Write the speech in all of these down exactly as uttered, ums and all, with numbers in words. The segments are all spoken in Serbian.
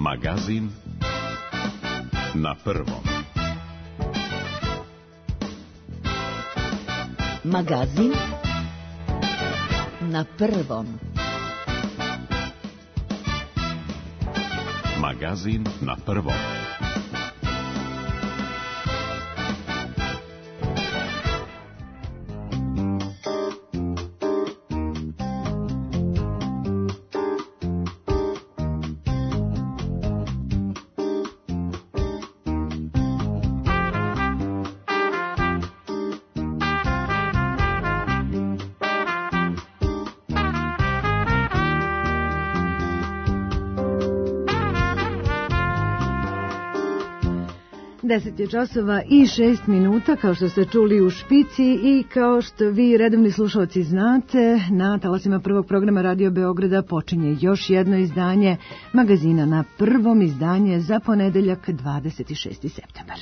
Magazin na prvom. Magazin na prvom. Magazin na prvom. deset je časova i šest minuta, kao što ste čuli u špici i kao što vi, redovni slušalci, znate, na talasima prvog programa Radio Beograda počinje još jedno izdanje magazina na prvom, izdanje za ponedeljak dvadeset šesti septembar.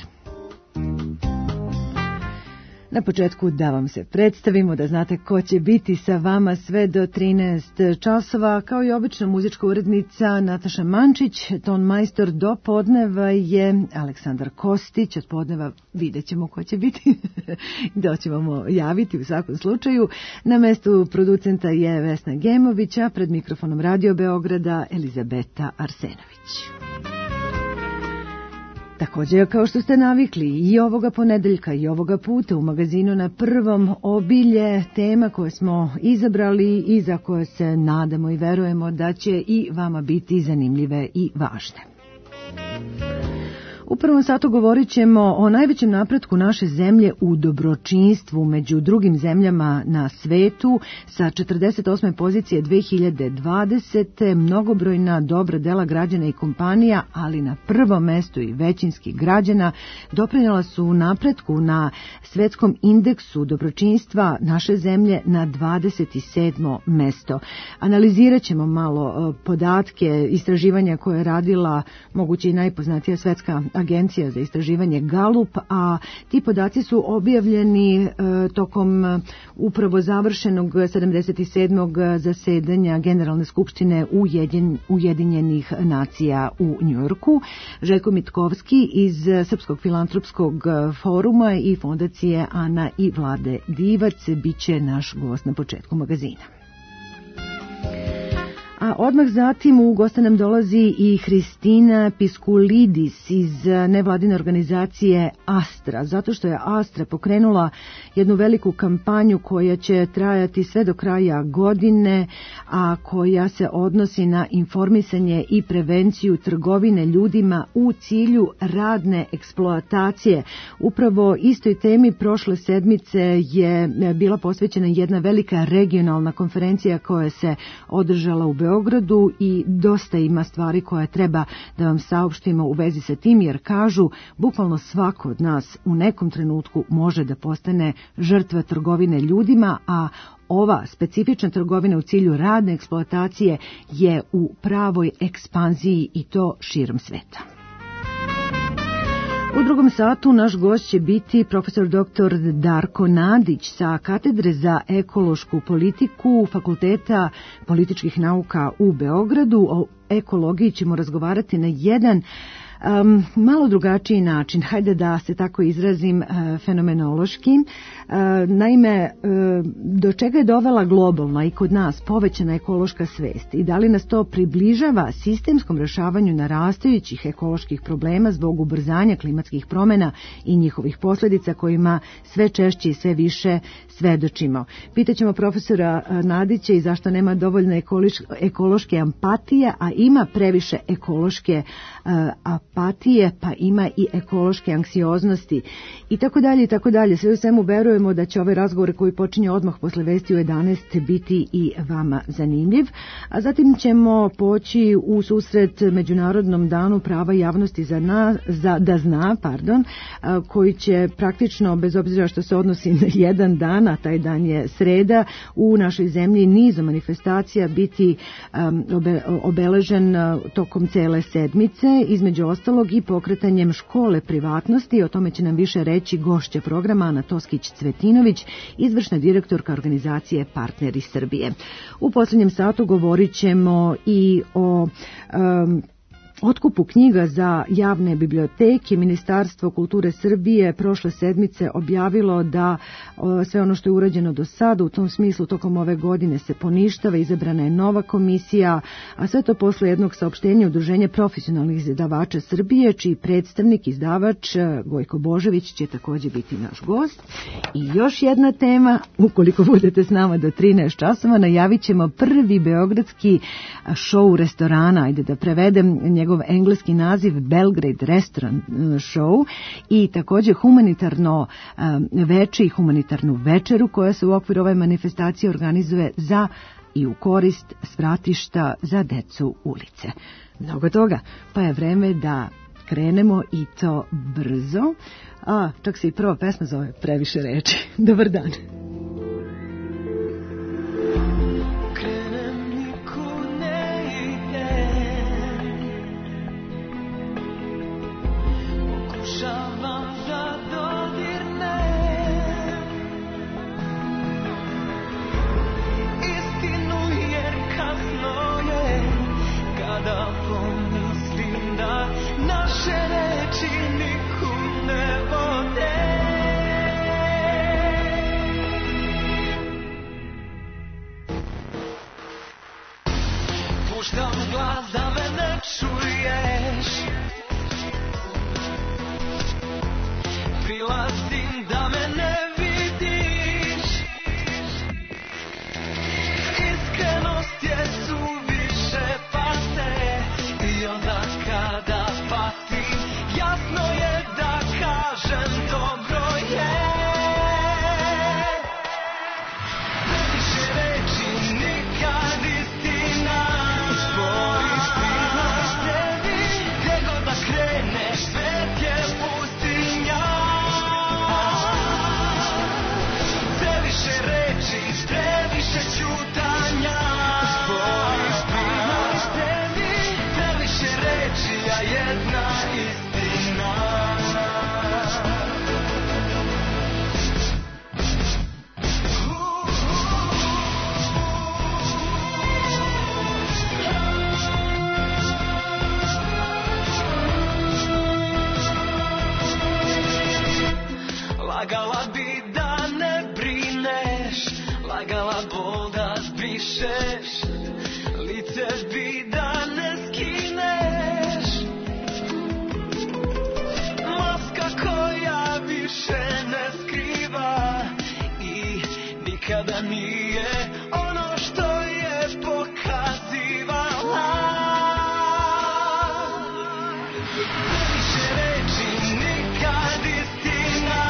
Na početku da vam se predstavimo, da znate ko će biti sa vama sve do trinaest časova. Kao i obično, muzička urednica Nataša Mančić, ton majstor do podneva je Aleksandar Kostić. Od podneva vidjet ćemo ko će biti, doćemo javiti u svakom slučaju. Na mestu producenta je Vesna Gemović, a pred mikrofonom Radio Beograda Elizabeta Arsenović. Također, kao što ste navikli, i ovoga ponedeljka i ovoga puta u magazinu na prvom obilje tema koje smo izabrali i za koje se nadamo i verujemo da će i vama biti zanimljive i važne. U prvom satu govorit ćemo o najvećem napretku naše zemlje u dobročinstvu među drugim zemljama na svetu. Sa četrdeset osme pozicije dve hiljade dvadesete. mnogobrojna dobra dela građana i kompanija, ali na prvom mestu i većinski građana, doprinijela su napretku na svetskom indeksu dobročinstva naše zemlje na dvadeset sedmo mesto. Analizirat ćemo malo podatke istraživanja koje je radila moguće i najpoznatija svetska Agencija za istraživanje Galup, a ti podaci su objavljeni e, tokom e, upravo završenog sedamdeset sedmog zasedanja Generalne skupštine Ujedin, Ujedinjenih nacija u Njujorku. Željko Mitkovski iz Srpskog filantropskog foruma i fondacije Ana i Vlade Divac biće naš gost na početku magazina. A odmah zatim u goste nam dolazi i Hristina Piskulidis iz nevladine organizacije Astra, zato što je Astra pokrenula jednu veliku kampanju koja će trajati sve do kraja godine, a koja se odnosi na informisanje i prevenciju trgovine ljudima u cilju radne eksploatacije. Upravo istoj temi prošle sedmice je bila posvećena jedna velika regionalna konferencija koja se održala u Beogradu. Beogradu i dosta ima stvari koje treba da vam saopštimo u vezi sa tim, jer kažu bukvalno svako od nas u nekom trenutku može da postane žrtva trgovine ljudima, a ova specifična trgovina u cilju radne eksploatacije je u pravoj ekspanziji i to širom sveta. U drugom satu naš gost će biti profesor doktor Darko Nadić sa katedre za ekološku politiku Fakulteta političkih nauka u Beogradu. O ekologiji ćemo razgovarati na jedan Um, malo drugačiji način, hajde da se tako izrazim, uh, fenomenološki. Uh, naime, uh, do čega je dovela globalna i kod nas povećana ekološka svest i da li nas to približava sistemskom rešavanju narastajućih ekoloških problema zbog ubrzanja klimatskih promjena i njihovih posljedica kojima sve češće i sve više svedočimo. Pitaćemo profesora Nadića i zašto nema dovoljno ekološke, ekološke empatije, a ima previše ekološke uh, apatije, pa ima i ekološke anksioznosti i tako dalje i tako dalje. Sve u svemu verujemo da će ove razgovore koji počinje odmah posle vesti u jedanaest biti i vama zanimljiv. A zatim ćemo poći u susret Međunarodnom danu prava javnosti za, na, za da zna, pardon, koji će praktično, bez obzira što se odnosi na jedan dan, a taj dan je sreda, u našoj zemlji nizom manifestacija biti um, obe, obeležen tokom cele sedmice, između ostalog i pokretanjem škole privatnosti. O tome će nam više reći gošća programa Ana Toskić-Cvetinović, izvršna direktorka organizacije Partneri Srbije. U posljednjem satu govorit ćemo i o um, otkupu knjiga za javne biblioteke Ministarstvo kulture Srbije prošle sedmice objavilo da o, sve ono što je urađeno do sada u tom smislu tokom ove godine se poništava, izabrana je nova komisija, a sve to posle jednog saopštenja Udruženja profesionalnih izdavača Srbije, čiji predstavnik, izdavač Gojko Božović će također biti naš gost. I još jedna tema, ukoliko budete s nama do trinaest časova, najavit ćemo prvi beogradski show restorana, ajde da prevedem njegov engleski naziv Belgrade Restaurant Show, i također humanitarno veče i humanitarnu večeru koja se u okviru ove manifestacije organizuje za i u korist svratišta za decu ulice. Mnogo toga, pa je vreme da krenemo i to brzo. A, čak se i prva pesma zove Previše reči. Dobar dan. Puštam glas da me ne čuješ, prilazim da me ne vidiš. Iskrenost je suviše pase i onda kada patim jasno je da kažem dobro je. Previše reči nikad istina. Lagala bi da ne brineš, lagala bol da zbrišeš, lice bi da ne skineš. Maska koja više ne skriva i nikada nije ono što je pokazivala. Previše reči nikad istina.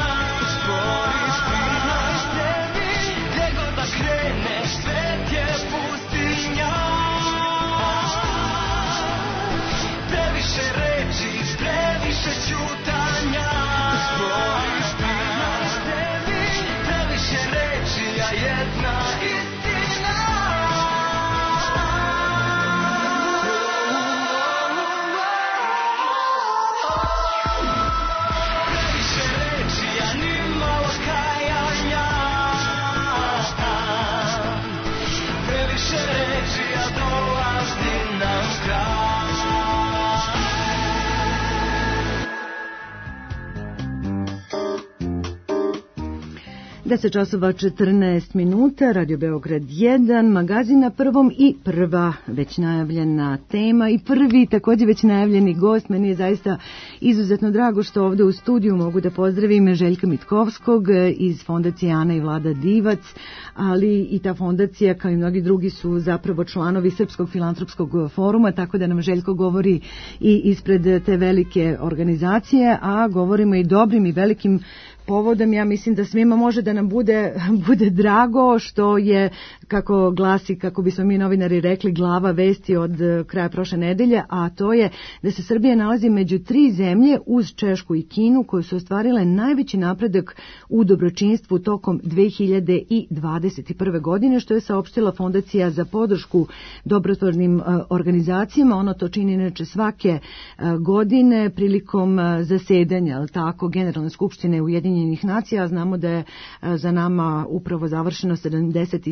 deset časova četrnaest minuta, Radio Beograd jedan, magazin na prvom i prva već najavljena tema i prvi također već najavljeni gost. Meni je zaista izuzetno drago što ovdje u studiju mogu da pozdravim Željka Mitkovskog iz fondacije Ana i Vlada Divac, ali i ta fondacija kao i mnogi drugi su zapravo članovi Srpskog filantropskog foruma, tako da nam Željko govori i ispred te velike organizacije, a govorimo i dobrim i velikim povodom. Ja mislim da svima može da nam bude, bude drago što je, kako glasi, kako bismo mi novinari rekli, glava vesti od kraja prošle nedelje, a to je da se Srbija nalazi među tri zemlje uz Češku i Kinu koje su ostvarile najveći napredak u dobročinstvu tokom dve hiljade dvadeset prve. godine, što je saopštila Fondacija za podršku dobrotvornim organizacijama. Ono to čini inače svake godine prilikom zasedanja, ali tako, Generalne skupštine Ujedinjenih nacija. Znamo da je za nama upravo završeno sedamdeset sedmo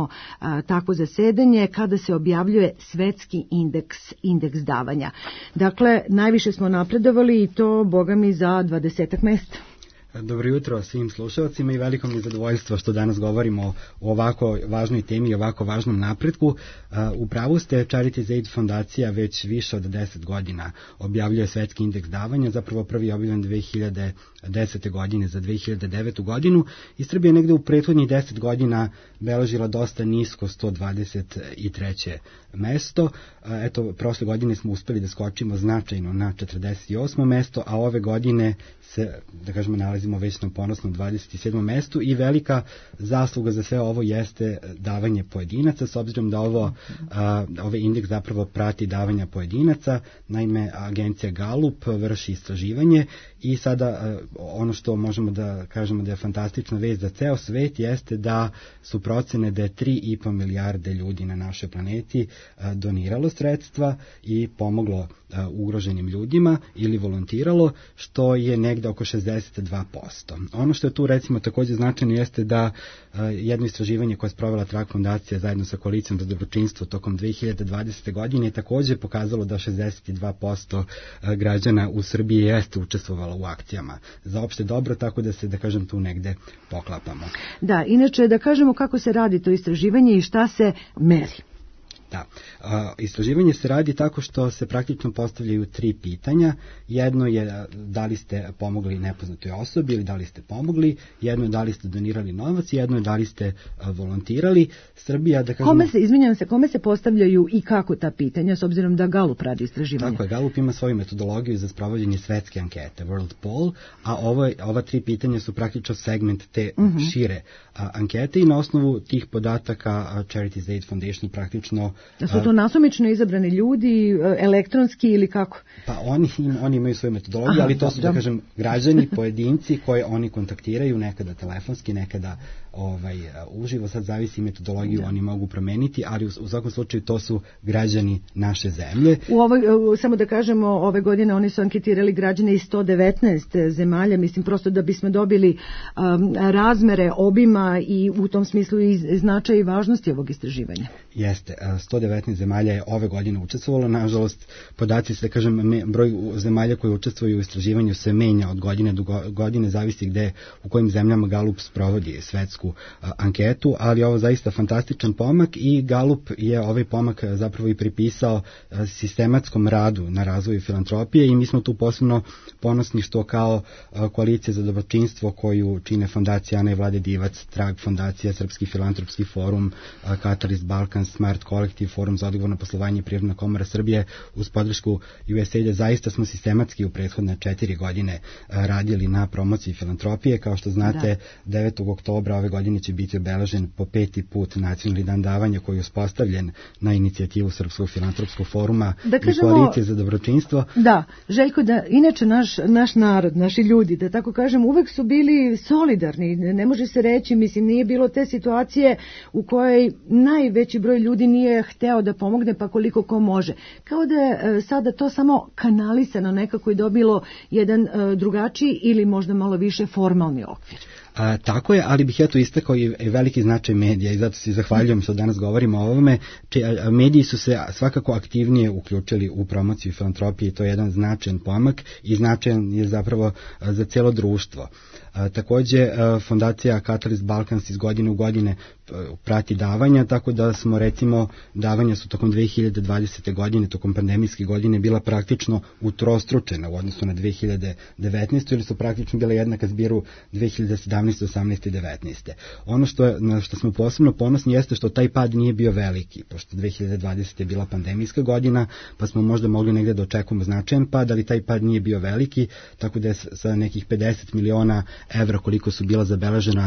jedno a, takvo zasedanje kada se objavljuje svetski indeks, indeks davanja. Dakle, najviše smo napredovali i to, boga mi, za dvadesetak mesta. Dobro jutro svim slušalcima i veliko mi je zadovoljstvo što danas govorimo o ovako važnoj temi i ovako važnom napretku. U pravu ste, Charities Aid fondacija već više od deset godina objavljuje svetski indeks davanja, zapravo prvi je objavljen dve hiljade desete godine za dve hiljade devetu godinu i Srbija je negde u prethodnih deset godina beležila dosta nisko sto dvadeset treće mesto. Eto, prošle godine smo uspeli da skočimo značajno na četrdeset osmo mesto, a ove godine se, da kažemo, nalazimo već na ponosnom dvadeset sedmom mestu i velika zasluga za sve ovo jeste davanje pojedinaca, s obzirom da ovo, a, ovaj indeks zapravo prati davanja pojedinaca. Naime, agencija Gallup vrši istraživanje i sada a, ono što možemo da kažemo da je fantastična vest za ceo svet jeste da su procene da je tri i po milijarde ljudi na našoj planeti a, doniralo sredstva i pomoglo a, ugroženim ljudima ili volontiralo, što je negde oko šezdeset dva posto. Ono što je tu recimo takođe značajno jeste da uh, jedno istraživanje koje je sprovela Trag fondacija zajedno sa Koalicijom za dobročinstvo tokom dve hiljade dvadesete godine je takođe pokazalo da šezdeset dva posto uh, građana u Srbiji jeste učestvovalo u akcijama za opšte dobro, tako da se, da kažem, tu negde poklapamo. Da, inače da kažemo kako se radi to istraživanje i šta se meri. Da. A, istraživanje se radi tako što se praktično postavljaju tri pitanja. Jedno je da li ste pomogli nepoznatoj osobi ili da li ste pomogli, jedno je da li ste donirali novac, jedno je da li ste a, volontirali. Srbija, da kažemo... Kome se, izvinjam se, kome se postavljaju i kako ta pitanja, s obzirom da Gallup radi istraživanje? Tako je, Gallup ima svoju metodologiju za sprovođenje svetske ankete, World Poll, a ovo, ova tri pitanja su praktično segment te uh-huh. šire a, ankete i na osnovu tih podataka a, Charities Aid Foundation praktično... Da su to nasumično izabrani ljudi, elektronski ili kako? Pa oni, oni imaju svoju metodologiju, Aha, ali to su, da kažem, građani, pojedinci koje oni kontaktiraju, nekada telefonski, nekada ovaj, uživo, sad zavisi metodologiju, da. Oni mogu promeniti, ali u, u svakom slučaju to su građani naše zemlje. U ovoj, samo da kažemo, ove godine oni su anketirali građane iz sto devetnaest zemalja, mislim prosto da bismo dobili um, razmere obima i u tom smislu i značaj i važnosti ovog istraživanja. Jeste, sto devetnaest zemalja je ove godine učestvovalo, nažalost podaci se, da kažem, me, broj zemalja koji učestvuju u istraživanju se menja od godine do godine, zavisi gde, u kojim zemljama Gallup sprovodi svetsku a, anketu, ali ovo zaista fantastičan pomak i Gallup je ovaj pomak zapravo i pripisao a, sistematskom radu na razvoju filantropije i mi smo tu posebno ponosni što kao a, Koalicija za dobročinstvo koju čine fondacija Ana i Vlade Divac, Trag fondacija, Srpski filantropski forum, a, Catalyst Balkan, Smart Collective, Forum za odgovorno poslovanje i Privredna komora Srbije uz podršku U S A I D-a. Zaista smo sistematski u prethodne četiri godine a, radili na promociji filantropije. Kao što znate, da. devetog oktobra ove godine će biti obeležen po peti put nacionalni dan davanja koji je uspostavljen na inicijativu Srpskog filantropskog foruma da kažemo, i Koalicije za dobročinstvo. Da, Željko, da inače naš, naš narod, naši ljudi, da tako kažem, uvek su bili solidarni. Ne može se reći, mislim, nije bilo te situacije u kojoj najveći broj ljudi nije hteo da pomogne, pa koliko ko može. Kao da je sada to samo kanalisano nekako i dobilo jedan drugačiji ili možda malo više formalni okvir. A, tako je, ali bih ja tu istakao i, i veliki značaj medija i zato se zahvaljujem što danas govorimo o ovome. Či, a, mediji su se svakako aktivnije uključili u promociju filantropije i to je jedan značajan pomak i značajan je zapravo a, za celo društvo. A, takođe, a, fondacija Catalyst Balkans iz godine u godine prati davanja, tako da smo recimo davanja su tokom dve hiljade dvadesete godine, tokom pandemijske godine bila praktično utrostručena u odnosu na dve hiljade devetnaestu ili su praktično bila jednaka zbiru dve hiljade sedamnaeste, osamnaeste i devetnaeste. Ono što, je, na što smo posebno ponosni jeste što taj pad nije bio veliki, pošto dve hiljade dvadesete je bila pandemijska godina, pa smo možda mogli negde da očekujemo značajan pad, ali taj pad nije bio veliki, tako da je sa nekih pedeset miliona evra koliko su bila zabeležena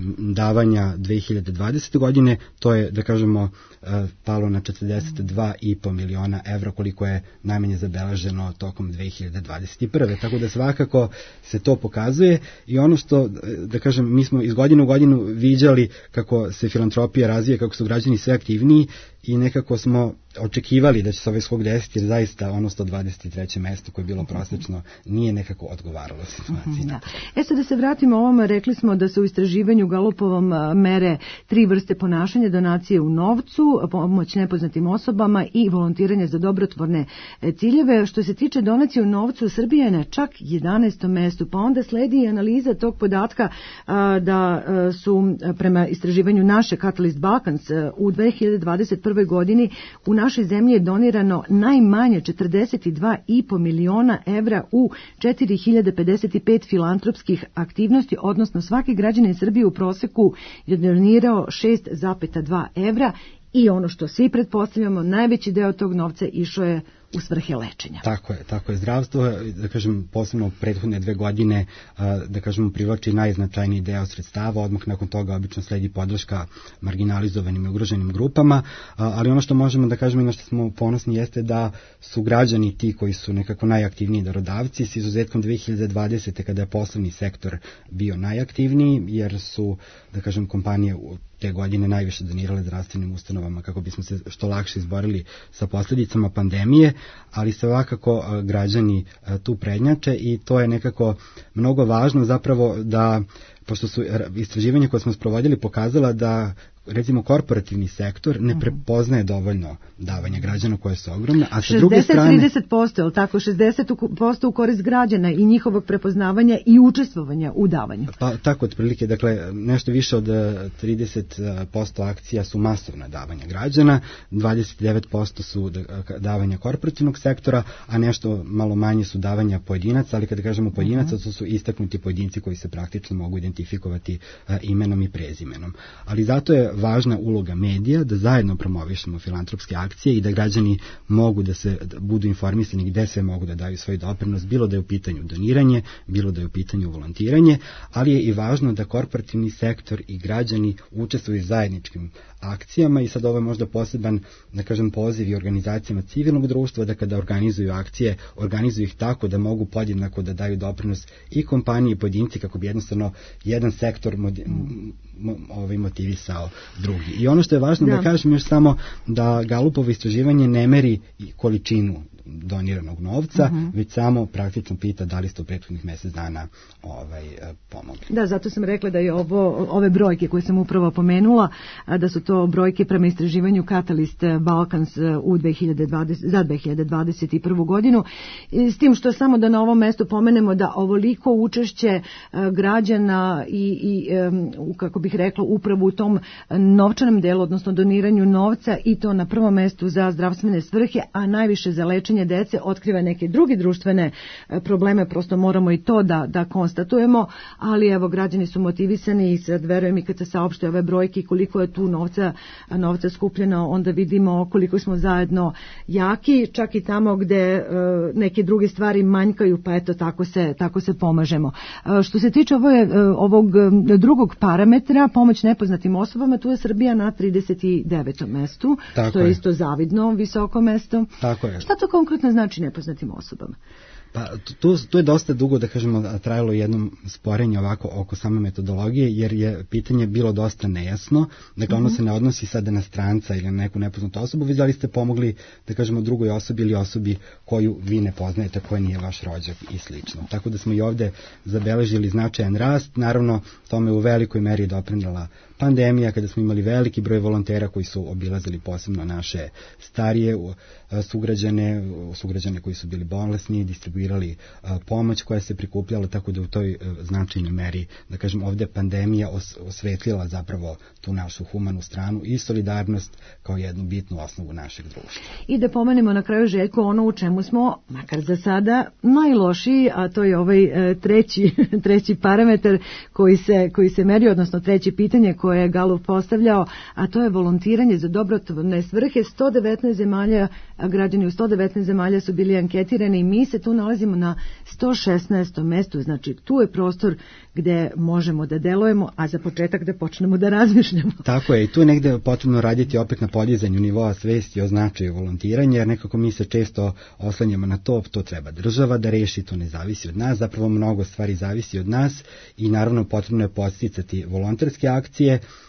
davanja dve hiljade dvadesete godine, to je, da kažemo, palo na četrdeset dva i po miliona evra koliko je najmanje zabeleženo tokom dve hiljade dvadeset prve. Tako da svakako se to pokazuje i ono što, da kažem, mi smo iz godine u godinu viđali kako se filantropija razvija, kako su građani sve aktivniji i nekako smo očekivali da će se ovaj skok desiti, jer zaista ono sto dvadeset treće mesto koje je bilo prosečno nije nekako odgovaralo situaciji. Da. E sad da se vratimo ovome, rekli smo da se u istraživanju Galupovom mere tri vrste ponašanja: donacije u novcu, pomoć nepoznatim osobama i volontiranje za dobrotvorne ciljeve. Što se tiče donacije u novcu, Srbija je na čak jedanaestom mestu, pa onda sledi i analiza tog podatka da su prema istraživanju naše Catalyst Balkans u dve hiljade dvadeset prve godini u našoj zemlji je donirano najmanje četrdeset dva i po miliona evra u četiri hiljade pedeset pet filantropskih aktivnosti, odnosno svaki građanin Srbije u proseku je donirao šest zarez dva evra i ono što svi pretpostavljamo, najveći deo tog novca išao je u svrhe lečenja. Tako je, tako je. Zdravstvo, da kažem, posebno prethodne dve godine, da kažem, privlači najznačajniji deo sredstava, odmah nakon toga obično sledi podrška marginalizovanim i ugroženim grupama, ali ono što možemo da kažemo i na što smo ponosni jeste da su građani ti koji su nekako najaktivniji darodavci, s izuzetkom dve hiljade dvadesete kada je poslovni sektor bio najaktivniji, jer su, da kažem, kompanije u te godine najviše donirale zdravstvenim ustanovama kako bismo se što lakše izborili sa posljedicama pandemije, ali svakako građani tu prednjače i to je nekako mnogo važno zapravo da, pošto su istraživanja koje smo sprovodili pokazala da recimo korporativni sektor ne prepoznaje dovoljno davanja građana koje su ogromne, a sa druge strane šezdeset trideset posto, je li tako, šezdeset posto u korist građana i njihovog prepoznavanja i učestvovanja u davanju. Pa tako otprilike, dakle nešto više od trideset posto akcija su masovna davanja građana, dvadeset devet posto su davanja korporativnog sektora, a nešto malo manje su davanja pojedinaca, ali kada kažemo pojedinaca, to su istaknuti pojedinci koji se praktično mogu identifikovati imenom i prezimenom. Ali zato je važna uloga medija da zajedno promovišemo filantropske akcije i da građani mogu da se da budu informisani gde se mogu da daju svoj doprinos, bilo da je u pitanju doniranje, bilo da je u pitanju volontiranje, ali je i važno da korporativni sektor i građani učestvuju zajedničkim akcijama i sad ovo je možda poseban, da kažem, poziv i organizacijama civilnog društva da kada organizuju akcije, organizuju ih tako da mogu podjednako da daju doprinos i kompaniji i pojedinci kako bi jednostavno jedan sektor ovaj motivisao drugi. I ono što je važno da, da kažem još samo da Galupovo istraživanje ne meri količinu doniranog novca, uh-huh. već samo praktično pita da li ste u prethodnih mjesec dana ovaj, pomogli. Da, zato sam rekla da je ovo, ove brojke koje sam upravo pomenula, da su to brojke prema istraživanju Catalyst Balkans u dve hiljade dvadesete, za dve hiljade dvadeset prvu godinu. S tim što samo da na ovom mestu pomenemo da ovoliko učešće građana i, i kako bih rekla, upravo u tom novčanom delu, odnosno doniranju novca i to na prvom mestu za zdravstvene svrhe, a najviše za lečenje dece, otkriva neke druge društvene probleme, prosto moramo i to da, da konstatujemo, ali evo građani su motivisani i sad verujem i kad se saopšte ove brojke i koliko je tu novca, novca skupljeno, onda vidimo koliko smo zajedno jaki, čak i tamo gde uh, neke druge stvari manjkaju, pa eto tako se, tako se pomažemo. Uh, što se tiče ovo, uh, ovog drugog parametra, pomoć nepoznatim osobama, tu je Srbija na trideset devetom mestu, tako što je isto zavidno visoko mesto. Tako je. Šta to konkretno znači nepoznatim osobama? Pa tu, tu je dosta dugo, da kažemo, trajalo jedno sporenje ovako oko same metodologije, jer je pitanje bilo dosta nejasno. Dakle, ono se ne odnosi sada na stranca ili na neku nepoznatu osobu, već da li ste pomogli, da kažemo, drugoj osobi ili osobi koju vi ne poznajete, koja nije vaš rođak i slično. Tako da smo i ovde zabeležili značajan rast. Naravno, tome u velikoj meri doprinela pandemija, kada smo imali veliki broj volontera koji su obilazili posebno naše starije sugrađane, sugrađane koji su bili bolesni, distribuirali pomoć koja se prikupljala, tako da u toj značajnoj meri, da kažem, ovde pandemija os, osvetlila zapravo tu našu humanu stranu i solidarnost kao jednu bitnu osnovu našeg društva. I da pomenemo na kraju, Željko, ono u čemu smo, makar za sada, najlošiji, a to je ovaj e, treći, treći parametar koji se, koji se meri, odnosno treće pitanje koje je Galup postavljao, a to je volontiranje za dobrotvorne svrhe. sto devetnaest zemalja, građani u sto devetnaest zemalja su bili anketirani i mi se tu nalazimo na sto šesnaestom mestu, znači tu je prostor gde možemo da delujemo, a za početak da počnemo da razmišljamo. Tako je, i tu je negde potrebno raditi opet na podizanju nivoa svesti o značaju volontiranja, jer nekako mi se često oslanjamo na to, to treba država da reši, to ne zavisi od nas, zapravo mnogo stvari zavisi od nas i naravno potrebno je podsticati volonterske akcije,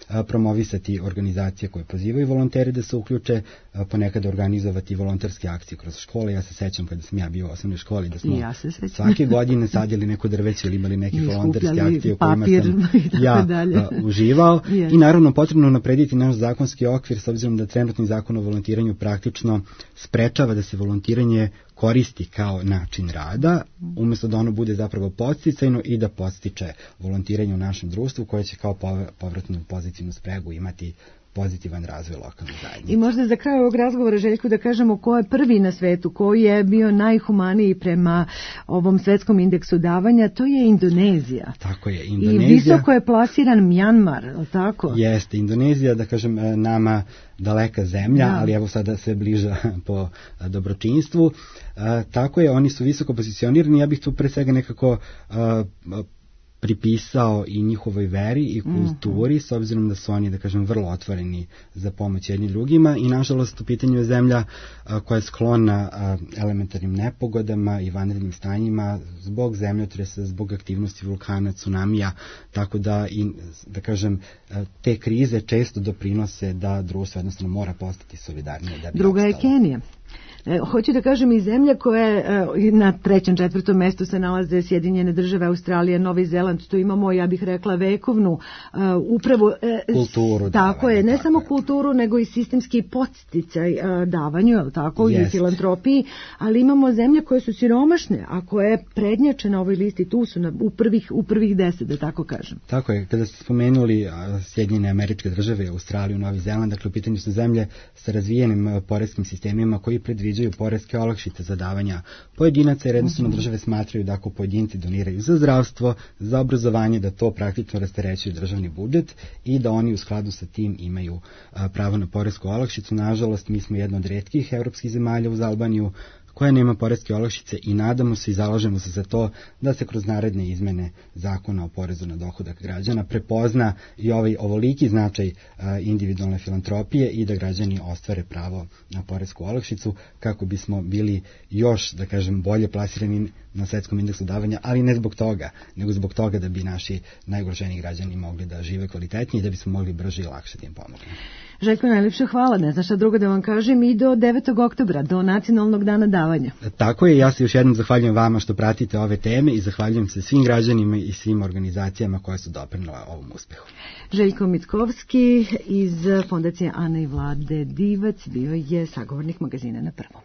a, promovisati organizacije koje pozivaju volontere da se uključe, a, ponekad organizovati volonterske akcije kroz škole. Ja se sećam kada sam ja bio u osnovnoj školi da smo ja svake godine sadili neko drveće ili imali neke I volonterske akcije u kojima papir, sam i ja dalje. a, uživao. Yes. I naravno potrebno naprediti naš zakonski okvir s obzirom da trenutni zakon o volontiranju praktično sprečava da se volontiranje koristi kao način rada, umjesto da ono bude zapravo podsticajno i da podstiče volontiranje u našem društvu koje će kao povratnu pozitivnu spregu imati pozitivan razvoj lokalne zajednice. I možda za kraj ovog razgovora, Željko, da kažemo ko je prvi na svetu, ko je bio najhumaniji prema ovom svetskom indeksu davanja, to je Indonezija. Tako je, Indonezija. I visoko je plasiran Mjanmar, je li tako? Jeste, Indonezija, da kažem, nama daleka zemlja, da. ali evo sada sve bliža po dobročinstvu. A, tako je, oni su visoko pozicionirani, ja bih tu pre svega nekako a, a, pripisao i njihovoj veri i kulturi, mm-hmm. s obzirom da su oni, da kažem, vrlo otvoreni za pomoć jedni drugima i nažalost u pitanju je zemlja a, koja je sklona a, elementarnim nepogodama i vanrednim stanjima zbog zemljotresa, zbog aktivnosti vulkana, tsunamija, tako da i, da kažem, a, te krize često doprinose da društvo jednostavno mora postati solidarnije. Da bi Druga je opstalo. Kenija. E, hoću da kažem i zemlja koje e, na trećem, četvrtom mestu se nalaze Sjedinjene države, Australija, Novi Zeland, tu imamo, ja bih rekla, vekovnu e, upravo e, kulturu. Tako davanja, je, ne tako samo je. kulturu, nego i sistemski podsticaj e, davanju, je li tako, Jest. i filantropiji, ali imamo zemlje koje su siromašne, a koje prednjače na ovoj listi, tu su na, u, prvih, u prvih deset, da tako kažem. Tako je, kada ste spomenuli a, Sjedinjene Američke države, Australiju, Novi Zeland, dakle u pitanju su zemlje sa razvijenim a, poreskim sistemima koji predviđaju poreske olakšice za davanja pojedinaca, jer jednostavno države smatraju da ako pojedinci doniraju za zdravstvo, za obrazovanje, da to praktično rasterećuje državni budžet i da oni u skladu sa tim imaju a, pravo na poresku olakšicu. Nažalost, mi smo jedna od retkih evropskih zemalja uz Albaniju koja nema poreske olakšice i nadamo se i zalažemo se za to da se kroz naredne izmene zakona o porezu na dohodak građana prepozna i ovaj ovoliki značaj a, individualne filantropije i da građani ostvare pravo na poresku olakšicu kako bismo bili još, da kažem, bolje plasirani na svetskom indeksu davanja, ali ne zbog toga, nego zbog toga da bi naši najugroženiji građani mogli da žive kvalitetnije i da bismo mogli brže i lakše da im pomognemo. Željko, najljepše hvala, ne znam šta drugo da vam kažem, i do devetog oktobra, do Nacionalnog dana davanja. Tako je, ja se još jednom zahvaljujem vama što pratite ove teme i zahvaljujem se svim građanima i svim organizacijama koje su doprinile ovom uspehu. Željko Mitkovski iz Fondacije Ana i Vlade Divac bio je sagovornik magazina Na prvom.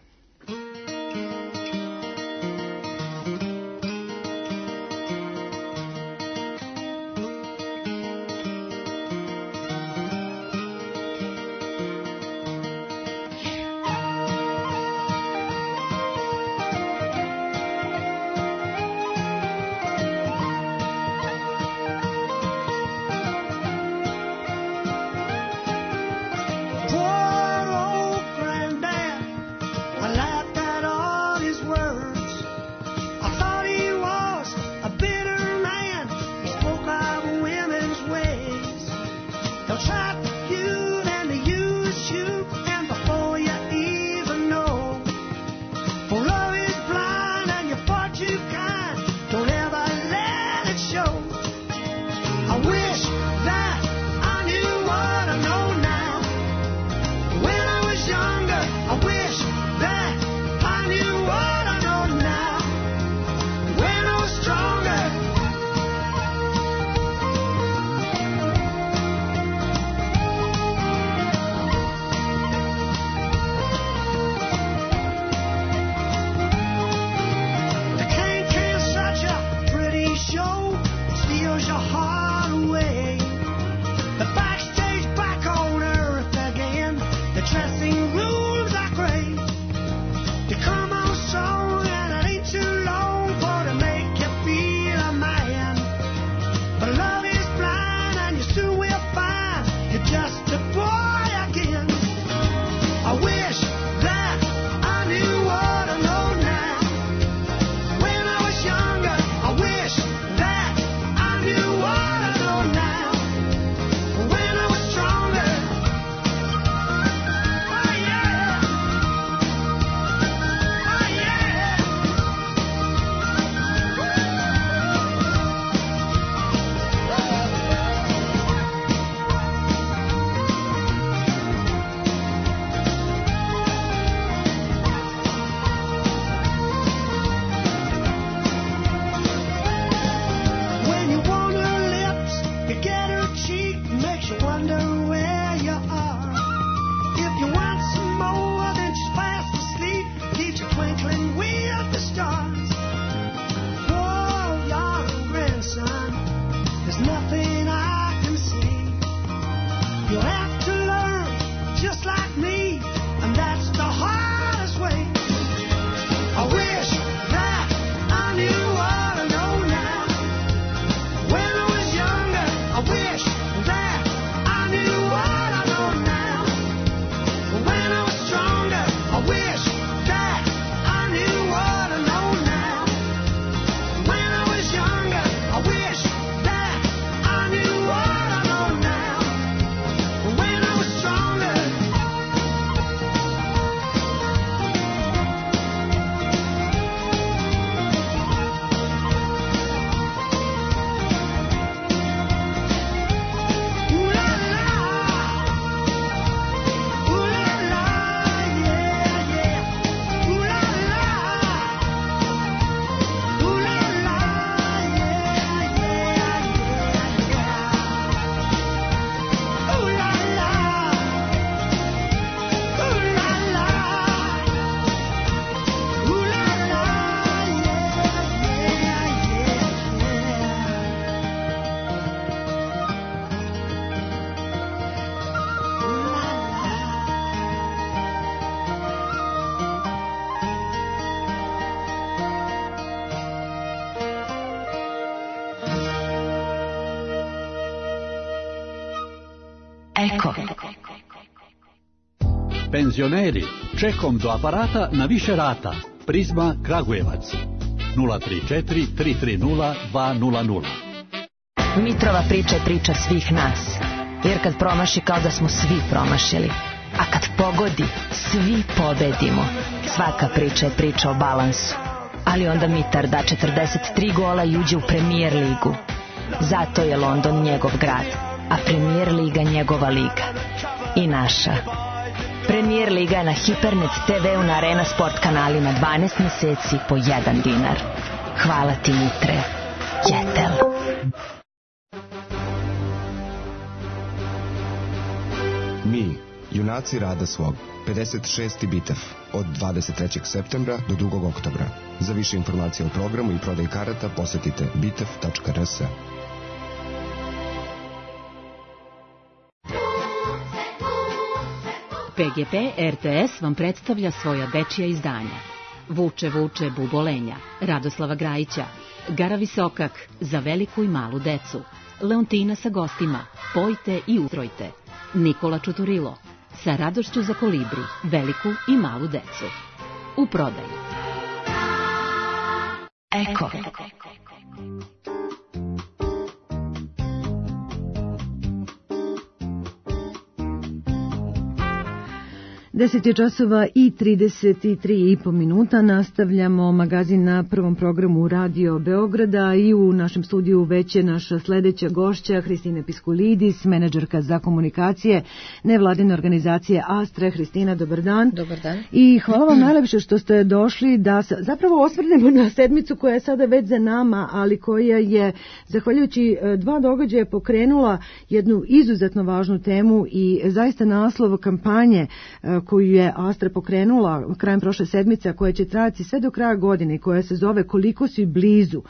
Poor old granddad, when Penzioneri, čekom do aparata na više rata. Prizma Kragujevac. nula tri četiri tri tri nula dva nula nula. Mitrova priča je priča svih nas. Jer kad promaši kao da smo svi promašili. A kad pogodi, svi pobedimo. Svaka priča je priča o balansu. Ali onda Mitar da četrdeset tri gola i uđe u Premier ligu. Zato je London njegov grad, a Premier liga njegova liga. I naša. Premier liga je na Hipernet te ve-u na Arena Sport kanalima dvanaest meseci po jedan dinar. Hvala ti, Mitre. Jetel. Mi, junaci rada svog, pedeset šesti bitev, od dvadeset trećeg septembra do drugog oktobra. Za više informacije o programu i prodaj karata posetite bitev tačka er es. P G P R T S vam predstavlja svoja dečija izdanja. Vuče, vuče, bubolenja, Radoslava Grajića, Gara Visokak, za veliku i malu decu, Leontina sa gostima, Pojte i utrojte, Nikola Čuturilo, sa radošću za kolibri, veliku i malu decu. U prodaju. Eko. deset je časova i trideset tri i po minuta. Nastavljamo magazin na prvom programu Radio Beograda i u našem studiju već je naša sledeća gošća Hristina Piskulidis, menadžerka za komunikacije nevladine organizacije Astra. Hristina, dobar dan. Dobar dan. I hvala vam najlepše što ste došli da se zapravo osvrnemo na sedmicu koja je sada već za nama, ali koja je, zahvaljujući dva događaja, pokrenula jednu izuzetno važnu temu i zaista naslov kampanje koju je Astra pokrenula krajem prošle sedmice, a koja će trajati sve do kraja godine i koja se zove Koliko si blizu.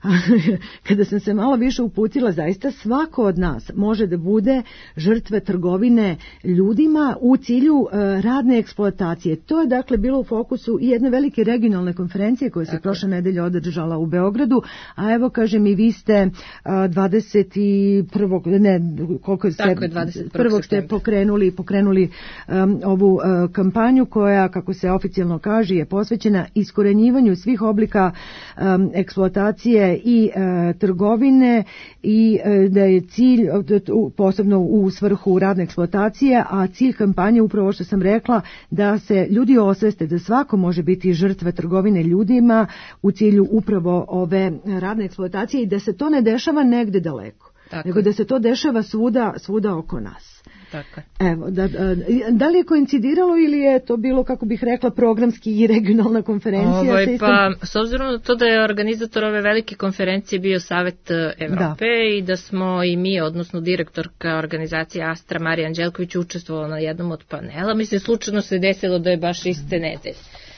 Kada sam se malo više uputila, zaista svako od nas može da bude žrtve trgovine ljudima u cilju radne eksploatacije. To je dakle bilo u fokusu i jedne velike regionalne konferencije koja se Tako. prošle nedelje održala u Beogradu, a evo kažem i vi ste dvadeset prvog ne, koliko ste, Tako je, dvadeset prvog ste pokrenuli, pokrenuli um, ovu uh, kampanju koja, kako se oficijalno kaže, je posvećena iskorenjivanju svih oblika um, eksploatacije i uh, trgovine i uh, da je cilj, uh, posebno u svrhu radne eksploatacije, a cilj kampanje upravo što sam rekla, da se ljudi osveste da svako može biti žrtva trgovine ljudima u cilju upravo ove radne eksploatacije i da se to ne dešava negde daleko, Tako nego je. da se to dešava svuda, svuda oko nas. Tako. Evo, da, da li je koincidiralo ili je to bilo, kako bih rekla, programski i regionalna konferencija? Ovo je, pa, s obzirom na to da je organizator ove velike konferencije bio Savet Evrope da. i da smo i mi, odnosno direktorka organizacije Astra Marija Anđelković, učestvovala na jednom od panela. Mislim, slučajno se desilo da je baš iste nedelje.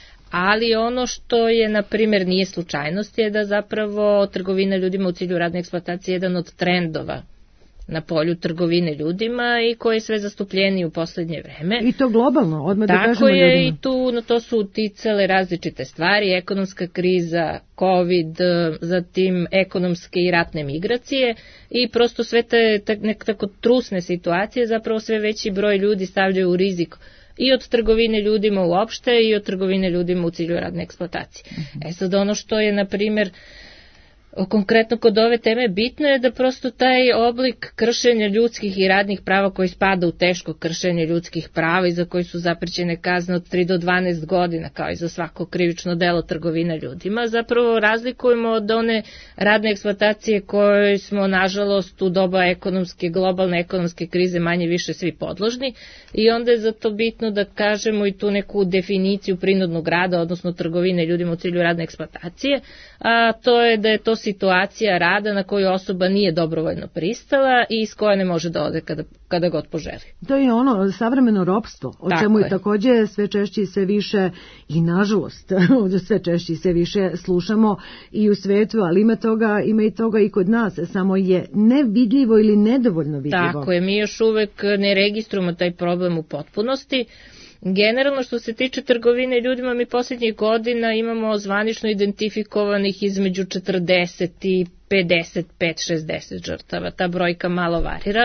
Ali ono što je, na primjer, nije slučajnost je da zapravo trgovina ljudima u cilju radne eksploatacije je jedan od trendova na polju trgovine ljudima i koji je sve zastupljeniji u poslednje vreme. I to globalno, odmah da kažemo ljudima. Tako je, i tu na to su uticale različite stvari, ekonomska kriza, COVID, zatim ekonomske i ratne migracije i prosto sve te nek tako trusne situacije, zapravo sve veći broj ljudi stavljaju u rizik i od trgovine ljudima uopšte i od trgovine ljudima u cilju radne eksploatacije. Uh-huh. E sad ono što je, na primjer, konkretno kod ove teme bitno je da prosto taj oblik kršenja ljudskih i radnih prava koji spada u teško kršenje ljudskih prava i za koji su zaprećene kazne od tri do dvanaest godina, kao i za svako krivično delo trgovina ljudima, zapravo razlikujemo od one radne eksploatacije koje smo, nažalost, u doba ekonomske, globalne ekonomske krize manje više svi podložni i onda je zato bitno da kažemo i tu neku definiciju prinudnog rada, odnosno trgovine ljudima u cilju radne eksploatacije, a to je da je to situacija rada na koju osoba nije dobrovoljno pristala i iz koje ne može da ode kada, kada god poželi. To je ono savremeno ropstvo, o Tako čemu je takođe sve češće i sve više i nažalost sve češće i sve više slušamo i u svetu, ali ima toga, ima i toga i kod nas, samo je nevidljivo ili nedovoljno vidljivo. Tako je, mi još uvek ne registrujemo taj problem u potpunosti. Generalno što se tiče trgovine ljudima, mi posljednjih godina imamo zvanično identifikovanih između četrdeset i pedeset pet šezdeset žrtava. Ta brojka malo varira.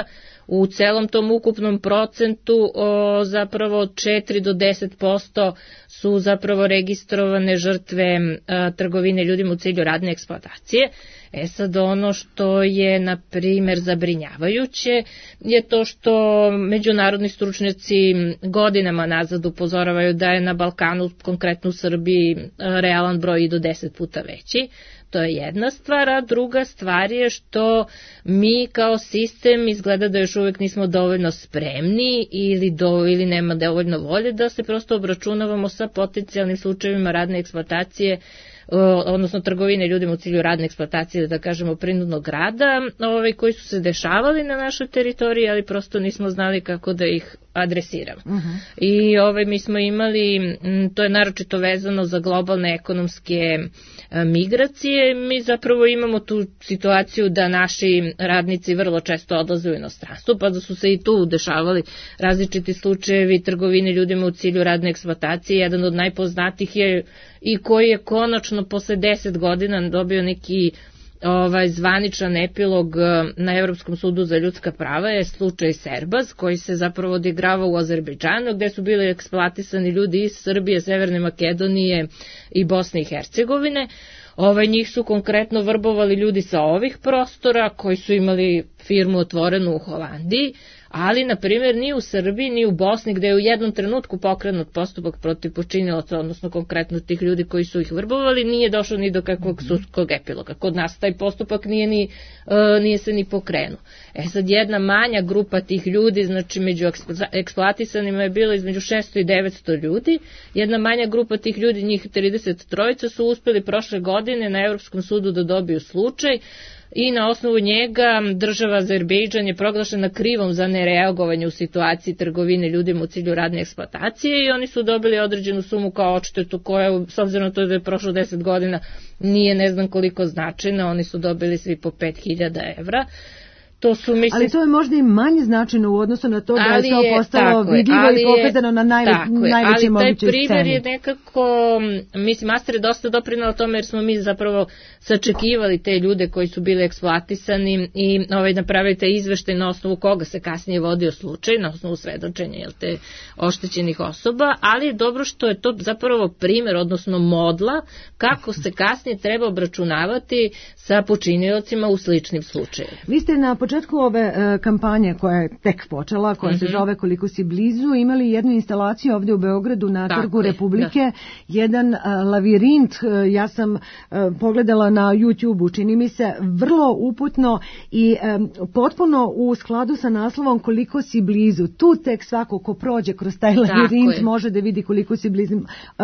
u celom tom ukupnom procentu o, zapravo četiri do deset posto su zapravo registrovane žrtve a, trgovine ljudima u cilju radne eksploatacije. E sad ono što je, na primer, zabrinjavajuće je to što međunarodni stručnjaci godinama nazad upozoravaju da je na Balkanu, konkretno u Srbiji, realan broj i do deset puta veći. To je jedna stvar, a druga stvar je što mi kao sistem izgleda da još uvek nismo dovoljno spremni ili, do, ili nema dovoljno volje da se prosto obračunavamo sa potencijalnim slučajevima radne eksploatacije, odnosno trgovine ljudima u cilju radne eksploatacije, da kažemo prinudnog rada, ovaj, koji su se dešavali na našoj teritoriji, ali prosto nismo znali kako da ih adresiramo. Uh-huh. I ovaj, mi smo imali, to je naročito vezano za globalne ekonomske migracije, mi zapravo imamo tu situaciju da naši radnici vrlo često odlaze u inostranstvo, pa da su se i tu dešavali različiti slučajevi trgovine ljudima u cilju radne eksploatacije. Jedan od najpoznatijih je i koji je konačno posle deset godina dobio neki ovaj zvaničan epilog na Evropskom sudu za ljudska prava, je slučaj Serbaz, koji se zapravo odigrava u Azerbejdžanu, gde su bili eksploatisani ljudi iz Srbije, Severne Makedonije i Bosne i Hercegovine. Ovaj, njih su konkretno vrbovali ljudi sa ovih prostora koji su imali firmu otvorenu u Holandiji, ali, na primjer, ni u Srbiji, ni u Bosni, gde je u jednom trenutku pokrenut postupak protiv počinilaca, odnosno konkretno tih ljudi koji su ih vrbovali, nije došlo ni do kakvog sudskog epiloga. Kod nas taj postupak nije, ni, uh, nije se ni pokrenuo. E sad, jedna manja grupa tih ljudi, znači među eksploatisanima je bilo između šesto i devetsto ljudi, jedna manja grupa tih ljudi, njih trideset trojica, su uspeli prošle godine na Evropskom sudu da dobiju slučaj, i na osnovu njega država Azerbejdžan je proglašena krivom za nereagovanje u situaciji trgovine ljudima u cilju radne eksploatacije i oni su dobili određenu sumu kao odštetu koja, s obzirom na to da je prošlo deset godina, nije ne znam koliko značajna, oni su dobili svi po pet hiljada evra. To su, mislim, ali to je možda i manje značajno u odnosu na to da je to postalo vidljivo i pokazano na najve, najvećoj mogućoj sceni. Ali taj primjer je nekako, mislim, Astra je dosta doprinala tome jer smo mi zapravo sačekivali te ljude koji su bili eksploatisani i ovaj, napravili taj izveštaj na osnovu koga se kasnije vodio slučaj, na osnovu svedočenja jel, te oštećenih osoba, ali je dobro što je to zapravo primjer, odnosno modla, kako se kasnije treba obračunavati sa počiniocima u sličnim slučajevima. Vi ste na početku ove e, kampanje koja je tek počela, koja mm-hmm. se zove Koliko si blizu, imali jednu instalaciju ovdje u Beogradu na Tako Trgu je, Republike, da. jedan e, lavirint, e, ja sam e, pogledala na YouTube-u, čini mi se vrlo uputno i e, potpuno u skladu sa naslovom Koliko si blizu. Tu tek svako ko prođe kroz taj lavirint može da vidi koliko si blizu. E,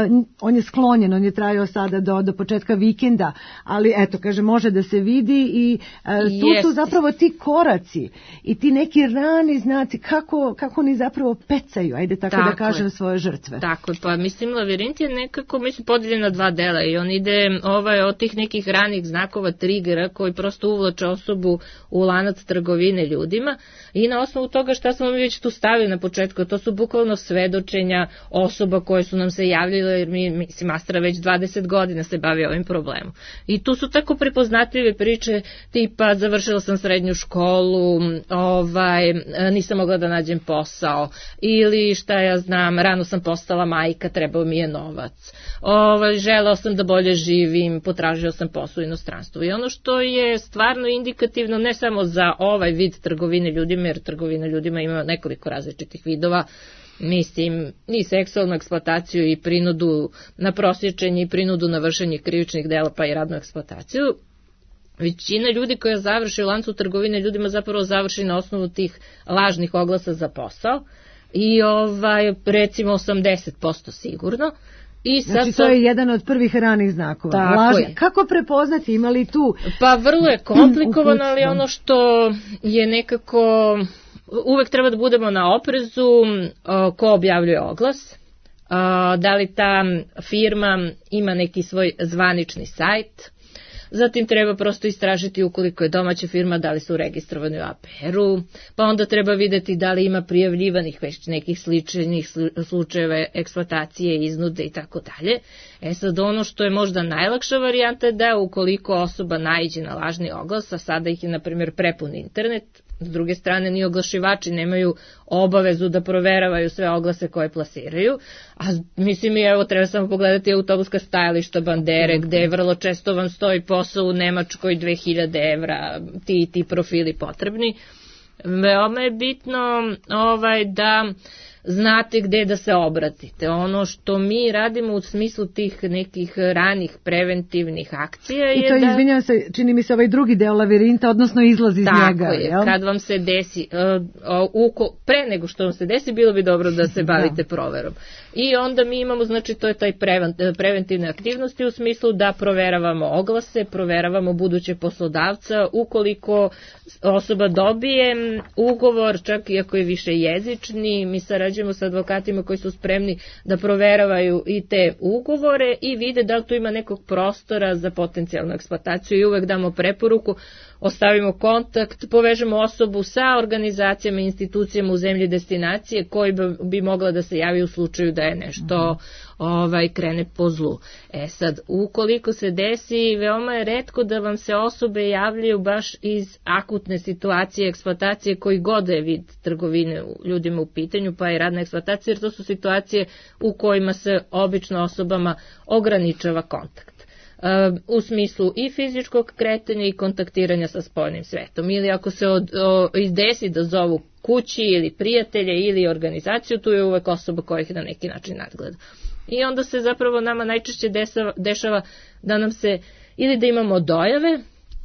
on je sklonjen, on je trajao sada do, do početka vikenda, ali eto, kaže, može da se vidi i e, tu Jest. su zapravo ti koraci i ti neki rani, znati kako, kako oni zapravo pecaju, ajde tako, tako da kažem, je. svoje žrtve. Tako je, pa mislim lavirint je nekako, mislim, podijeljen na dva dela i on ide ovaj, od tih nekih ranih znakova trigera koji prosto uvlače osobu u lanac trgovine ljudima i na osnovu toga šta smo mi već tu stavili na početku, to su bukvalno svedočenja osoba koje su nam se javljile, jer mi, mislim, Astra već dvadeset godina se bavi ovim problemom. I tu su tako prepoznatljive priče tipa završila sam srednju školu, ovaj, nisam mogla da nađem posao ili šta ja znam, rano sam postala majka, trebao mi je novac, ovaj, želeo sam da bolje živim, potražio sam posao u inostranstvu. I ono što je stvarno indikativno ne samo za ovaj vid trgovine ljudima, jer trgovina ljudima ima nekoliko različitih vidova, mislim, i seksualnu eksploataciju i prinudu na prosječenje i prinudu na vršenje krivičnih dela pa i radnu eksploataciju. Većina ljudi koja završi u lancu trgovine ljudima zapravo završi na osnovu tih lažnih oglasa za posao i ovaj, recimo osamdeset posto sigurno. I sad znači to je jedan od prvih ranih znakova. Lažne. Kako prepoznati, ima li tu? Pa vrlo je komplikovano, ali ono što je nekako, uvek treba da budemo na oprezu ko objavljuje oglas, da li ta firma ima neki svoj zvanični sajt. Zatim treba prosto istražiti ukoliko je domaća firma, da li su registrovani u A P R-u, pa onda treba videti da li ima prijavljivanih već nekih sličnih slučajeva eksploatacije, iznude i tako dalje. E sad ono što je možda najlakša varijanta je da ukoliko osoba naiđe na lažni oglas, a sada ih je na primjer prepun internet, S druge strane, ni oglašivači nemaju obavezu da proveravaju sve oglase koje plasiraju, a mislim i evo treba samo pogledati autobuska stajališta bandere, gde vrlo često vam stoji posao u Nemačkoj dve hiljade evra, ti ti profili potrebni. Veoma je bitno ovaj, da znate gde da se obratite. Ono što mi radimo u smislu tih nekih ranih preventivnih akcija je da... I to je, izvinjavam se, čini mi se ovaj drugi deo lavirinta, odnosno izlaz iz tako njega. Tako je, jel? Kad vam se desi, uh, uko, pre nego što vam se desi, bilo bi dobro da se bavite da. proverom. I onda mi imamo, znači to je taj prevent, preventivne aktivnosti u smislu da proveravamo oglase, proveravamo buduće poslodavca, ukoliko osoba dobije ugovor, čak i ako je više jezični, mi sarađujemo sa advokatima koji su spremni da proveravaju i te ugovore i vide da li tu ima nekog prostora za potencijalnu eksploataciju i uvek damo preporuku, ostavimo kontakt, povežemo osobu sa organizacijama i institucijama u zemlji destinacije koji bi, bi mogla da se javi u slučaju da je nešto ovaj, krene po zlu. E sad, ukoliko se desi, veoma je retko da vam se osobe javljaju baš iz akutne situacije eksploatacije koji god je vid trgovine ljudima u pitanju, pa i radna eksploatacija, jer to su situacije u kojima se obično osobama ograničava kontakt. U smislu i fizičkog kretanja i kontaktiranja sa spoljnim svetom. Ili ako se od, o, desi da zovu kući ili prijatelje ili organizaciju, tu je uvek osoba koja ih na neki način nadgleda. I onda se zapravo nama najčešće dešava, dešava da nam se, ili da imamo dojave,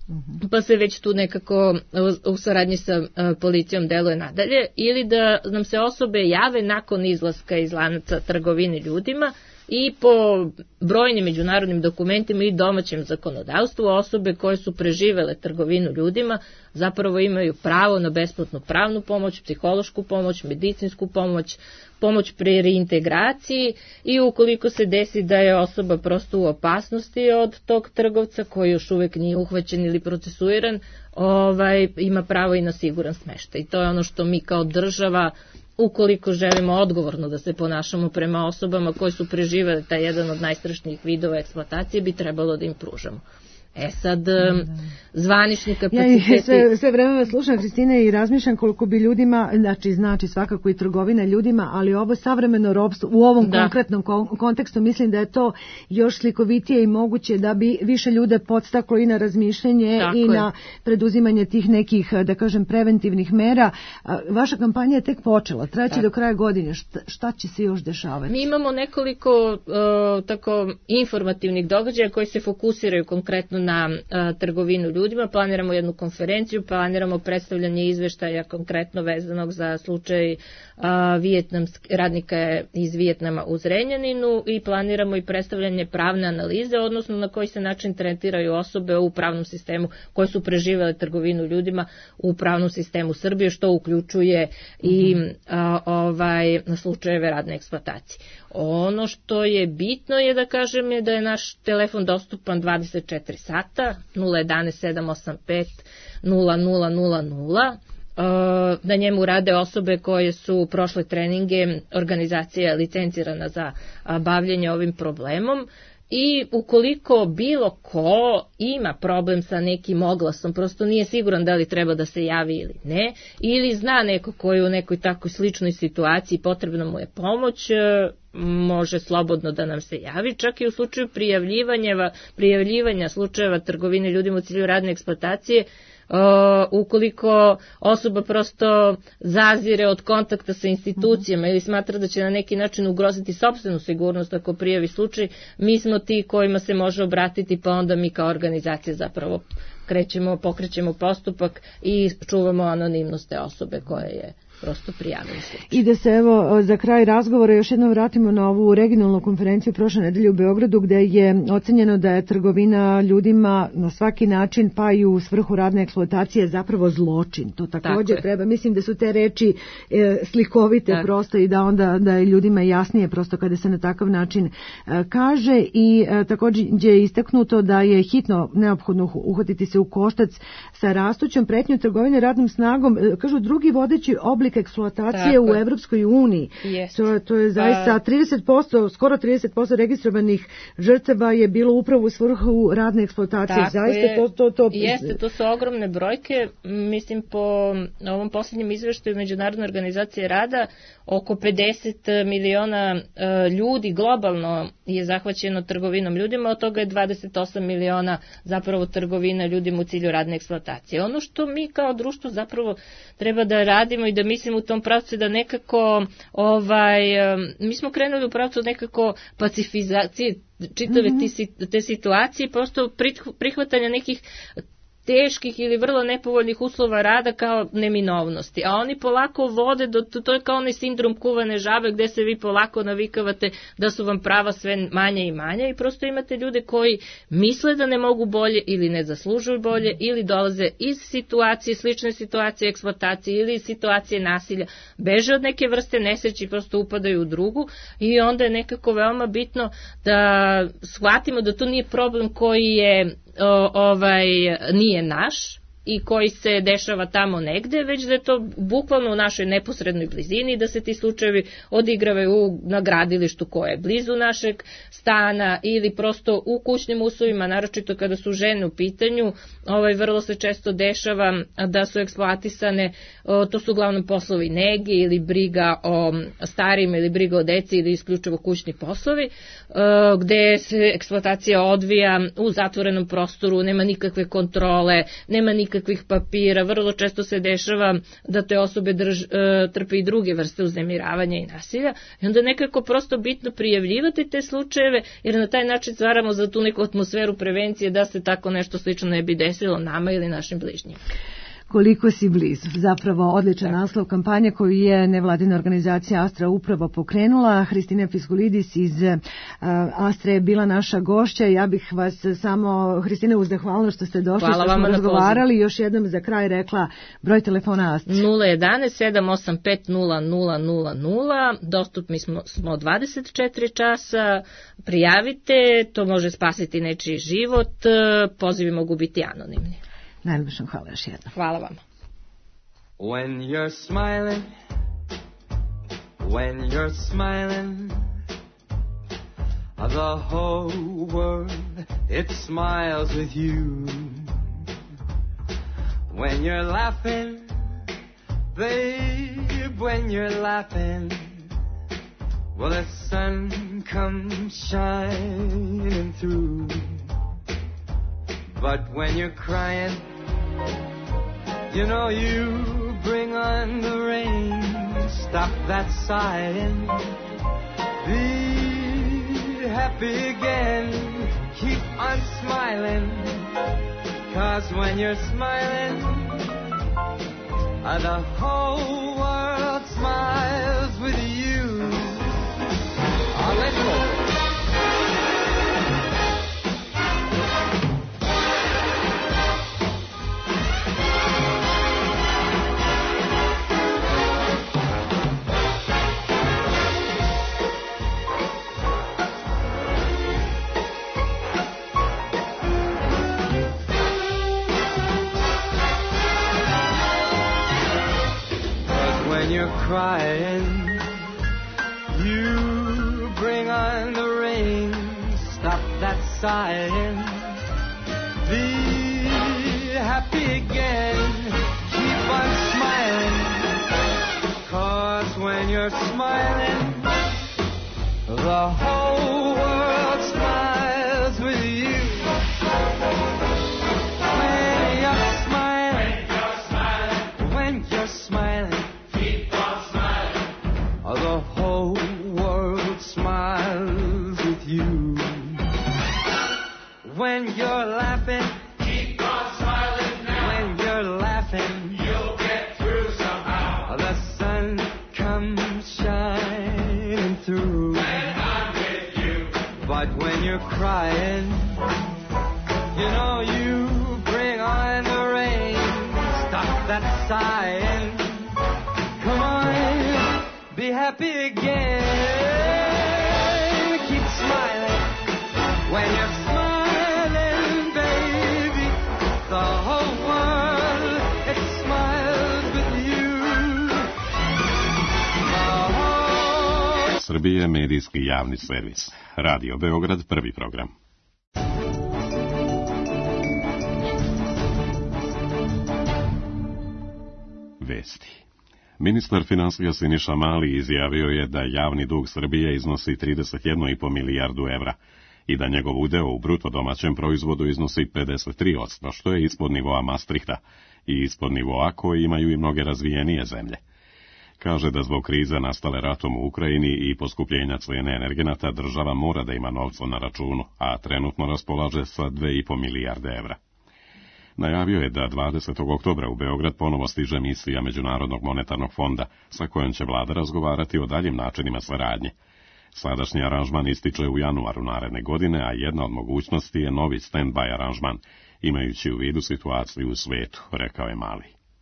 pa se već tu nekako u, u saradnji sa a, policijom deluje nadalje, ili da nam se osobe jave nakon izlaska iz lanaca trgovine ljudima, i po brojnim međunarodnim dokumentima i domaćem zakonodavstvu osobe koje su preživele trgovinu ljudima zapravo imaju pravo na besplatnu pravnu pomoć, psihološku pomoć, medicinsku pomoć, pomoć pri reintegraciji i ukoliko se desi da je osoba prosto u opasnosti od tog trgovca koji još uvek nije uhvaćen ili procesuiran, ovaj, ima pravo i na siguran smeštaj. I to je ono što mi kao država, ukoliko želimo odgovorno da se ponašamo prema osobama koje su preživele taj jedan od najstrašnijih vidova eksploatacije, bi trebalo da im pružamo. E sad, zvanični kapaciteti... Ja sve, sve vreme vas slušam, Kristina, i razmišljam koliko bi ljudima, znači, znači svakako i trgovina ljudima, ali ovo savremeno ropstvo, u ovom da. konkretnom kontekstu, mislim da je to još slikovitije i moguće da bi više ljude podstaklo i na razmišljanje Tako i je. na preduzimanje tih nekih, da kažem, preventivnih mera. Vaša kampanja je tek počela, trajaće Tako. do kraja godine. Šta, šta će se još dešavati? Mi imamo nekoliko uh, tako informativnih događaja koji se fokusiraju konkretno na a, trgovinu ljudima, planiramo jednu konferenciju, planiramo predstavljanje izveštaja konkretno vezanog za slučaj a, vijetnamsk, radnika iz Vijetnama u Zrenjaninu i planiramo i predstavljanje pravne analize, odnosno na koji se način tretiraju osobe u pravnom sistemu koje su preživele trgovinu ljudima u pravnom sistemu Srbije, što uključuje i a, ovaj, slučajeve radne eksploatacije. Ono što je bitno je da kažem je da je naš telefon dostupan dvadeset četiri sata, nula jedan sedam osam pet nula nula nula nula. Na njemu rade osobe koje su prošle treninge, organizacija licencirana za bavljenje ovim problemom. I ukoliko bilo ko ima problem sa nekim oglasom, prosto nije siguran da li treba da se javi ili ne, ili zna neko koji je u nekoj takoj sličnoj situaciji, potrebna mu je pomoć, može slobodno da nam se javi, čak i u slučaju prijavljivanja, prijavljivanja slučajeva trgovine ljudima u cilju radne eksploatacije. Uh, ukoliko osoba prosto zazire od kontakta sa institucijama ili smatra da će na neki način ugroziti sopstvenu sigurnost ako prijavi slučaj, mi smo ti kojima se može obratiti, pa onda mi kao organizacija zapravo krećemo, pokrećemo postupak i čuvamo anonimnost te osobe koja je prosto prijavili slučaj. I da se evo za kraj razgovora još jednom vratimo na ovu regionalnu konferenciju prošle nedelje u Beogradu, gde je ocenjeno da je trgovina ljudima na svaki način, pa i u svrhu radne eksploatacije, zapravo zločin. To također treba. Mislim da su te reči e, slikovite Tako. prosto i da onda da je ljudima jasnije prosto kada se na takav način e, kaže i e, također je istaknuto da je hitno neophodno uhvatiti se u koštac sa rastućom pretnjom trgovine radnom snagom. E, kažu drugi vodeći oblik oblik eksploatacije Tako u je. Evropskoj uniji. Jeste. To, to je zaista trideset posto, skoro trideset posto registrovanih žrtava je bilo upravo u svrhu radne eksploatacije. Tako Zaista je. to, to, to... Jeste, to su ogromne brojke. Mislim, po ovom posljednjem izveštaju Međunarodne organizacije rada, oko pedeset miliona e, ljudi globalno je zahvaćeno trgovinom ljudima, od toga je dvadeset osam miliona zapravo trgovina ljudima u cilju radne eksploatacije. Ono što mi kao društvo zapravo treba da radimo i da mislimo u tom pravcu da nekako, ovaj, e, mi smo krenuli u pravcu nekako pacifizacije čitave mm-hmm. te, te situacije, prosto prihvatanja nekih teških ili vrlo nepovoljnih uslova rada kao neminovnosti, a oni polako vode do, to je kao onaj sindrom kuvane žabe gde se vi polako navikavate da su vam prava sve manje i manje i prosto imate ljude koji misle da ne mogu bolje ili ne zaslužuju bolje ili dolaze iz situacije, slične situacije eksploatacije ili iz situacije nasilja, beže od neke vrste nesreći i prosto upadaju u drugu i onda je nekako veoma bitno da shvatimo da to nije problem koji je O, ovaj, nije naš i koji se dešava tamo negde, već da je to bukvalno u našoj neposrednoj blizini, da se ti slučajevi odigravaju na gradilištu koje je blizu našeg stana ili prosto u kućnim uslovima, naročito kada su žene u pitanju, ovaj, vrlo se često dešava da su eksploatisane, o, to su uglavnom poslovi nege ili briga o starijima ili briga o deci ili isključivo kućni poslovi, o, gde se eksploatacija odvija u zatvorenom prostoru, nema nikakve kontrole, nema nikakve kakvih papira, vrlo često se dešava da te osobe drž, trpe i druge vrste uznemiravanja i nasilja i onda nekako prosto bitno prijavljivati te slučajeve jer na taj način stvaramo za tu neku atmosferu prevencije da se tako nešto slično ne bi desilo nama ili našim bližnjima. Koliko si blizu. Zapravo odličan naslov kampanje koju je nevladina organizacija Astra upravo pokrenula. Hristina Fiskulidis iz uh, Astre je bila naša gošća. Ja bih vas samo, Hristina, uz zahvalno što ste došli, Hvala što smo razgovarali. poziv. Još jednom za kraj rekla broj telefona Astre. nula jedan sedam osam pet nula nula nula nula. Dostupni smo, smo dvadeset četiri časa. Prijavite, to može spasiti nečiji život. Pozivi mogu biti anonimni. Najljepša hvala još jednom. Hvala vam. When you're smiling, when you're smiling, the whole world, it smiles with you. When you're laughing, babe, when you're laughing, well, the sun comes shining through. But when you're crying, you know you bring on the rain. Stop that sighing. Be happy again. Keep on smiling. 'Cause when you're smiling, the whole world smiles with you. Oh, let's go. When you're crying, you bring on the rain. Stop that sighing. Be happy again. Keep on smiling. 'Cause when you're smiling, the whole world smiles with you. When you're smiling, when you're smiling, the whole world smiles with you. When you're laughing, keep on smiling now. When you're laughing, you'll get through somehow. The sun comes shining through. When I'm with you. But when you're crying, you know you bring on the rain. Stop that sighing. Come on. Be happy again. Keep smiling. When you're smiling, baby, the whole world, it smiles with you. Srbije, medijski javni servis. Radio Beograd, prvi program. Vesti. Ministar finansija Siniša Mali izjavio je da javni dug Srbije iznosi trideset jedna zarez pet milijardu evra i da njegov udeo u bruto domaćem proizvodu iznosi pedeset tri posto, što je ispod nivoa Maastrichta i ispod nivoa koji imaju i mnoge razvijenije zemlje. Kaže da zbog krize nastale ratom u Ukrajini i poskupljenja cijene energenata država mora da ima novca na računu, a trenutno raspolaže sa dve i po milijarde evra. Najavio je da dvadesetog oktobra u Beograd ponovo stiže misija Međunarodnog monetarnog fonda, sa kojom će vlada razgovarati o daljim načinima saradnje. Sadašnji aranžman ističe u januaru naredne godine, a jedna od mogućnosti je novi stand-by aranžman, imajući u vidu situaciju u svetu, rekao je Mali.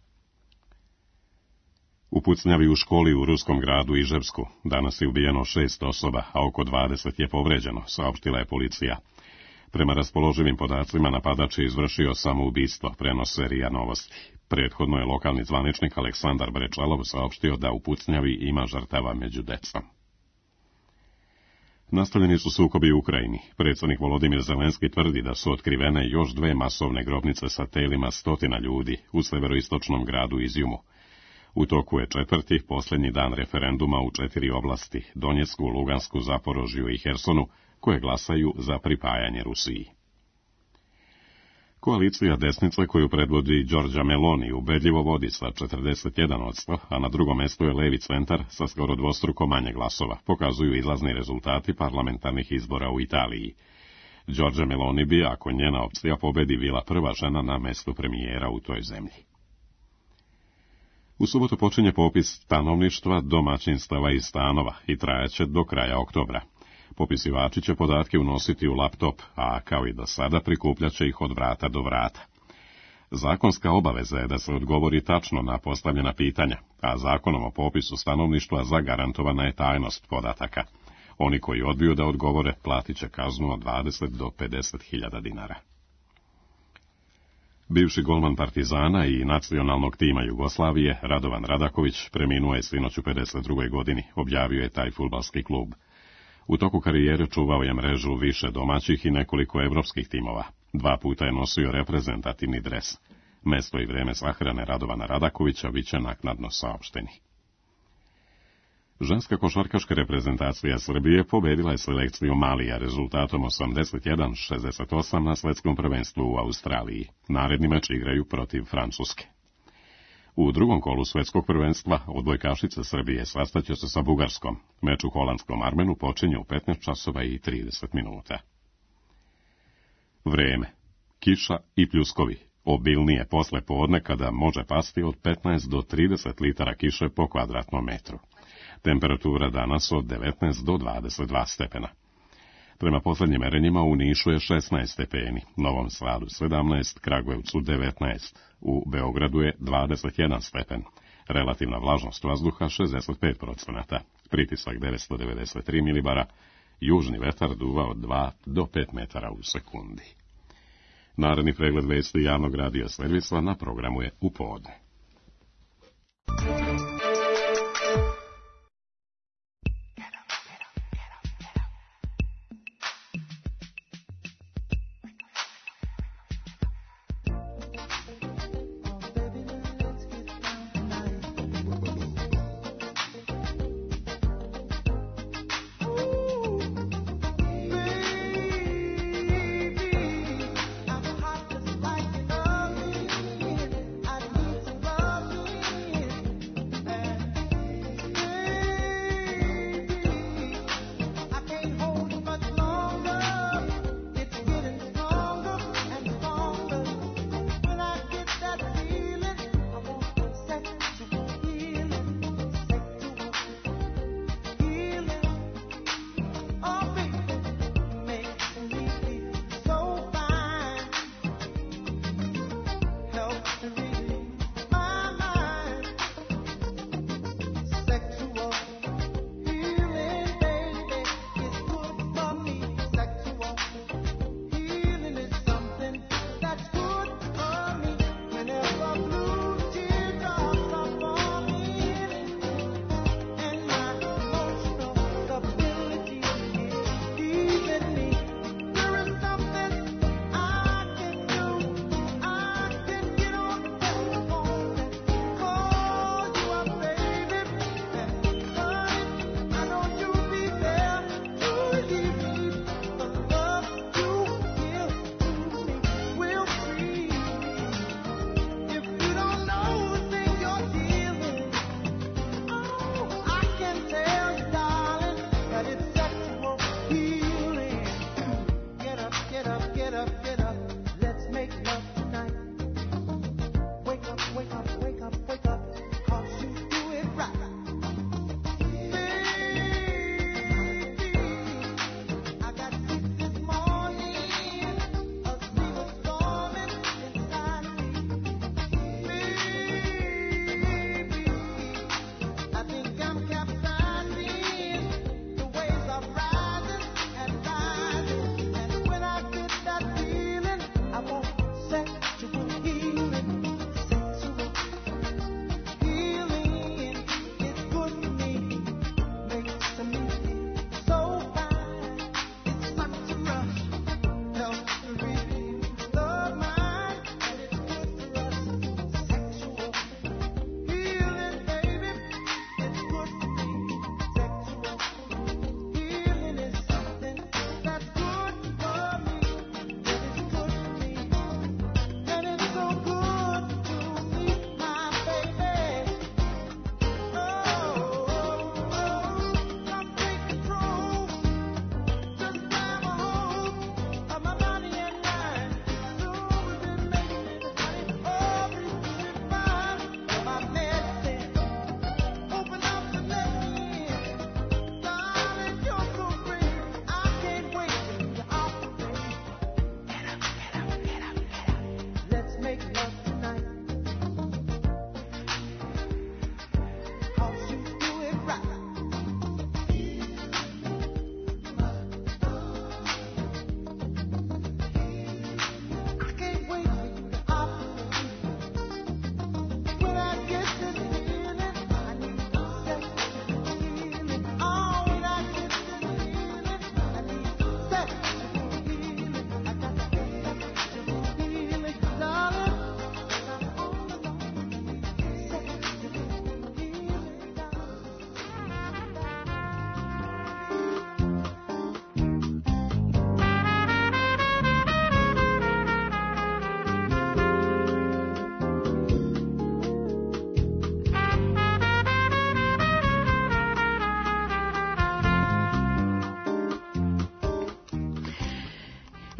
U pucnjavi u školi u ruskom gradu Iževsku danas je ubijeno šest osoba, a oko dvadeset je povređeno, saopštila je policija. Prema raspoloživim podacima napadač je izvršio samoubistvo, prenose R I A Novosti. Prethodno je lokalni zvaničnik Aleksandar Brečalov saopštio da u pucnjavi ima žrtava među decom. Nastavljeni su sukobi u Ukrajini. Predsjednik Volodimir Zelenski tvrdi da su otkrivene još dve masovne grobnice sa telima stotina ljudi u severoistočnom gradu Izjumu. U toku je četvrti, posljednji dan referenduma u četiri oblasti, Donjecku, Lugansku, Zaporožju i Hersonu, koje glasaju za pripajanje Rusiji. Koalicija desnice koju predvodi Giorgia Meloni ubedljivo vodi sa četrdeset jedan posto, a na drugom mjestu je levi centar sa skoro dvostruko manje glasova, pokazuju izlazni rezultati parlamentarnih izbora u Italiji. Giorgia Meloni bi, ako njena opcija pobedi, bila prva žena na mjestu premijera u toj zemlji. U subotu počinje popis stanovništva, domaćinstava i stanova i trajaće do kraja oktobra. Popisivači će podatke unositi u laptop, a kao i do sada prikupljat će ih od vrata do vrata. Zakonska obaveza je da se odgovori tačno na postavljena pitanja, a zakonom o popisu stanovništva zagarantovana je tajnost podataka. Oni koji odbiju da odgovore platit će kaznu od dvadeset do pedeset hiljada dinara. Bivši golman Partizana i nacionalnog tima Jugoslavije, Radovan Radaković, preminuo je sinoć u pedeset drugoj godini, objavio je taj fudbalski klub. U toku karijere čuvao je mrežu više domaćih i nekoliko evropskih timova. Dva puta je nosio reprezentativni dres. Mesto i vreme sahrane Radovana Radakovića bit će naknadno saopšteni. Ženska košarkaška reprezentacija Srbije pobedila je selekciju Malija rezultatom osamdeset jedan šezdeset osam na svetskom prvenstvu u Australiji. Naredni meč igraju protiv Francuske. U drugom kolu svetskog prvenstva odbojkašice Srbije sastaće se sa Bugarskom. Meč u holandskom Armenu počinje u petnaest časova i trideset minuta. Vreme. Kiša i pljuskovi. Obilnije posle podne kada može pasti od petnaest do trideset litara kiše po kvadratnom metru. Temperatura danas od devetnaest do dvadeset dva stepena. Prema posljednjim merenjima u Nišu je šesnaest stepeni, Novom Sadu sedamnaest, Kragujevcu devetnaest, u Beogradu je dvadeset jedan stepen, relativna vlažnost vazduha šezdeset pet procenata, pritisak devetsto devedeset tri milibara, južni vetar duva od dva do pet metara u sekundi. Naredni pregled vesti javnog radio servisa na programu je u podne.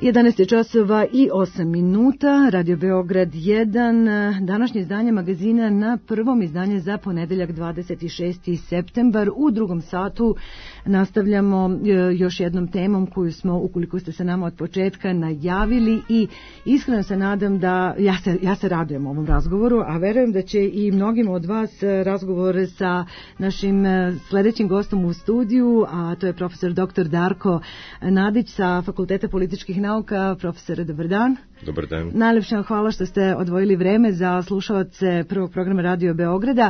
jedanaest časova i osam minuta, Radio Beograd jedan, današnje izdanje magazina na prvom izdanje za ponedeljak dvadeset šesti septembar. U drugom satu nastavljamo još jednom temom koju smo, ukoliko ste se nama od početka najavili, i iskreno se nadam da, ja se, ja se radujem ovom razgovoru, a verujem da će i mnogim od vas razgovor sa našim sledećim gostom u studiju, a to je profesor doktor Darko Nadić sa Fakulteta političkih nauka. Profesore, dobar dan. Dobar dan. Najlepša hvala što ste odvojili vreme za slušaoce prvog programa Radio Beograda.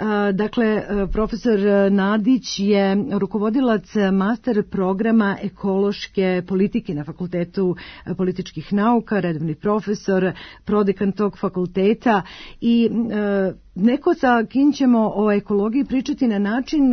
Dakle, profesor Nadić je rukovodilac master programa ekološke politike na Fakultetu političkih nauka, redovni profesor, prodekan tog fakulteta, i neko sa kim ćemo o ekologiji pričati na način,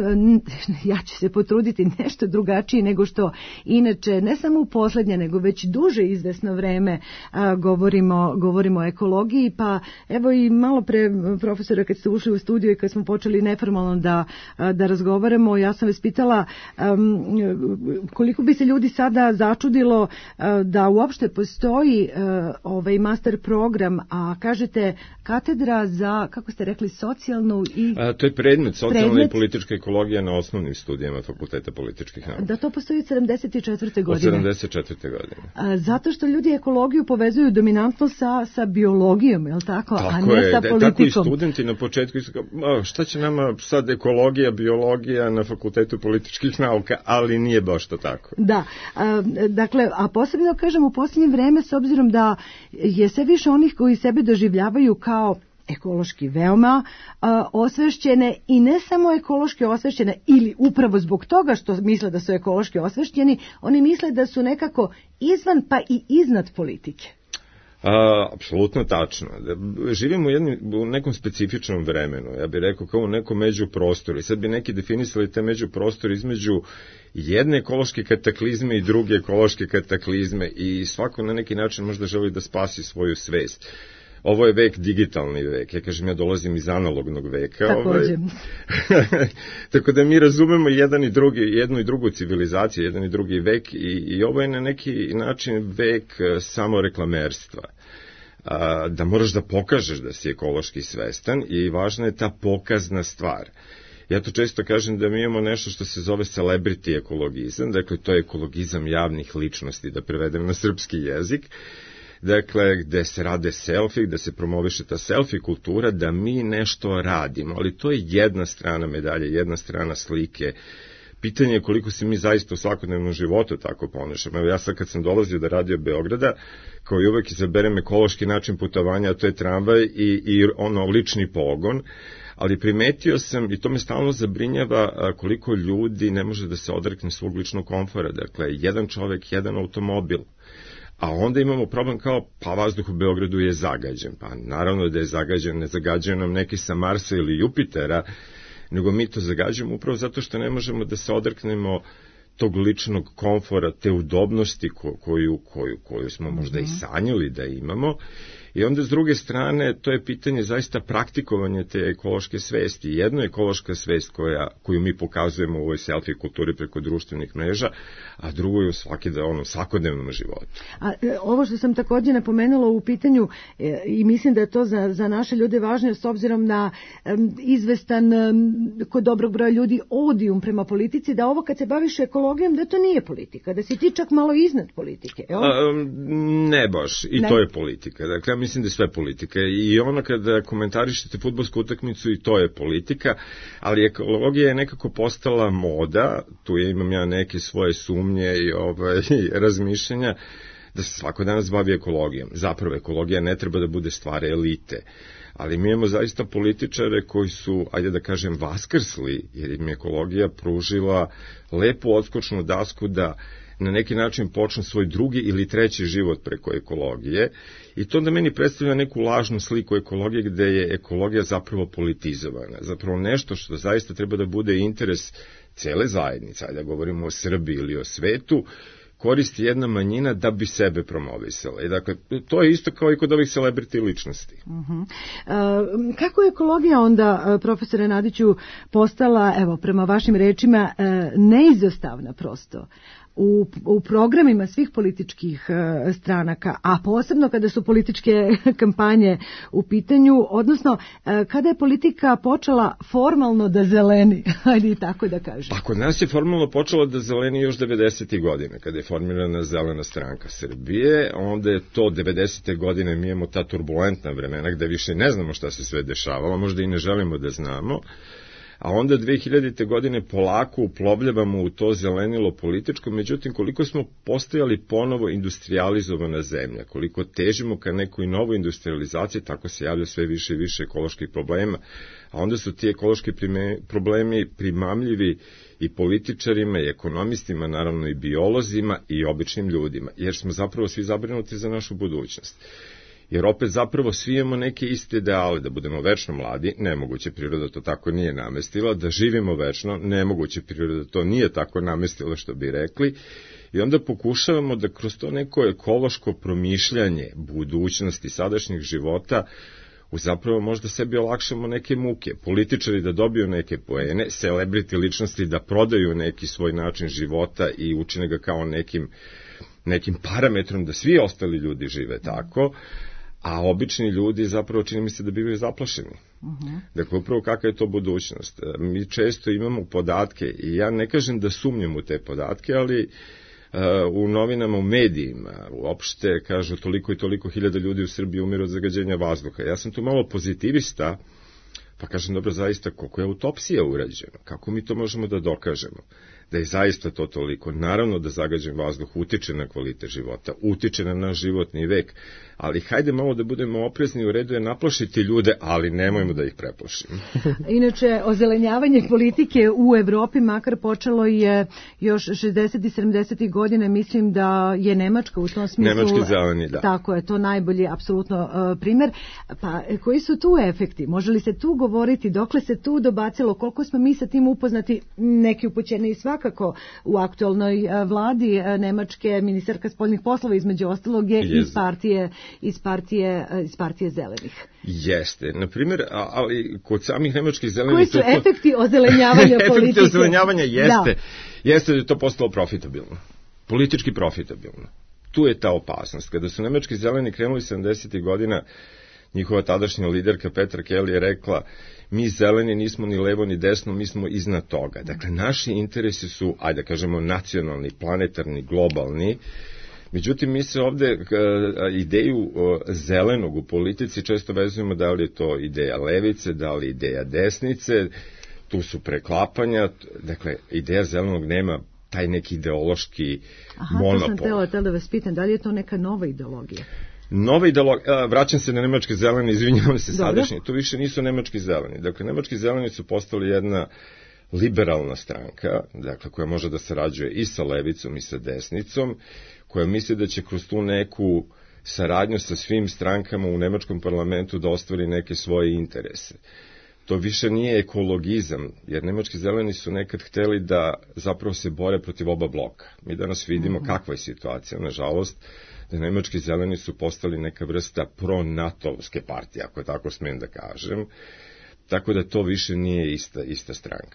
ja ću se potruditi, nešto drugačiji nego što inače, ne samo u poslednje, nego već duže izvesno vreme a, govorimo, govorimo o ekologiji. Pa evo i malo pre, profesore, kad ste ušli u studiju i kad smo počeli neformalno da, a, da razgovaramo, ja sam vas pitala um, koliko bi se ljudi sada začudilo a, da uopšte postoji a, ovaj master program, a kažete katedra za, kako ste rekli, socijalnu i... A, to je predmet, socijalna predmet... i politička ekologija na osnovnim studijama Fakulteta političkih nauka. Da to postoji od sedamdeset četvrte godine. Od sedamdeset četvrte godine. A, zato što ljudi ekologiju povezuju dominantno sa, sa biologijom, je li tako? Tako a ne je, sa da, politikom. tako i studenti na početku, šta će nama sad ekologija, biologija na Fakultetu političkih nauka, ali nije baš to tako. Da, a, dakle, a posebno kažem u posljednje vreme, s obzirom da je sve više onih koji sebe doživljavaju kao ekološki veoma a, osvešćene, i ne samo ekološki osvešćene, ili upravo zbog toga što misle da su ekološki osvešćeni, oni misle da su nekako izvan pa i iznad politike. A, apsolutno tačno. Živimo u, jednim, u nekom specifičnom vremenu, ja bih rekao kao u nekom međuprostoru, i sad bi neki definisali te međuprostor između jedne ekološke kataklizme i druge ekološke kataklizme, i svako na neki način možda želi da spasi svoju svest. Ovo je vek, digitalni vek. Ja kažem, ja dolazim iz analognog veka. Takođe. Ovaj, tako da mi razumemo jedan i drugi, jednu i drugu civilizaciju, jedan i drugi vek, i, i ovo je na neki način vek samoreklamerstva. A, da moraš da pokažeš da si ekološki svestan, i važna je ta pokazna stvar. Ja to često kažem da mi imamo nešto što se zove celebrity ekologizam, dakle to je ekologizam javnih ličnosti, da prevedem na srpski jezik. Dakle, gde se rade selfie, da se promoviše ta selfie kultura, da mi nešto radimo, ali to je jedna strana medalje, jedna strana slike. Pitanje je koliko se mi zaista u svakodnevnom životu tako ponašamo. Evo, ja sad kad sam dolazio da Radio Beograda, kao i uvek izaberem ekološki način putovanja, a to je tramvaj i, i ono lični pogon, ali primetio sam, i to me stalno zabrinjava, koliko ljudi ne može da se odrekne svog ličnog komfora. Dakle, jedan čovek, jedan automobil. A onda imamo problem kao, pa vazduh u Beogradu je zagađen. Pa naravno da je zagađen, ne zagađuje nam neki sa Marsa ili Jupitera, nego mi to zagađujemo upravo zato što ne možemo da se odreknemo tog ličnog komfora, te udobnosti ko, koju, koju, koju smo možda i sanjali da imamo. I onda s druge strane, to je pitanje zaista praktikovanja te ekološke svesti. Jedno je ekološka svest koja, koju mi pokazujemo u ovoj selfie kulturi preko društvenih mreža, a drugo je u svaki da onom svakodnevnom životu. A ovo što sam takođe napomenula u pitanju, e, i mislim da je to za, za naše ljude važno, s obzirom na e, izvestan e, kod dobrog broja ljudi odijum prema politici, da ovo kad se baviš ekologijom, da to nije politika, da si ti čak malo iznad politike. A, ne baš, i ne. To je politika. Dakle, mislim da je sve politika, i ono kada komentarišete fudbalsku utakmicu, i to je politika, ali ekologija je nekako postala moda, tu je, imam ja neke svoje sumnje i ovaj, razmišljenja, da se svako danas bavi ekologijom. Zapravo, ekologija ne treba da bude stvar elite, ali mi imamo zaista političare koji su, ajde da kažem, vaskrsli, jer im ekologija pružila lepu odskočnu dasku da na neki način počne svoj drugi ili treći život preko ekologije, i to onda meni predstavlja neku lažnu sliku ekologije gde je ekologija zapravo politizovana, zapravo nešto što zaista treba da bude interes cele zajednice, ajde da govorimo o Srbiji ili o svetu, koristi jedna manjina da bi sebe promovisala. I dakle, to je isto kao i kod ovih celebrity ličnosti. Uh-huh. E, kako je ekologija onda, profesore Nadiću, postala, evo, prema vašim rečima, e, neizostavna prosto u, u programima svih političkih e, stranaka, a posebno kada su političke kampanje u pitanju, odnosno e, kada je politika počela formalno da zeleni, ajde i tako da kažem. Pa kod nas je formalno počela da zeleni još devedesetih godine, kada je formirana Zelena stranka Srbije, onda je to devedesete godine, mi imamo ta turbulentna vremena gde više ne znamo šta se sve dešavalo, možda i ne želimo da znamo, a onda dve hiljadite godine polako uplovljavamo u to zelenilo političko, međutim koliko smo postajali ponovo industrializovana zemlja, koliko težimo ka nekoj novoj industrializaciji, tako se javlja sve više i više ekoloških problema, a onda su ti ekološki problemi primamljivi i političarima, i ekonomistima, naravno i biolozima i običnim ljudima, jer smo zapravo svi zabrinuti za našu budućnost. Jer opet zapravo svi imamo neke iste ideale, da budemo večno mladi, nemoguće, priroda to tako nije namestila, da živimo večno, nemoguće, priroda to nije tako namestila, što bi rekli, i onda pokušavamo da kroz to neko ekološko promišljanje budućnosti sadašnjih života zapravo možda sebi olakšamo neke muke, političari da dobiju neke poene, celebrity ličnosti da prodaju neki svoj način života i učine ga kao nekim, nekim parametrom da svi ostali ljudi žive tako, a obični ljudi zapravo čini mi se da bivaju zaplašeni. Uh-huh. Dakle, upravo kakva je to budućnost. Mi često imamo podatke i ja ne kažem da sumnjam u te podatke, ali uh, u novinama, u medijima, uopšte kažu toliko i toliko hiljada ljudi u Srbiji umiru od zagađenja vazduha. Ja sam tu malo pozitivista, pa kažem, dobro, zaista, koliko je autopsija urađeno, kako mi to možemo da dokažemo? Da je zaista to toliko. Naravno da zagađen vazduh utiče na kvalitet života, utiče na naš životni vek, ali hajde malo da budemo oprezni, u redu je naplašiti ljude, ali nemojmo da ih preplašimo. Inače, ozelenjavanje politike u Evropi makar počelo je još šezdesetih i sedamdesetih godina, mislim da je Nemačka u tom smislu. Nemački zeleni, da. Tako je, to najbolji apsolutno uh, primer. Pa koji su tu efekti? Može li se tu govoriti, dokle se tu dobacilo, koliko smo mi sa tim upoznati, neki upućeni i svakako u aktualnoj uh, vladi uh, Nemačke, ministarka spoljnih poslova između ostalog je iz partije iz partije, iz partije zelenih. Jeste. Naprimjer, ali kod samih nemačkih zelenih... Koji su to... efekti ozelenjavanja politike? Efekti ozelenjavanja jeste, da. jeste da je to postalo profitabilno. Politički profitabilno. Tu je ta opasnost. Kada su nemački zeleni krenuli sedamdesetih godina, njihova tadašnja liderka Petra Kelly je rekla: mi zeleni nismo ni levo ni desno, mi smo iznad toga. Dakle, naši interesi su, ajde da kažemo, nacionalni, planetarni, globalni. Međutim, mi se ovde ideju zelenog u politici često vezujemo da li je to ideja levice, da li ideja desnice, tu su preklapanja, dakle, ideja zelenog nema taj neki ideološki Aha, monopol. Aha, to sam tela, tela da vas pitam, da li je to neka nova ideologija? Nova ideologija, vraćam se na nemačke zelene, izvinjavam se sadašnji, to više nisu nemački zeleni. Dakle, nemački zeleni su postali jedna liberalna stranka, dakle, koja može da sarađuje i sa levicom i sa desnicom, koja misli da će kroz tu neku saradnju sa svim strankama u nemačkom parlamentu da ostvari neke svoje interese. To više nije ekologizam, jer nemački zeleni su nekad hteli da zapravo se bore protiv oba bloka. Mi danas vidimo kakva je situacija, nažalost, da nemački zeleni su postali neka vrsta pro-natovske partije, ako tako smijem da kažem, tako da to više nije ista, ista stranka.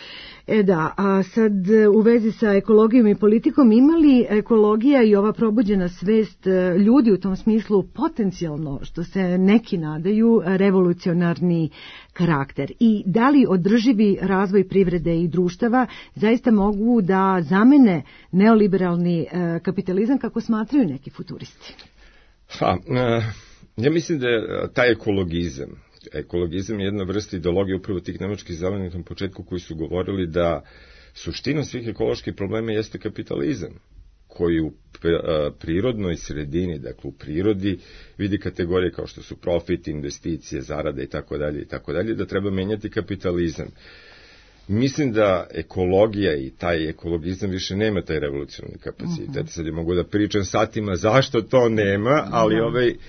E da, a sad u vezi sa ekologijom i politikom, ima li ekologija i ova probuđena svest ljudi u tom smislu potencijalno, što se neki nadaju, revolucionarni karakter? I da li održivi razvoj privrede i društava zaista mogu da zamene neoliberalni kapitalizam kako smatraju neki futuristi? Ha, ja mislim da je taj ekologizam, ekologizam je jedna vrsta ideologije upravo tih nemačkih zelenih na početku koji su govorili da suština svih ekoloških problema jeste kapitalizam, koji u prirodnoj sredini, dakle u prirodi, vidi kategorije kao što su profit, investicije, zarade i tako dalje i tako dalje, da treba menjati kapitalizam. Mislim da ekologija i taj ekologizam više nema taj revolucionarni kapacitet. Uh-huh. Sad je mogu da pričam satima zašto to nema, ali ovaj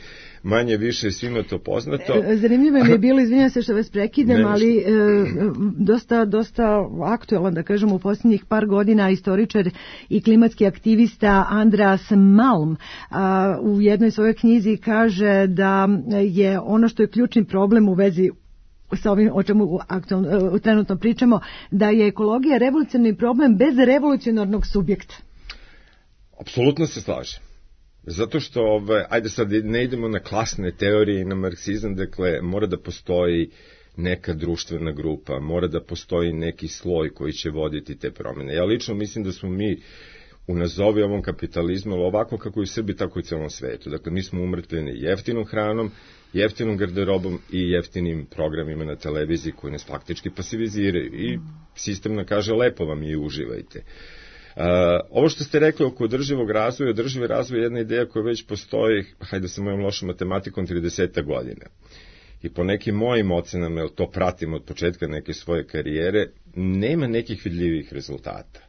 manje više svima to poznato. Zanimljivo mi je bilo, izvinjam se što vas prekidem, ali e, dosta, dosta aktualan, da kažem, u posljednjih par godina istoričar i klimatski aktivista Andreas Malm a, u jednoj svojoj knjizi kaže da je ono što je ključni problem u vezi sa ovim o čemu aktualno, trenutno pričamo, da je ekologija revolucionarni problem bez revolucionarnog subjekta. Apsolutno se slažem. Zato što, ovaj, ajde sad ne idemo na klasne teorije i na marksizam, dakle, mora da postoji neka društvena grupa, mora da postoji neki sloj koji će voditi te promene. Ja lično mislim da smo mi u nazovi ovom kapitalizmu, ovako kako i u Srbiji, tako i u celom svetu. Dakle, mi smo umrtvljeni jeftinom hranom, jeftinom garderobom i jeftinim programima na televiziji koji nas faktički pasiviziraju. I sistem nam kaže, lepo vam je i uživajte. Uh, ovo što ste rekli oko održivog razvoja, održivi razvoj je jedna ideja koja već postoji, hajde sa mojom lošom matematikom, trideset godina. I po nekim mojim ocenama, jer to pratim od početka neke svoje karijere, nema nekih vidljivih rezultata.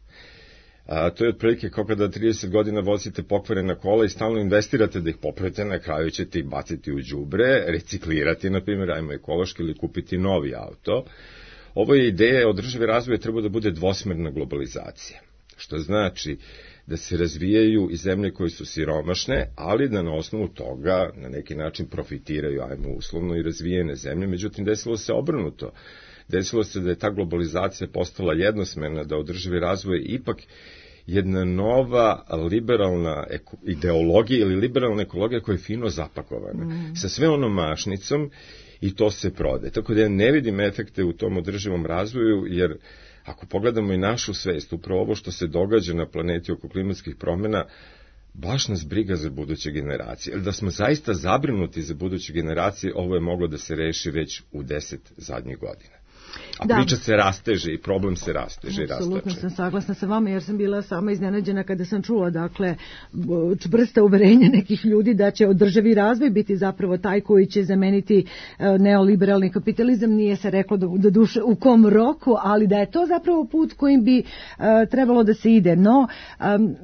A, to je otprilike kao kada trideset godina vozite pokvarena kola i stalno investirate da ih popravite, na kraju ćete ih baciti u đubre, reciklirati, na primjer, ajmo ekološki, ili kupiti novi auto. Ovo je ideja, održivi razvoj treba da bude dvosmerna globalizacija. Što znači da se razvijaju i zemlje koje su siromašne, ali da na osnovu toga na neki način profitiraju, ajmo uslovno, i razvijene zemlje. Međutim, desilo se obrnuto. Desilo se da je ta globalizacija postala jednosmerna, da održivi razvoj ipak jedna nova liberalna ideologija ili liberalna ekologija koja je fino zapakovana, mm. sa sve onom mašnicom, i to se prode. Tako da ja ne vidim efekte u tom održivom razvoju, jer ako pogledamo i našu svest, upravo ovo što se događa na planeti oko klimatskih promjena, baš nas briga za buduće generacije. Jer da smo zaista zabrinuti za buduće generacije, ovo je moglo da se reši već u deset zadnjih godina. A da. Priča se rasteže i problem se rasteže i rasteže. Apsolutno sam saglasna sa vama, jer sam bila sama iznenađena kada sam čula, dakle, čvrsta uverenja nekih ljudi da će održivi razvoj biti zapravo taj koji će zameniti neoliberalni kapitalizam. Nije se reklo do, do duše u kom roku, ali da je to zapravo put kojim bi uh, trebalo da se ide. No, um, uh,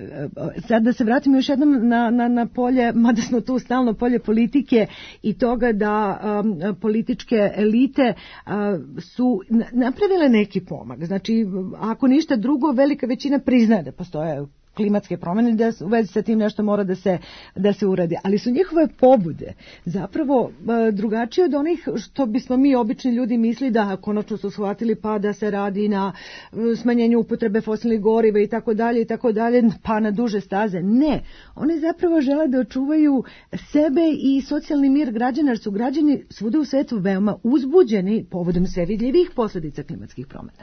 sad da se vratimo još jednom na, na, na polje, mada smo tu stalno, polje politike i toga da um, političke elite uh, su napravile neki pomak. Znači, ako ništa drugo, velika većina priznaje da postoje klimatske promjene, da u vezi sa tim nešto mora da se, da se uradi. Ali su njihove pobude zapravo e, drugačije od onih što bismo mi obični ljudi mislili da konačno su shvatili, pa da se radi na smanjenju upotrebe fosilnih goriva i tako dalje i tako dalje, pa na duže staze. Ne, oni zapravo žele da očuvaju sebe i socijalni mir građana, jer su građani svuda u svetu veoma uzbuđeni povodom sve vidljivih posljedica klimatskih promjena.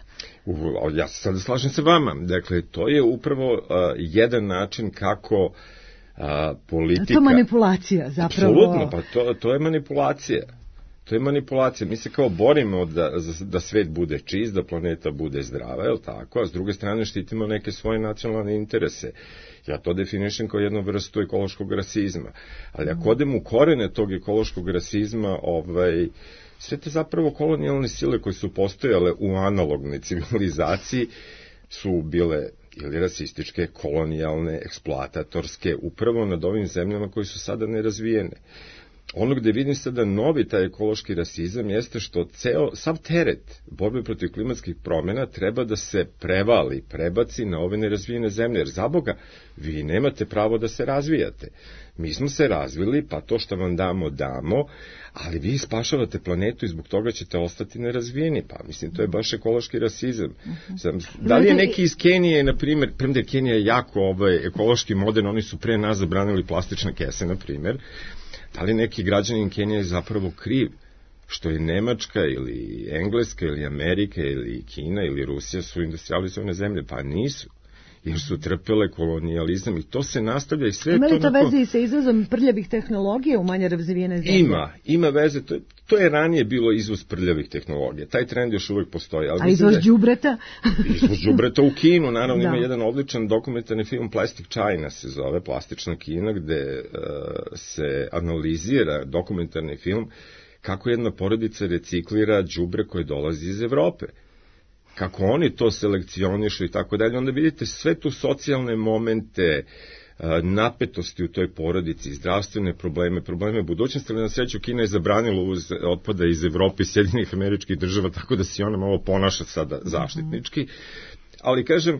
Ja se sada slažem sa vama. Dakle, to je upravo uh, jedan način kako uh, politika... To je manipulacija, zapravo. Apsolutno, pa to, to je manipulacija. To je manipulacija. Mi se kao borimo da, da svet bude čist, da planeta bude zdrava, je li tako? A s druge strane štitimo neke svoje nacionalne interese. Ja to definišem kao jednu vrstu ekološkog rasizma. Ali ako odem u korene tog ekološkog rasizma, ovaj... sve te zapravo kolonijalne sile koje su postojale u analognoj civilizaciji su bile ili rasističke, kolonijalne, eksploatatorske, upravo nad ovim zemljama koje su sada nerazvijene. Ono gde vidim sada novi taj ekološki rasizam jeste što ceo, sav teret borbe protiv klimatskih promjena treba da se prevali, prebaci na ove nerazvijene zemlje, jer za Boga vi nemate pravo da se razvijate. Mi smo se razvili, pa to što vam damo, damo, ali vi spašavate planetu i zbog toga ćete ostati nerazvijeni. Pa mislim, to je baš ekološki rasizam. Uh-huh. Da li je neki iz Kenije, na primjer, premda je Kenija jako ovaj, ekološki modern, oni su pre nas zabranili plastične kese, na primjer, da li neki građanin Kenije je zapravo kriv što je Nemačka ili Engleska ili Amerika ili Kina ili Rusija su industrializovane zemlje? Pa nisu, jer su trpele kolonijalizam i to se nastavlja i sve ima to... Ima li to veze i sa izvozom prljavih tehnologija u manje razvijene zemlje? Ima, ima veze, to, to je ranije bilo izvoz prljavih tehnologija, taj trend još uvijek postoji. Ali a izvoz đubreta? Izvoz đubreta u Kinu, naravno da. Ima jedan odličan dokumentarni film Plastic China se zove, Plastična Kina, gde uh, se analizira dokumentarni film kako jedna porodica reciklira đubre koje dolazi iz Evrope. Kako oni to selekcionišu i tako dalje, onda vidite sve tu socijalne momente, napetosti u toj porodici, zdravstvene probleme, probleme budućnosti, ali na sreću Kina je zabranila uvoz otpada iz Evrope i Sjedinjenih Američkih Država, tako da se i ona malo ponaša sada zaštitnički. Ali kažem,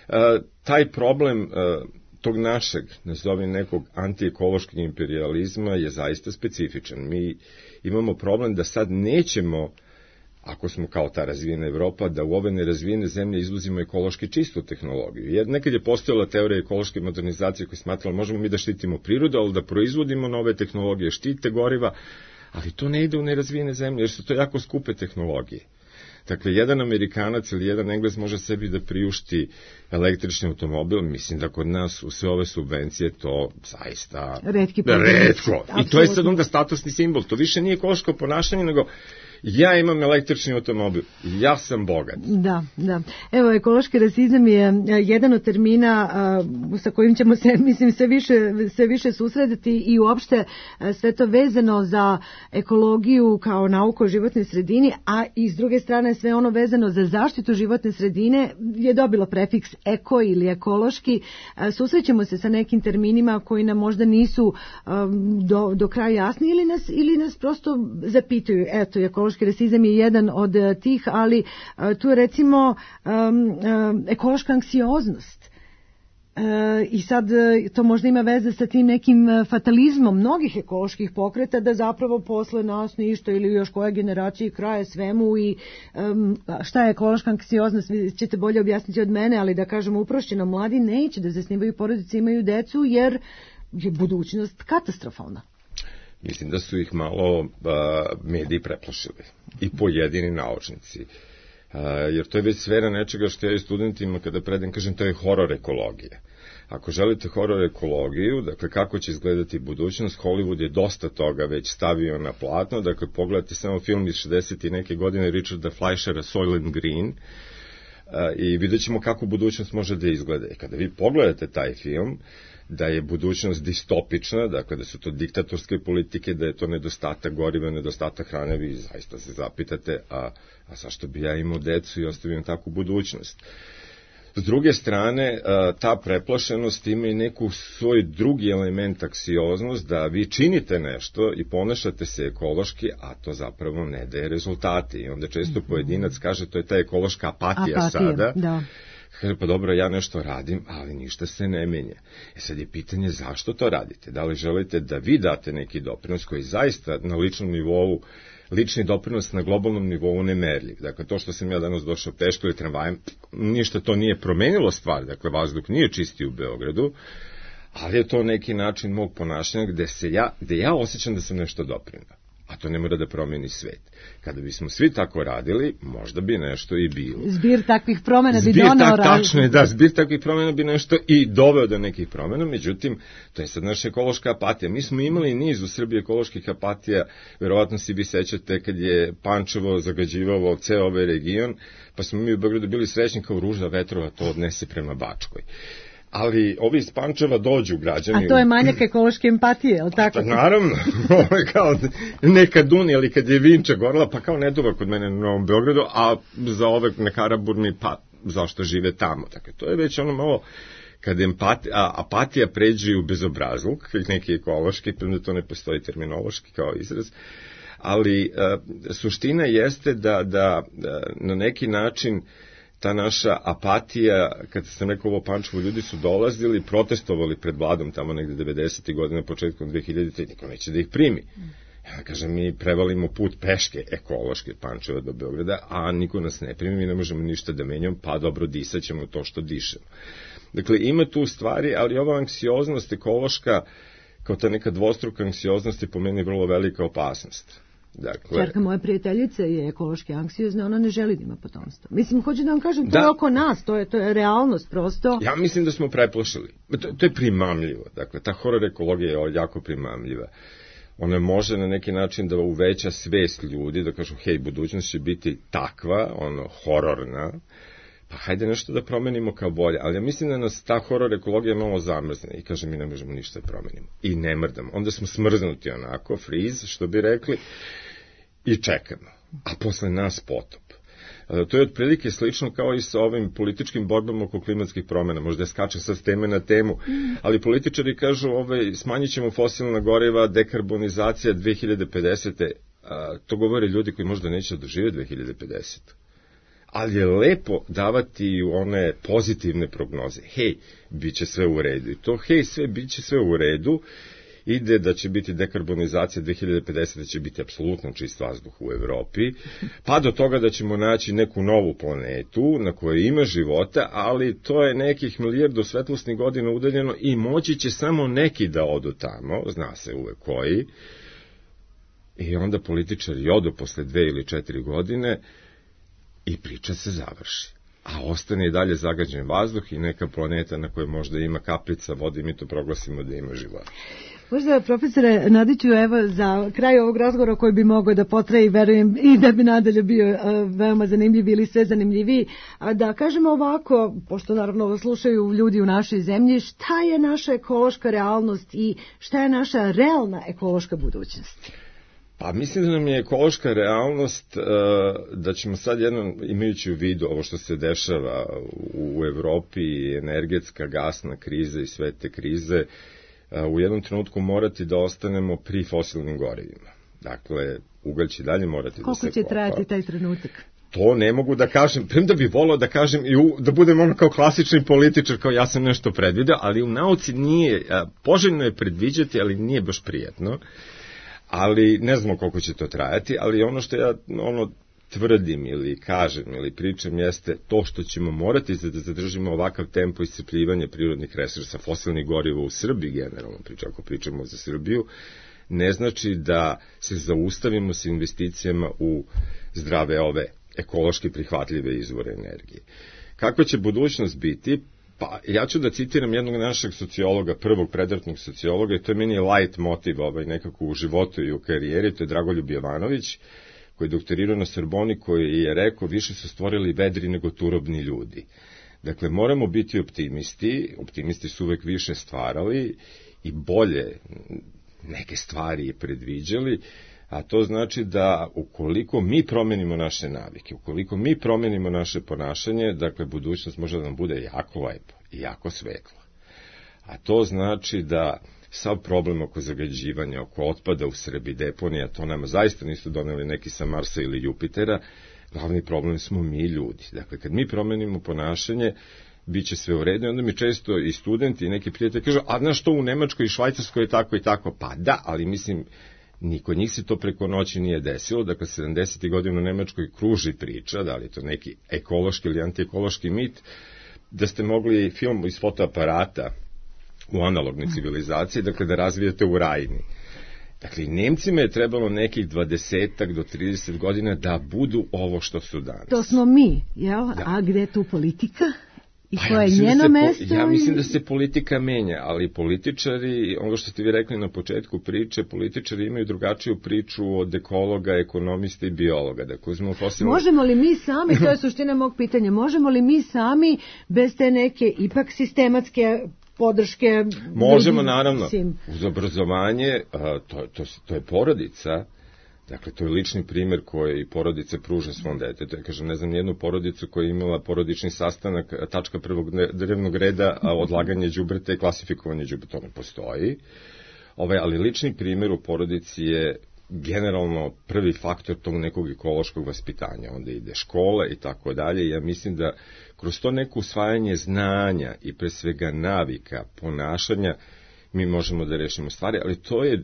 taj problem tog našeg, nazovem nekog antiekološkog imperializma je zaista specifičan. Mi imamo problem da sad nećemo, ako smo kao ta razvijena Evropa, da u ove nerazvijene zemlje izvozimo ekološki čistu tehnologiju. Jer nekad je postojala teorija ekološke modernizacije koja smatrala možemo mi da štitimo prirodu, ali da proizvodimo nove tehnologije, štite goriva, ali to ne ide u nerazvijene zemlje, jer su to jako skupe tehnologije. Dakle, jedan Amerikanac ili jedan Englez može sebi da priušti električni automobil, mislim da kod nas u sve ove subvencije to zaista retki retko. I to je sad onda statusni simbol. To više nije ekološko ponašanje, nego ja imam električni automobil, ja sam bogat. Da, da. Evo, ekološki rasizam je jedan od termina a, sa kojim ćemo se, mislim, sve više, sve više susretati i uopšte a, sve to vezano za ekologiju kao nauku o životnoj sredini, a i s druge strane sve ono vezano za zaštitu životne sredine je dobilo prefiks eko ili ekološki. A, susrećemo se sa nekim terminima koji nam možda nisu a, do, do kraja jasni ili nas, ili nas prosto zapitaju, eto, ekološki rasizam je jedan od tih, ali uh, tu je recimo um, um, ekološka anksioznost. Uh, I sad uh, to možda ima veze sa tim nekim fatalizmom mnogih ekoloških pokreta da zapravo posle nas ništa ili još koja generacija kraje svemu i um, šta je ekološka anksioznost, vi ćete bolje objasniti od mene, ali da kažemo uprošćeno, mladi neće da zasnivaju porodice, imaju decu jer je budućnost katastrofalna. Mislim da su ih malo uh, mediji preplašili i pojedini naučnici. Uh, jer to je već sfera nečega što ja i studentima kada predem kažem, to je horor ekologija. Ako želite horor ekologiju, dakle kako će izgledati budućnost, Hollywood je dosta toga već stavio na platno, dakle pogledajte samo film iz šezdeset i neke godine Richarda Fleischera Soylent Green uh, i vidjet ćemo kako budućnost može da izgleda. I kada vi pogledate taj film, da je budućnost distopična, dakle da su to diktatorske politike, da je to nedostatak goriva, nedostatak hrane, vi zaista se zapitate, a, a zašto bi ja imao decu i ostavio takvu budućnost? S druge strane, ta preplašenost ima i neku svoj drugi element, anksioznost, da vi činite nešto i ponašate se ekološki, a to zapravo ne daje rezultate. I onda često pojedinac kaže, to je ta ekološka apatija, apatija sada, da. Kaže, pa dobro, ja nešto radim, ali ništa se ne menja. E sad je pitanje zašto to radite? Da li želite da vi date neki doprinos koji zaista na ličnom nivou, lični doprinos na globalnom nivou nemerljiv. Dakle, to što sam ja danas došao peško ili tramvajem, ništa to nije promenilo stvar. Dakle, vazduh nije čisti u Beogradu, ali je to neki način mog ponašanja gde, se ja, gde ja osjećam da sam nešto doprinao. A to ne mora da promeni svet. Kada bismo svi tako radili, možda bi nešto i bilo. Zbir takvih promena bi zbir donao tak, tačno je, da, zbir takvih promena bi nešto i doveo do nekih promena, međutim, to je sad naša ekološka apatija. Mi smo imali niz u Srbiji ekoloških apatija, verovatno si vi sećate kad je Pančevo zagađivalo ceo ovaj region, pa smo mi u Beogradu bili srećni kao ruža vetrova to odnese prema Bačkoj. Ali ovi iz Pančeva dođu građani... A to je manjak ekološke empatije, je li tako? Pa naravno, kao neka Duni, ali kad je Vinča gorela, pa kao ne duva kod mene na Novom Beogradu, a za ove na Karaburmi, pa zašto žive tamo. Dakle, to je već ono malo, kad empatija, a, apatija pređe u bezobrazluk, neki ekološki, prema to ne postoji terminološki kao izraz, ali a, suština jeste da, da, da na neki način ta naša apatija, kad sam rekao ovo Pančevo, ljudi su dolazili, protestovali pred vladom tamo negde devedesetih godina, početkom dve hiljadite, niko neće da ih primi. Ja kažem, mi prevalimo put peške ekološke Pančeva do Beograda, a niko nas ne primi, mi ne možemo ništa da menjamo, pa dobro, disaćemo to što dišemo. Dakle, ima tu stvari, ali ova anksioznost ekološka, kao ta neka dvostruka anksioznost je po meni vrlo velika opasnost. Dakle, čerka moje prijateljice je ekološki anksiozna, ona ne želi da ima potomstvo. Mislim, hoću da vam kažem, to da. je oko nas, to je, to je realnost prosto. Ja mislim da smo preplašili. To, to je primamljivo. Dakle, ta horor ekologija je jako primamljiva. Ona može na neki način da uveća svest ljudi, da kažu, hej, budućnost će biti takva, ono, hororna, pa hajde nešto da promenimo kao bolje. Ali ja mislim da nas ta horor ekologija malo zamrzne i kaže, mi ne možemo ništa da promenimo. I ne mrdamo. Onda smo smrznuti onako, freeze, što bi rekli, i čekamo. A posle nas potop. To je otprilike slično kao i sa ovim političkim borbama oko klimatskih promjena. Možda je skače sa teme na temu, ali političari kažu ovaj, smanjit ćemo fosilna goriva, dekarbonizacija dve hiljade pedesete. A, to govore ljudi koji možda neće doživjeti dve hiljade pedesete. Ali je lepo davati one pozitivne prognoze. Hej, bit će sve u redu. I to hej, sve, bit će sve u redu. Ide da će biti dekarbonizacija dve hiljade pedesete, će biti apsolutno čist vazduh u Evropi, pa do toga da ćemo naći neku novu planetu na kojoj ima života, ali to je nekih milijardu svetlosnih godina udaljeno i moći će samo neki da odu tamo, zna se uvek koji, i onda političari odu posle dve ili četiri godine i priča se završi. A ostane i dalje zagađen vazduh i neka planeta na kojoj možda ima kaplica vode i mi to proglasimo da ima života. Možda, profesore Nadiću, evo za kraj ovog razgovora koji bi mogao da potraje i verujem i da bi nadalje bio uh, veoma zanimljiv ili sve zanimljiviji, a da kažemo ovako, pošto naravno ovo slušaju ljudi u našoj zemlji, šta je naša ekološka realnost i šta je naša realna ekološka budućnost? Pa mislim da nam je ekološka realnost uh, da ćemo sad jednom, imajući u vidu ovo što se dešava u, u Evropi, energetska, gasna kriza i sve te krize, u jednom trenutku morati da ostanemo pri fosilnim gorivima. Dakle, ugalj će dalje morati Koliko da se kopa. Koliko će trajati taj trenutak? To ne mogu da kažem, premda bi volao da kažem i u, da budem ono kao klasični političar, kao ja sam nešto predvidio, ali u nauci nije, poželjno je predviđati, ali nije baš prijetno. Ali ne znamo koliko će to trajati, ali ono što ja ono tvrdim ili kažem ili pričam jeste to što ćemo morati da zadržimo ovakav tempo iscrpljivanja prirodnih resursa, fosilnih goriva u Srbiji generalno, priča, ako pričamo za Srbiju, ne znači da se zaustavimo s investicijama u zdrave ove ekološki prihvatljive izvore energije. Kakva će budućnost biti? Pa ja ću da citiram jednog našeg sociologa, prvog predratnog sociologa, i to je meni light motiv ovaj, nekako u životu i u karijeri, to je Dragoljub Jovanović, koji je doktorirao na Sorboni, koji je rekao više su stvorili vedri nego turobni ljudi. Dakle, moramo biti optimisti, optimisti su uvek više stvarali i bolje neke stvari predviđali, a to znači da ukoliko mi promenimo naše navike, ukoliko mi promenimo naše ponašanje, dakle, budućnost može da nam bude jako lepo i jako svetlo. A to znači da sav problem oko zagađivanja, oko otpada u Srbiji, deponija, to nam zaista nisu doneli neki sa Marsa ili Jupitera, glavni problem smo mi ljudi. Dakle, kad mi promenimo ponašanje, bit će sve u redu, onda mi često i studenti i neki prijatelji kažu, a znaš što u Nemačkoj i Švajcarskoj je tako i tako? Pa da, ali mislim, niko njih se to preko noći nije desilo, dakle, sedamdesetih godina u Nemačkoj kruži priča, da li to neki ekološki ili antiekološki mit, da ste mogli film iz fotoaparata u analognoj civilizaciji, dakle da razvijete u Rajni. Dakle, Nemcima je trebalo nekih dvadesetak do trideset godina da budu ovo što su danas. To smo mi, jel? Da. A gde je tu politika? I pa koje ja je njeno da mesto? Po, ja mislim da se politika menja, ali političari, ono što ste vi rekli na početku priče, političari imaju drugačiju priču od ekologa, ekonomista i biologa. Dakle, uzmemo fosilno... Možemo li mi sami, to je suština mog pitanja, možemo li mi sami bez te neke ipak sistematske podrške... Možemo, naravno, uz obrazovanje, to, to, to je porodica, dakle, to je lični primjer koji porodice pruža svom detetu. Ja kažem, ne znam nijednu porodicu koja je imala porodični sastanak, tačka prvog drevnog reda, a odlaganje đubreta i klasifikovanje đubreta, to ne postoji. Ovaj, ali lični primjer u porodici je generalno prvi faktor tog nekog ekološkog vaspitanja. Onda ide škola i tako dalje. Ja mislim da kroz to neko usvajanje znanja i pre svega navika, ponašanja, mi možemo da rešimo stvari, ali to je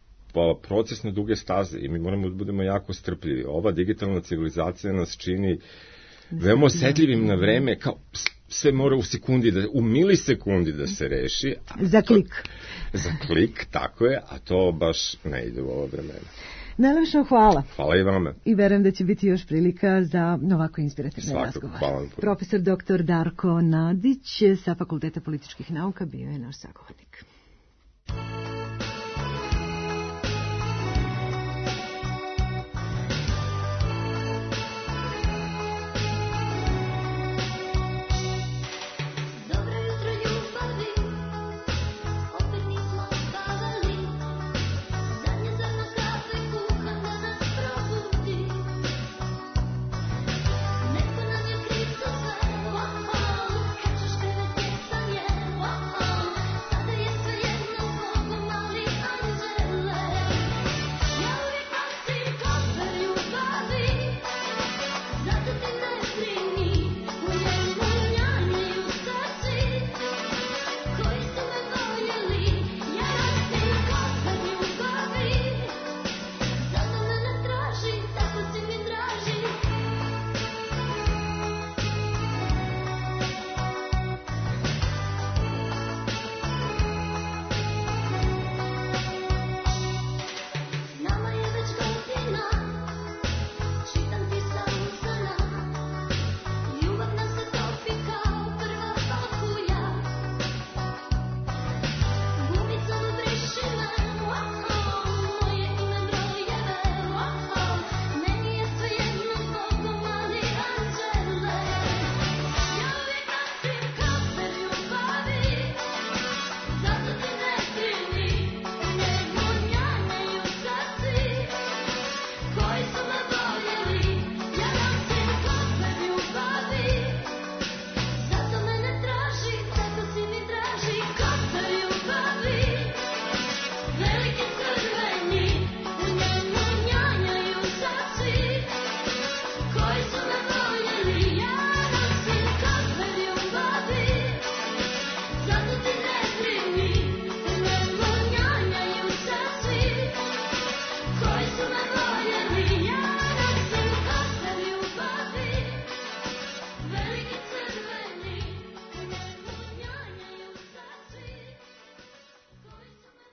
pa proces na duge staze i mi moramo da budemo jako strpljivi. Ova digitalna civilizacija nas čini veoma osetljivim na vreme, kao sve mora u sekundi, da, u milisekundi da se reši. Za klik. To, za klik, tako je, a to baš ne ide u ovo vremena. Najlepša hvala. Hvala i vama. I verujem da će biti još prilika za ovako inspirativne Svakako, razgovore. Hvala. Profesor doktor Darko Nadić sa Fakulteta političkih nauka bio je naš sagovornik.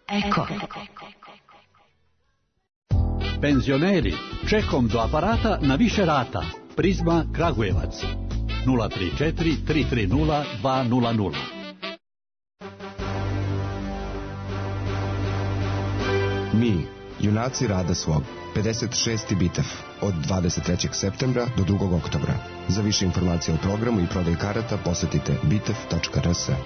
Eko. Penzioneri, čekom do aparata na više rata. Prizma Kragujevac. nula tri četiri tri tri nula dva nula nula. Mi, junaci rada svog, pedeset šesti bitev, od dvadeset trećeg septembra do drugog oktobra. Za više informacije o programu i prodaj karata posetite bitev tačka r s.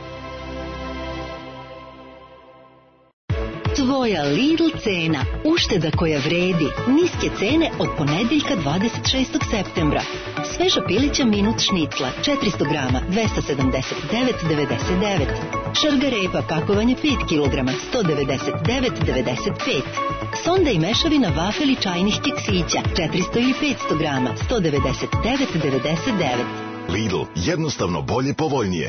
Tvoja Lidl cena, ušteda koja vredi, niske cene od ponedeljka dvadeset šestog septembra. Sveža pilića minut šnicla, četiristo grama, dvesta sedamdeset devet devedeset devet. Šarga repa, pakovanje pet kilograma, sto devedeset devet devedeset pet. Sonda i mešavina vafel i čajnih keksića, četiristo ili petsto grama, sto devedeset devet devedeset devet. Lidl, jednostavno bolje, povoljnije.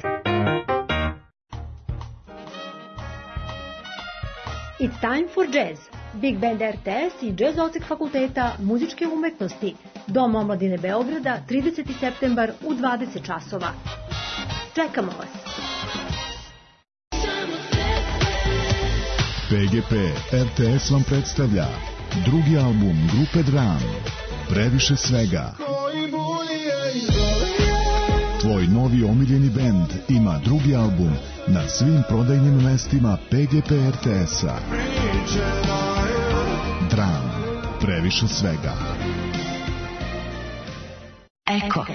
It's time for jazz. Big Band R T S i Jazz odsek Fakulteta muzičke umetnosti. Dom omladine Beograda, trideseti septembar u dvadeset časova. Čekamo vas. P G P R T S vam predstavlja drugi album grupe Dram, Previše svega. Tvoj novi omiljeni bend ima drugi album na svim prodajnim mestima P G P R T S-a. Dram, Previše svega. Eko.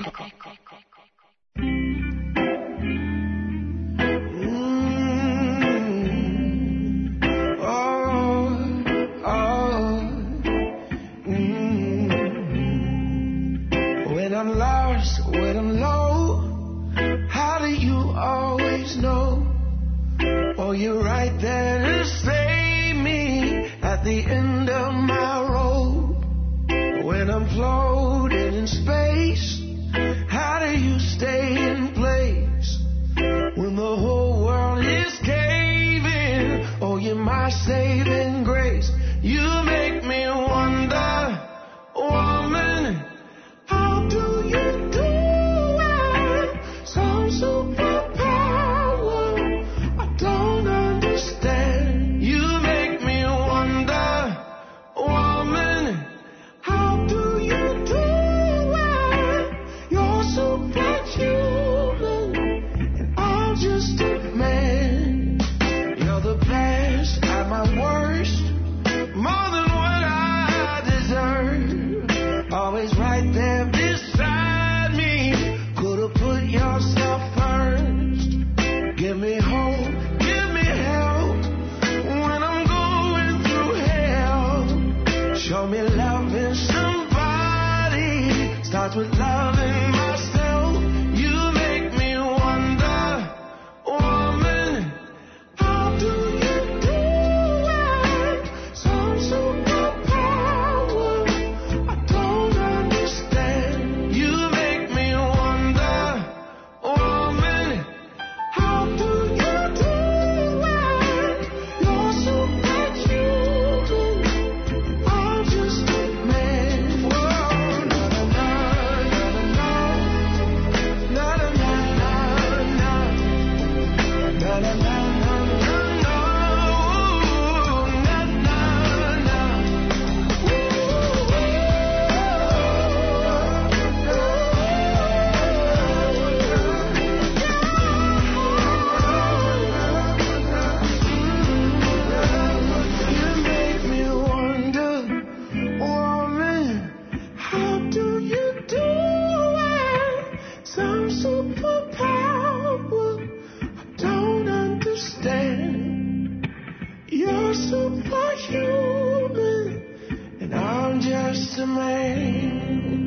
I'm lost, when I'm low, how do you always know? Oh, you're right there to save me at the end of my road. When I'm floating in space, how do you stay in place? When the whole world is caving, oh, you're my saving grace. You make me wonder, woman, how do you do it? Some superpower I don't understand. You make me wonder, woman, how do you do it? You're superhuman and I'm just a man. You're the best at my worst, more than what I deserve. Always right there beside me. Could've put yourself first. Give me hope, give me help when I'm going through hell. Show me loving somebody starts with loving myself. You make me wonder, woman, how do you do it? Some superpower I don't understand. You make me wonder, woman, how do you do it? You're superhuman, I'm just a man. Whoa, na na na na na na na na na na na. You're superhuman, and I'm just a man.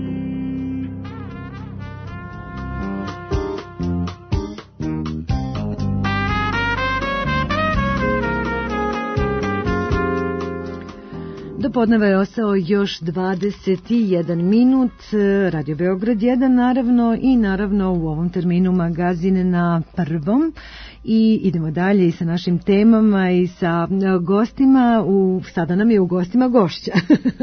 Do podneva je ostao još dvadeset jedan minut, Radio Beograd jedan naravno i naravno u ovom terminu magazin na prvom i idemo dalje i sa našim temama i sa gostima. U, sada nam je u gostima gošća.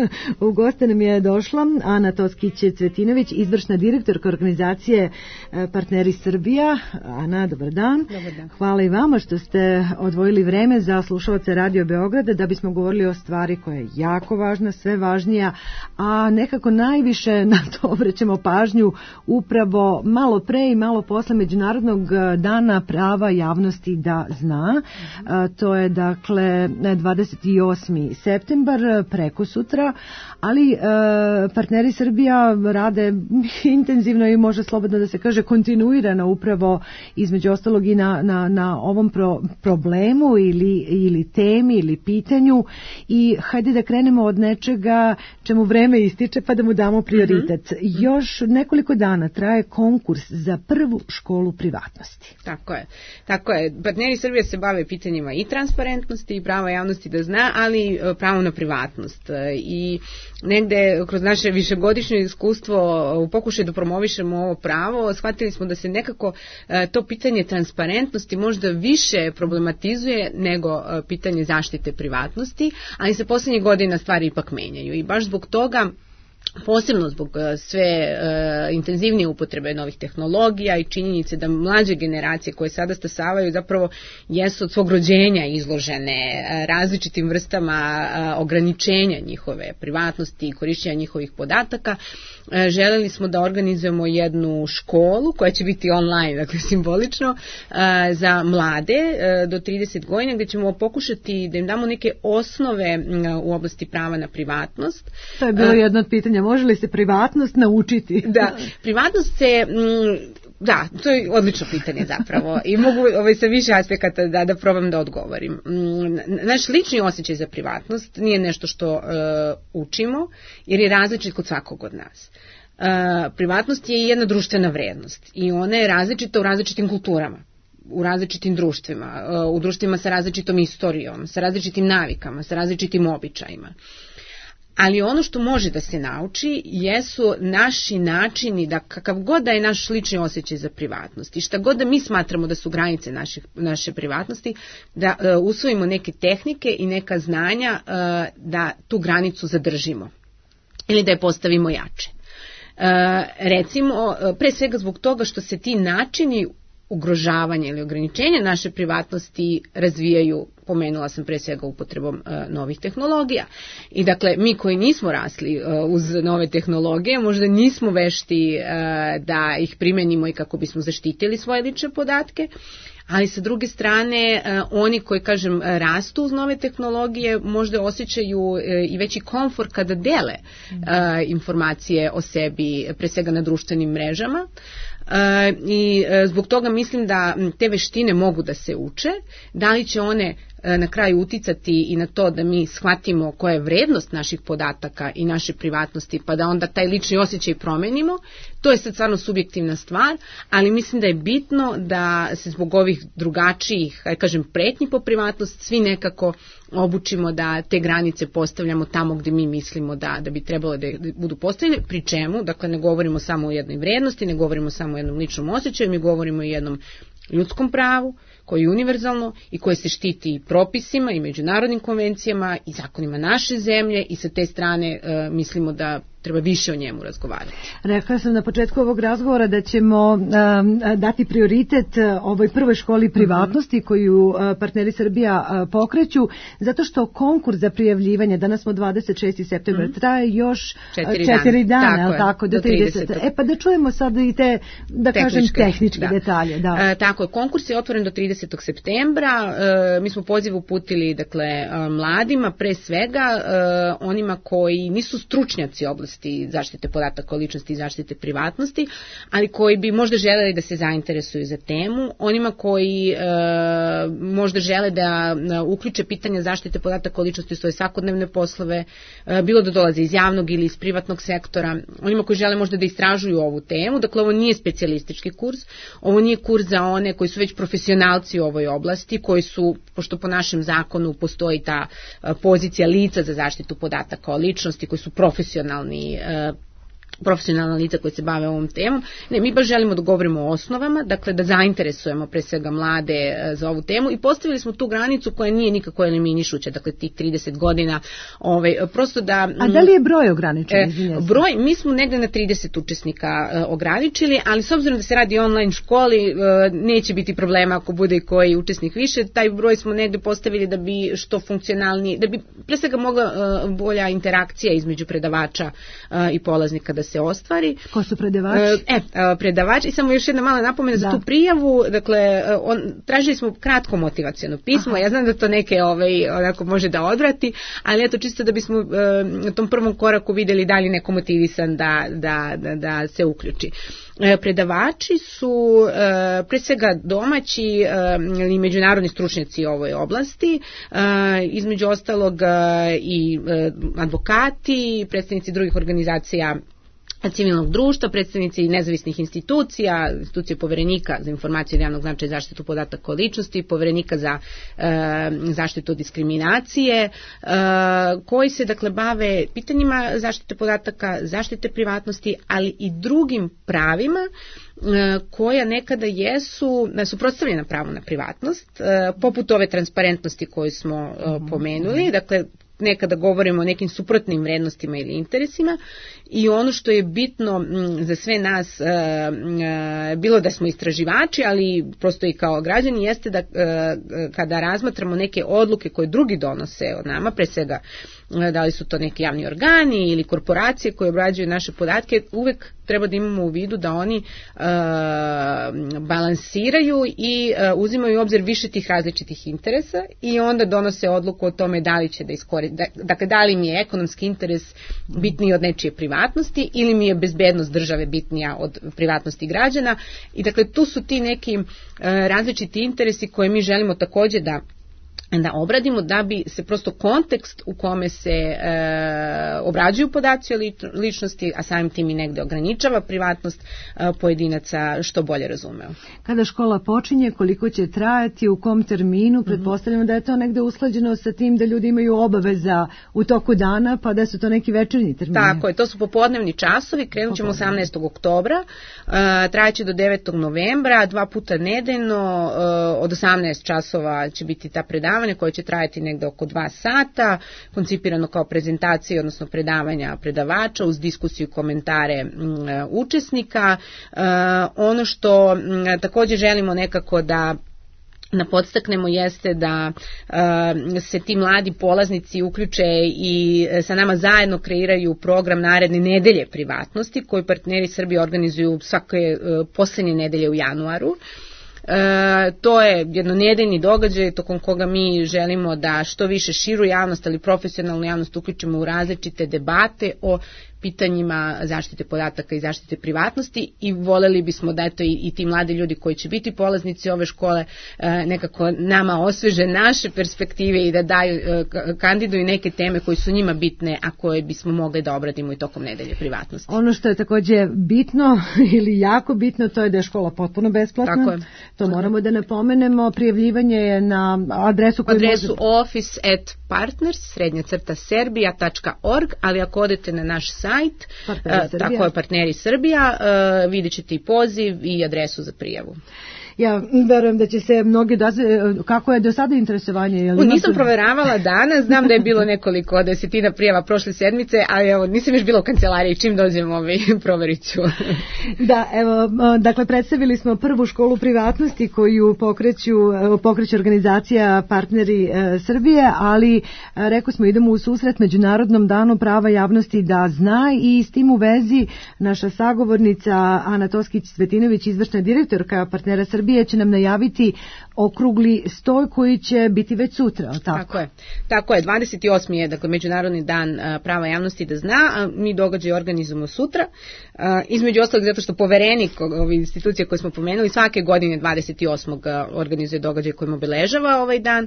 U goste nam je došla Ana Toskić-Cvetinović, izvršna direktorka organizacije Partneri Srbija. Ana, dobar dan. Dobar dan. Hvala i vama što ste odvojili vreme za slušaoce Radio Beograda da bismo govorili o stvari koja je jako važna, sve važnija, a nekako najviše na to obraćamo pažnju upravo malo pre i malo posle Međunarodnog dana prava javnosti da zna. A, to je dakle dvadeset osmi septembar, preko sutra, ali a, Partneri Srbija rade intenzivno i može slobodno da se kaže kontinuirano upravo između ostalog i na, na, na ovom pro, problemu ili, ili temi ili pitanju i hajde da krenemo od nečega čemu vreme ističe pa da mu damo prioritet. Mm-hmm. Još nekoliko dana traje konkurs za prvu školu privatnosti. Tako je. Tako je. Partneri Srbije se bave pitanjima i transparentnosti i prava javnosti da zna, ali pravo na privatnost. I negde kroz naše višegodišnje iskustvo u pokušaju da promovišemo ovo pravo, shvatili smo da se nekako to pitanje transparentnosti možda više problematizuje nego pitanje zaštite privatnosti, ali se poslednjih godina stvari ipak menjaju i baš zbog toga, posebno zbog sve uh, intenzivnije upotrebe novih tehnologija i činjenice da mlađe generacije koje sada stasavaju zapravo jesu od svog rođenja izložene uh, različitim vrstama uh, ograničenja njihove privatnosti i korišćenja njihovih podataka. Uh, želeli smo da organizujemo jednu školu koja će biti online, dakle simbolično, uh, za mlade uh, do trideset godina, gde ćemo pokušati da im damo neke osnove uh, u oblasti prava na privatnost. To je bilo uh, jedno od pitanja. Može li se privatnost naučiti? Da, privatnost se, da, to je odlično pitanje zapravo i mogu ovaj, sa više aspekata da, da probam da odgovorim. Naš lični osjećaj za privatnost nije nešto što uh, učimo jer je različit kod svakog od nas. Uh, privatnost je jedna društvena vrednost i ona je različita u različitim kulturama, u različitim društvima, uh, u društvima sa različitom istorijom, sa različitim navikama, sa različitim običajima. Ali ono što može da se nauči jesu naši načini da kakav god da je naš lični osjećaj za privatnost i šta god da mi smatramo da su granice naših, naše privatnosti, da uh, usvojimo neke tehnike i neka znanja uh, da tu granicu zadržimo ili da je postavimo jače. Uh, recimo, uh, pre svega zbog toga što se ti načini ugrožavanja ili ograničenja naše privatnosti razvijaju, pomenula sam pre svega upotrebom uh, novih tehnologija. I dakle, mi koji nismo rasli uh, uz nove tehnologije, možda nismo vešti uh, da ih primenimo i kako bismo zaštitili svoje lične podatke, ali sa druge strane, uh, oni koji, kažem, rastu uz nove tehnologije možda osjećaju uh, i veći komfor kada dele uh, informacije o sebi, pre svega na društvenim mrežama. Uh, i uh, zbog toga mislim da te veštine mogu da se uče, da li će one uh, na kraju uticati i na to da mi shvatimo koja je vrednost naših podataka i naše privatnosti, pa da onda taj lični osjećaj promenimo, to je sad stvarno subjektivna stvar, ali mislim da je bitno da se zbog ovih drugačijih, aj kažem, pretnji po privatnost, svi nekako obučimo da te granice postavljamo tamo gde mi mislimo da, da bi trebalo da budu postavljene, pri čemu, dakle, ne govorimo samo o jednoj vrednosti, ne govorimo samo o jednom ličnom osjećaju, mi govorimo o jednom ljudskom pravu koje je univerzalno i koje se štiti i propisima i međunarodnim konvencijama i zakonima naše zemlje i sa te strane e, mislimo da treba više o njemu razgovarati. Rekla sam na početku ovog razgovora da ćemo um, dati prioritet ovoj prvoj školi privatnosti mm-hmm. koju uh, Partneri Srbija uh, pokreću, zato što konkurs za prijavljivanje, danas smo dvadeset šesti septembar, mm-hmm. traje još četiri, četiri dana, dana tako, tako, do tridesetog E pa da čujemo sad i te, da tehničke, kažem, tehničke da. detalje. Da. E, tako je, konkurs je otvoren do tridesetog septembra, e, mi smo poziv uputili, dakle, e, mladima, pre svega e, onima koji nisu stručnjaci oblasti zaštite podataka o ličnosti i zaštite privatnosti, ali koji bi možda želeli da se zainteresuju za temu, onima koji e, možda žele da uključe pitanja zaštite podataka o ličnosti u svoje svakodnevne poslove, e, bilo da dolaze iz javnog ili iz privatnog sektora, onima koji žele možda da istražuju ovu temu. Dakle, ovo nije specijalistički kurs, ovo nije kurs za one koji su već profesionalci u ovoj oblasti, koji su, pošto po našem zakonu postoji ta pozicija lica za zaštitu podataka o ličnosti, koji su profesionalni profesionalna lica koji se bave ovom temom. Ne, mi baš želimo da govorimo o osnovama, dakle da zainteresujemo pre svega mlade e, za ovu temu i postavili smo tu granicu koja nije nikako eliminišuća, dakle tih trideset godina, ovaj, prosto da... A da li je broj ograničen? E, broj, mi smo negde na trideset učesnika e, ograničili, ali s obzirom da se radi o online školi, e, neće biti problema ako bude i koji učesnik više, taj broj smo negde postavili da bi što funkcionalniji, da bi pre svega mogla e, bolja interakcija između predavača e, i polaznika da se ostvari. Ko su predavači? E, predavači, i samo još jedna mala napomena da. Za tu prijavu, dakle, on, tražili smo kratko motivaciono pismo, aha. Ja znam da to neke ovaj, onako može da odvrati, ali eto čisto da bismo na tom prvom koraku vidjeli da li neko motivisan da, da, da, da se uključi. Predavači su pre svega domaći i međunarodni stručnjaci u ovoj oblasti, između ostalog i advokati, predstavnici drugih organizacija civilnog društva, predstavnici nezavisnih institucija, institucije Poverenika za informacije od javnog značaja i zaštitu podataka o ličnosti, Poverenika za e, zaštitu od diskriminacije, e, koji se dakle bave pitanjima zaštite podataka, zaštite privatnosti, ali i drugim pravima e, koja nekada jesu suprotstavljena pravu na privatnost, e, poput ove transparentnosti koju smo e, pomenuli, dakle nekada govorimo o nekim suprotnim vrednostima ili interesima i ono što je bitno za sve nas, bilo da smo istraživači, ali prosto i kao građani, jeste da kada razmatramo neke odluke koje drugi donose od nama, pre svega da li su to neki javni organi ili korporacije koje obrađuju naše podatke, uvek treba da imamo u vidu da oni uh, balansiraju i uh, uzimaju u obzir više tih različitih interesa i onda donose odluku o tome da li će da iskoriste, da, dakle da li mi je ekonomski interes bitniji od nečije privatnosti ili mi je bezbednost države bitnija od privatnosti građana i dakle tu su ti neki uh, različiti interesi koje mi želimo takođe da da obradimo da bi se prosto kontekst u kome se e, obrađuju podaci o ličnosti, a samim tim i negde ograničava privatnost e, pojedinaca što bolje razumeo. Kada škola počinje, koliko će trajati, u kom terminu, pretpostavljamo da je to negde usklađeno sa tim da ljudi imaju obaveza u toku dana, pa da su to neki večernji termini. Tako je, to su popodnevni časovi, krenut ćemo osamnaestog oktobra, e, trajaće do devetog novembra, dva puta nedeljno, e, od osamnaest časova će biti ta predavanja koje će trajati negde oko dva sata, koncipirano kao prezentacije, odnosno predavanja predavača uz diskusiju i komentare m, učesnika. E, ono što m, takođe želimo nekako da da podstaknemo jeste da uh, se ti mladi polaznici uključe i sa nama zajedno kreiraju program naredne nedelje privatnosti koji partneri Srbije organizuju svake uh, poslednje nedelje u januaru. E, to je jednonedeljni događaj tokom koga mi želimo da što više širu javnost, ali profesionalnu javnost uključimo u različite debate o pitanjima zaštite podataka i zaštite privatnosti i voljeli bismo da eto i, i ti mladi ljudi koji će biti polaznici ove škole e, nekako nama osveže naše perspektive i da daju, e, kandiduju neke teme koje su njima bitne, a koje bismo mogli da obradimo i tokom nedelje privatnosti. Ono što je takođe bitno ili jako bitno, to je da je škola potpuno besplatna. Tako je. To moramo da napomenemo. Prijavljivanje je na adresu koju adresu može... office at partners srednja crta serbia tačka org, ali ako odete na naš sajt sajt, uh, tako je Partneri Srbija, uh, vidjet ćete i poziv i adresu za prijavu. Ja verujem da će se mnogi da kako je do sada interesovanje. Je li nisam imate... proveravala danas, znam da je bilo nekoliko desetina prijava prošle sedmice, ali evo, nisam još bila u kancelariji, čim dođem ovaj, proverit ću. Da, evo, dakle, predstavili smo prvu školu privatnosti koju pokreću, pokreće organizacija Partneri e, Srbije, ali e, rekao smo idemo u susret Međunarodnom danu prava javnosti da zna i s tim u vezi naša sagovornica Ana Toskić-Cvetinović, izvršna direktorka Partnera Srbije, će nam najaviti okrugli stoj koji će biti već sutra, tako? Tako je. Tako je, dvadeset osmi je dakle Međunarodni dan prava javnosti da zna, a mi događaj organizujemo sutra. Između ostalog zato što poverenik ove institucije koje smo pomenuli svake godine dvadeset osmog organizuje događaj kojim obeležava ovaj dan.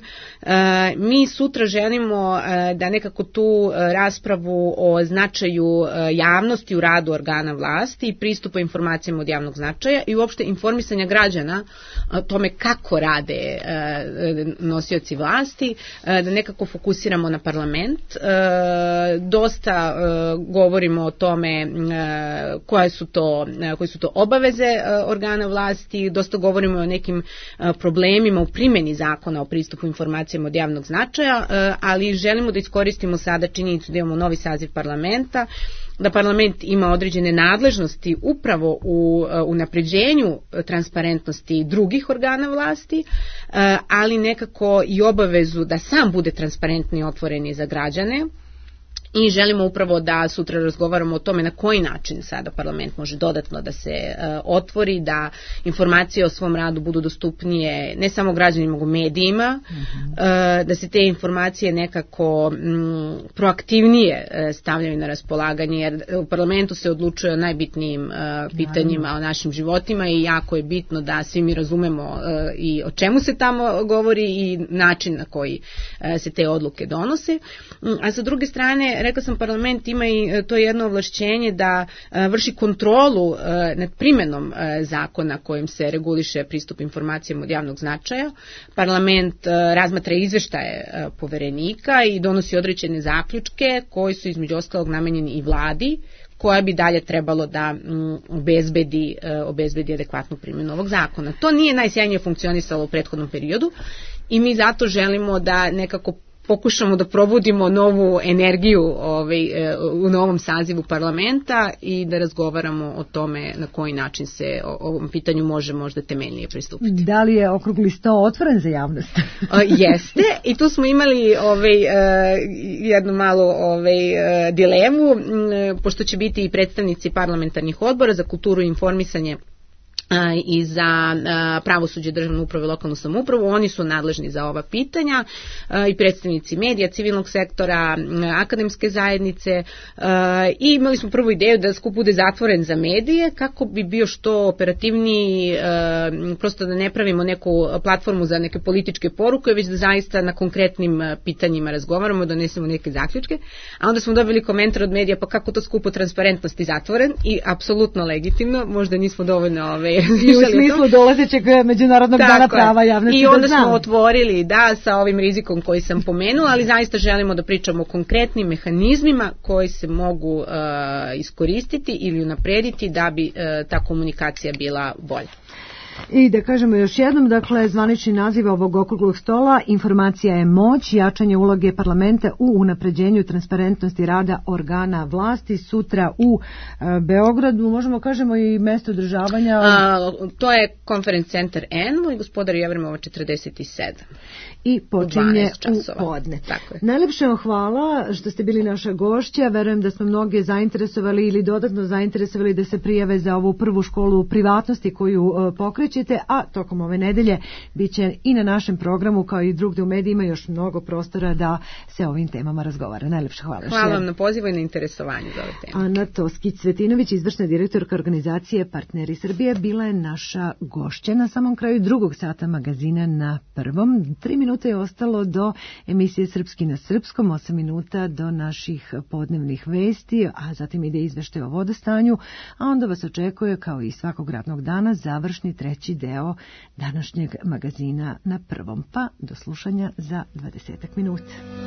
Mi sutra želimo da nekako tu raspravu o značaju javnosti u radu organa vlasti i pristupa informacijama od javnog značaja i uopšte informisanja građana građana, o tome kako rade nosioci vlasti, da nekako fokusiramo na parlament. Dosta govorimo o tome koje su to, koje su to obaveze organa vlasti, dosta govorimo o nekim problemima u primjeni zakona o pristupu informacijama od javnog značaja, ali želimo da iskoristimo sada činjenicu da imamo novi saziv parlamenta, da parlament ima određene nadležnosti upravo u unapređenju transparentnosti drugih organa vlasti, ali nekako i obavezu da sam bude transparentni i otvoreni za građane. I želimo upravo da sutra razgovaramo o tome na koji način sada parlament može dodatno da se uh, otvori, da informacije o svom radu budu dostupnije ne samo građanima, nego medijima, mm-hmm. uh, da se te informacije nekako um, proaktivnije uh, stavljaju na raspolaganje, jer u parlamentu se odlučuje o najbitnijim uh, pitanjima Naravno. o našim životima i jako je bitno da svi mi razumemo uh, i o čemu se tamo govori i način na koji uh, se te odluke donose. Um, a sa druge strane, rekla sam, parlament ima i to jedno ovlašćenje da vrši kontrolu nad primjenom zakona kojim se reguliše pristup informacijama od javnog značaja. Parlament razmatra izveštaje poverenika i donosi određene zaključke koji su između ostalog namenjeni i vladi, koja bi dalje trebalo da obezbedi, obezbedi adekvatnu primjenu ovog zakona. To nije najsjajnije funkcionisalo u prethodnom periodu i mi zato želimo da nekako pokušamo da probudimo novu energiju ovaj, u novom sazivu parlamenta i da razgovaramo o tome na koji način se o ovom pitanju može možda temeljnije pristupiti. Da li je okrugli sto otvoren za javnost? Jeste, i tu smo imali ovaj, jednu malu ovaj, dilemu, pošto će biti i predstavnici parlamentarnih odbora za kulturu i informisanje i za pravosuđe, državnu upravu i lokalnu samoupravu. Oni su nadležni za ova pitanja i predstavnici medija, civilnog sektora, akademske zajednice i imali smo prvu ideju da skup bude zatvoren za medije kako bi bio što operativniji, prosto da ne pravimo neku platformu za neke političke poruke, već da zaista na konkretnim pitanjima razgovaramo, donesemo neke zaključke. A onda smo dobili komentar od medija, pa kako to skup o transparentnosti zatvoren, i apsolutno legitimno, možda nismo dovoljno ove i u smislu dolazećeg Međunarodnog Tako dana prava javnosti. I onda da smo otvorili, da, sa ovim rizikom koji sam pomenula, ali zaista želimo da pričamo o konkretnim mehanizmima koji se mogu uh, iskoristiti ili unaprediti da bi uh, ta komunikacija bila bolja. I da kažemo još jednom, dakle, zvanični naziv ovog okruglog stola: informacija je moć, jačanje uloge parlamenta u unapređenju transparentnosti rada organa vlasti, sutra u e, Beogradu. Možemo kažemo i mesto održavanja. A, to je Conference Center N, Gospodar Jevremova četrdeset sedam. I počinje u podne. Najlepše vam hvala što ste bili naša gošća. Verujem da smo mnoge zainteresovali ili dodatno zainteresovali da se prijave za ovu prvu školu privatnosti koju uh, pokrećete, a tokom ove nedelje bit će i na našem programu kao i drugde u medijima još mnogo prostora da se o ovim temama razgovara. Najlepše hvala. Hvala vam na pozivu i na interesovanju za ove teme. Ana Toskić-Cvetinović, izvršna direktorka organizacije Partneri Srbije, bila je naša gošća na samom kraju drugog sata magazina Na prvom. Tri minuta je ostalo do emisije Srpski na srpskom, osam minuta do naših podnevnih vesti, a zatim ide izveštaj o vodostanju, a onda vas očekuje, kao i svakog radnog dana, završni treći deo današnjeg magazina Na prvom. Pa do slušanja za dvadesetak minuta.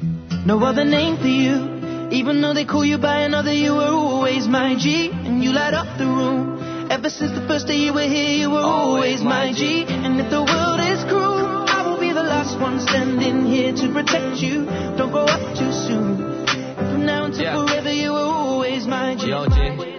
No other name for you, even though they call you by another, you were always my G, and you light up the room. Ever since the first day you were here, you were always my G, and if the world is cruel, the last one standing here to protect you. Don't grow up too soon. And from now until yeah. forever, you were always my G. Yo, G.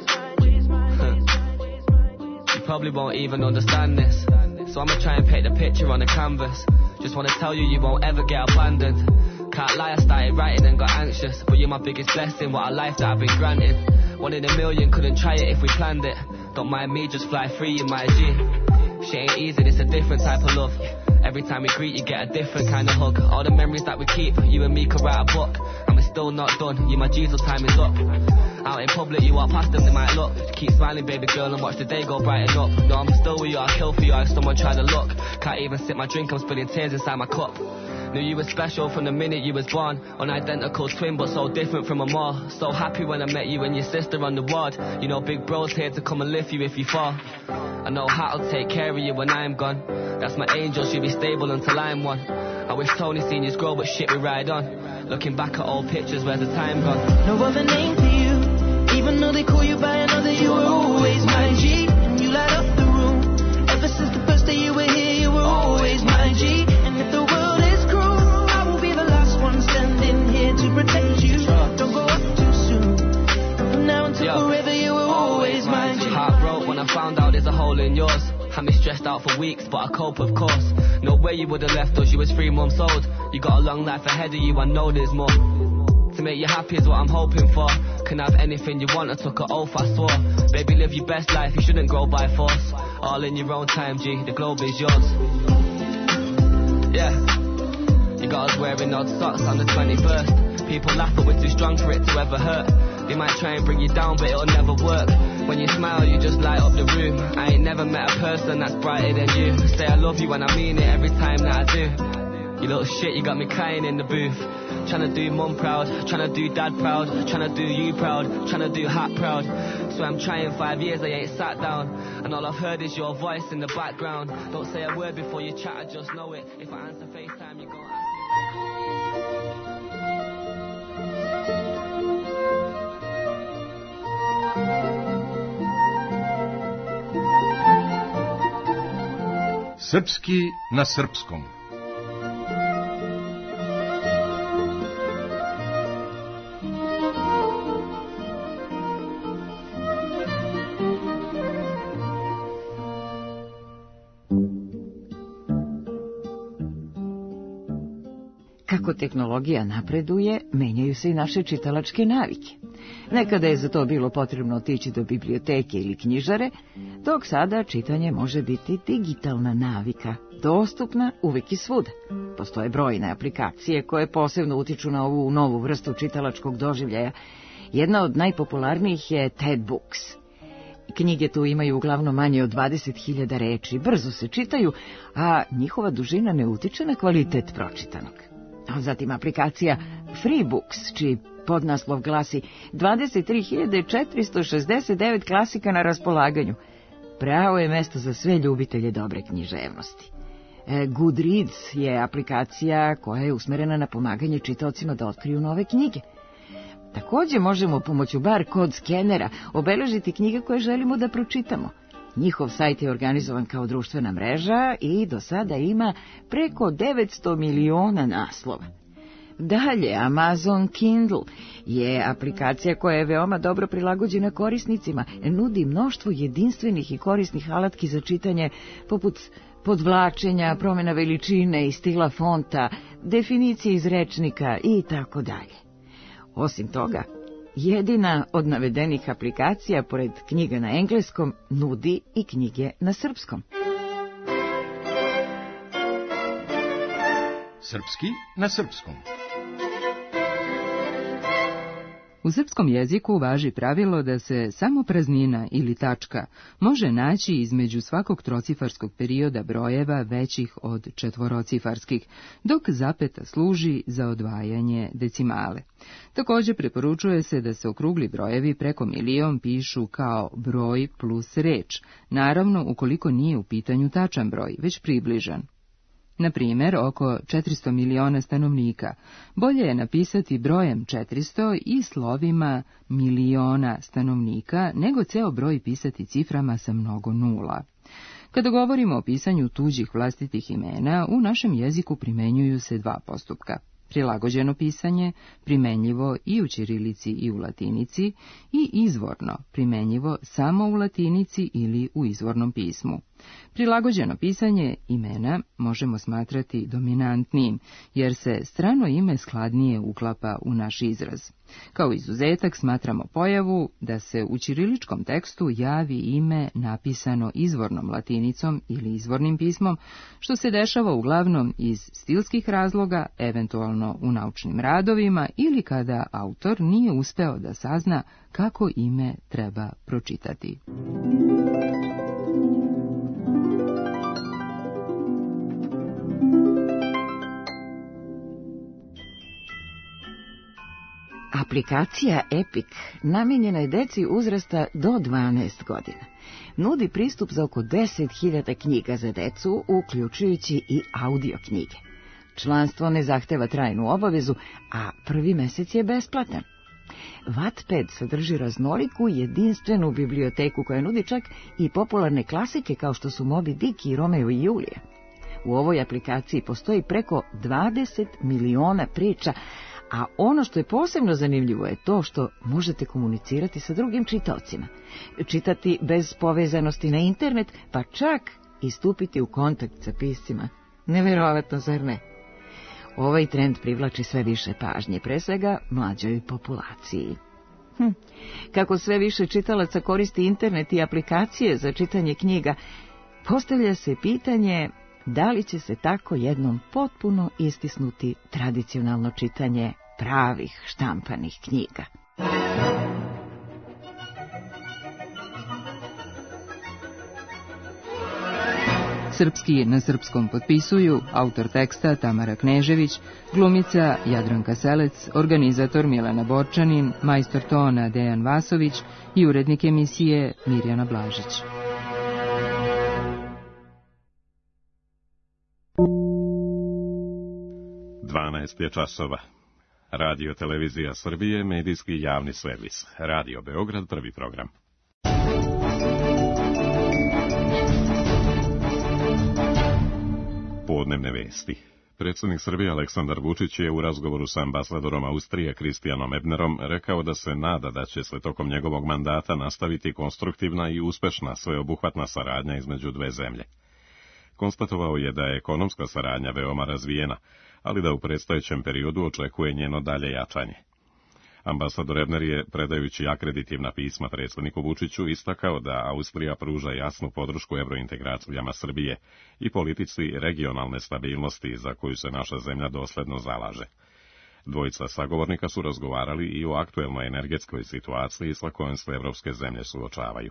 You probably won't even understand this, so I'ma try and paint the picture on the canvas. Just wanna tell you, you won't ever get abandoned. Can't lie, I started writing and got anxious, but you're my biggest blessing. What a life that I've been granted. One in a million, couldn't try it if we planned it. Don't mind me, just fly free, you my G. Shit ain't easy, it's a different type of love. Every time we greet, you get a different kind of hug. All the memories that we keep, you and me could write a book. And we're still not done, you my G till time is up. Out in public, you walk past them, they might look. Keep smiling, baby girl, and watch the day go brighten up. No, I'm still with you, I'll kill for you if someone try to look. Can't even sip my drink, I'm spilling tears inside my cup. Knew you were special from the minute you was born. An identical twin but so different from them all. So happy when I met you and your sister on the ward. You know big bro's here to come and lift you if you fall. I know how to take care of you when I'm gone. That's my angel, she'll be stable until I'm one. I wish Tony seniors grow but shit we ride on. Looking back at old pictures, where's the time gone? No other name for you. Even though they call you by another, you were always my G. And you light up the room. Ever since the first day you were here, you were always my G. And if the world is cruel, I will be the last one standing here to protect you. Don't go up too soon. From now until Yo. forever, you were always my G. Heart broke when I found out there's a hole in yours. Had me stressed out for weeks, but I cope, of course. No way you would have left us, you was three months old. You got a long life ahead of you, I know there's more. To make you happy is what I'm hoping for. Can have anything you want, I took an oath, I swore. Baby, live your best life, you shouldn't grow by force. All in your own time, G, the globe is yours. Yeah. You got us wearing odd socks on the twenty-first. People laugh, but we're too strong for it to ever hurt. They might try and bring you down, but it'll never work. When you smile, you just light up the room. I ain't never met a person that's brighter than you. Say I love you and I mean it every time that I do. You little shit, you got me crying in the booth. Tryna do mum proud, tryna do dad proud, tryna do you proud, tryna do hat proud. So I'm trying five years, I ain't sat down. And all I've heard is your voice in the background. Don't say a word before you chat, I just know it. If I answer FaceTime, you gon' ask me. Srpski na srpskom. Kako tehnologija napreduje, menjaju se i naše čitalačke navike. Nekada je za to bilo potrebno otići do biblioteke ili knjižare, dok sada čitanje može biti digitalna navika, dostupna uvek i svuda. Postoje brojne aplikacije koje posebno utiču na ovu novu vrstu čitalačkog doživljaja. Jedna od najpopularnijih je TED Books. Knjige tu imaju uglavnom manje od dvadeset hiljada reči, brzo se čitaju, a njihova dužina ne utiče na kvalitet pročitanog. A zatim aplikacija Freebooks, čiji podnaslov glasi dvadeset tri hiljade četiristo šezdeset devet klasika na raspolaganju. Pravo je mesto za sve ljubitelje dobre književnosti. Goodreads je aplikacija koja je usmerena na pomaganje čitaocima da otkriju nove knjige. Također možemo pomoću bar kod skenera obeležiti knjige koje želimo da pročitamo. Njihov sajt je organizovan kao društvena mreža i do sada ima preko devetsto miliona naslova. Dalje, Amazon Kindle je aplikacija koja je veoma dobro prilagođena korisnicima, nudi mnoštvo jedinstvenih i korisnih alatki za čitanje, poput podvlačenja, promjena veličine i stila fonta, definicije iz rečnika i tako dalje. Osim toga, jedina od navedenih aplikacija, pored knjiga na engleskom, nudi i knjige na srpskom. Srpski na srpskom. U srpskom jeziku važi pravilo da se samo praznina ili tačka može naći između svakog trocifarskog perioda brojeva većih od četvorocifarskih, dok zapeta služi za odvajanje decimale. Također preporučuje se da se okrugli brojevi preko milion pišu kao broj plus reč, naravno ukoliko nije u pitanju tačan broj, već približan. Na primjer, oko četiristo miliona stanovnika. Bolje je napisati brojem četiristo i slovima miliona stanovnika, nego ceo broj pisati ciframa sa mnogo nula. Kada govorimo o pisanju tuđih vlastitih imena, u našem jeziku primenjuju se dva postupka. Prilagođeno pisanje, primenjivo i u ćirilici i u latinici, i izvorno, primenjivo samo u latinici ili u izvornom pismu. Prilagođeno pisanje imena možemo smatrati dominantnijim, jer se strano ime skladnije uklapa u naš izraz. Kao izuzetak smatramo pojavu da se u ćiriličkom tekstu javi ime napisano izvornom latinicom ili izvornim pismom, što se dešava uglavnom iz stilskih razloga, eventualno u naučnim radovima ili kada autor nije uspeo da sazna kako ime treba pročitati. Aplikacija Epic namijenjena je deci uzrasta do dvanaest godina. Nudi pristup za oko deset hiljada knjiga za decu, uključujući i audio knjige. Članstvo ne zahteva trajnu obavezu, a prvi mesec je besplatan. Wattpad sadrži raznoliku i jedinstvenu biblioteku koja nudi čak i popularne klasike kao što su Moby Dick i Romeo i Julija. U ovoj aplikaciji postoji preko dvadeset miliona priča, a ono što je posebno zanimljivo je to što možete komunicirati sa drugim čitaocima, čitati bez povezanosti na internet, pa čak i stupiti u kontakt sa piscima. Neverovatno, zar ne? Ovaj trend privlači sve više pažnje, pre svega mlađoj populaciji. Hm. Kako sve više čitalaca koristi internet i aplikacije za čitanje knjiga, postavlja se pitanje da li će se tako jednom potpuno istisnuti tradicionalno čitanje pravih štampanih knjiga. Srpski na srpskom potpisuju autor teksta Tamara Knežević, glumica Jadranka Selec, organizator Milana Borčanin, majstor tona Dejan Vasović i urednik emisije Mirjana Blažić. dvanaest je časova. Radio Televizija Srbije, medijski javni servis. Radio Beograd, prvi program. Podnevne vesti. Predsjednik Srbije Aleksandar Vučić je u razgovoru sa ambasadorom Austrije Kristijanom Ebnerom rekao da se nada da će se tokom njegovog mandata nastaviti konstruktivna i uspešna sveobuhvatna saradnja između dve zemlje. Konstatovao je da je ekonomska saradnja veoma razvijena, ali da u predstojećem periodu očekuje njeno dalje jačanje. Ambasador Ebner je, predajući akreditivna pisma predsjedniku Vučiću, istakao da Austrija pruža jasnu podršku evrointegracijama Srbije i politici regionalne stabilnosti za koju se naša zemlja dosledno zalaže. Dvojica sagovornika su razgovarali i o aktuelnoj energetskoj situaciji sa kojom se evropske zemlje suočavaju.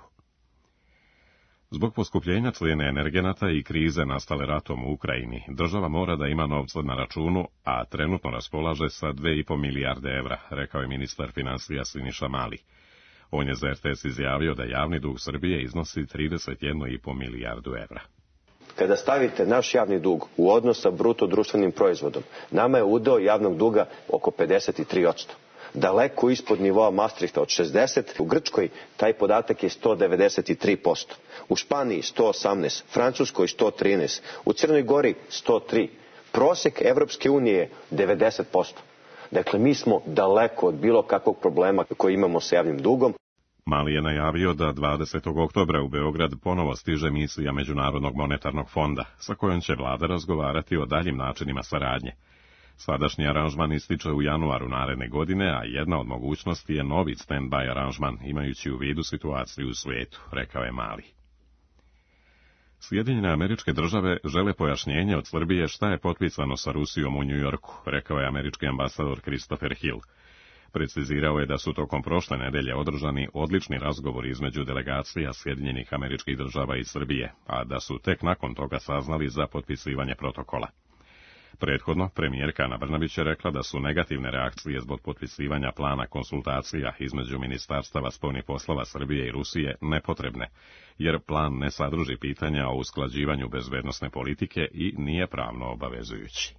Zbog poskupljenja cijene energenata i krize nastale ratom u Ukrajini, država mora da ima novca na računu, a trenutno raspolaže sa dve i po milijarde evra, rekao je ministar financija Siniša Mali. On je za R T S izjavio da javni dug Srbije iznosi trideset jednu i po milijardu evra. Kada stavite naš javni dug u odnos sa bruto društvenim proizvodom, nama je udeo javnog duga oko pedeset tri posto. Daleko ispod nivoa Maastrichta od šezdeset, u Grčkoj taj podatak je sto devedeset tri posto, u Španiji sto osamnaest, Francuskoj sto trinaest, u Crnoj Gori sto tri, prosek Evropske unije je devedeset posto. Dakle, mi smo daleko od bilo kakvog problema koji imamo sa javnim dugom. Mali je najavio da dvadesetog oktobra u Beograd ponovo stiže misija Međunarodnog monetarnog fonda, sa kojom će vlada razgovarati o daljim načinima saradnje. Sadašnji aranžman ističe u januaru naredne godine, a jedna od mogućnosti je novi stand-by aranžman, imajući u vidu situaciju u svijetu, rekao je Mali. Sjedinjene Američke Države žele pojašnjenje od Srbije šta je potpisano sa Rusijom u New Yorku, rekao je američki ambasador Christopher Hill. Precizirao je da su tokom prošle nedelje održani odlični razgovori između delegacija Sjedinjenih Američkih Država i Srbije, a da su tek nakon toga saznali za potpisivanje protokola. Prethodno, premijerka Ana Brnabić je rekla da su negativne reakcije zbog potpisivanja plana konsultacija između ministarstava spoljnih poslova Srbije i Rusije nepotrebne, jer plan ne sadrži pitanja o usklađivanju bezbednosne politike i nije pravno obavezujući.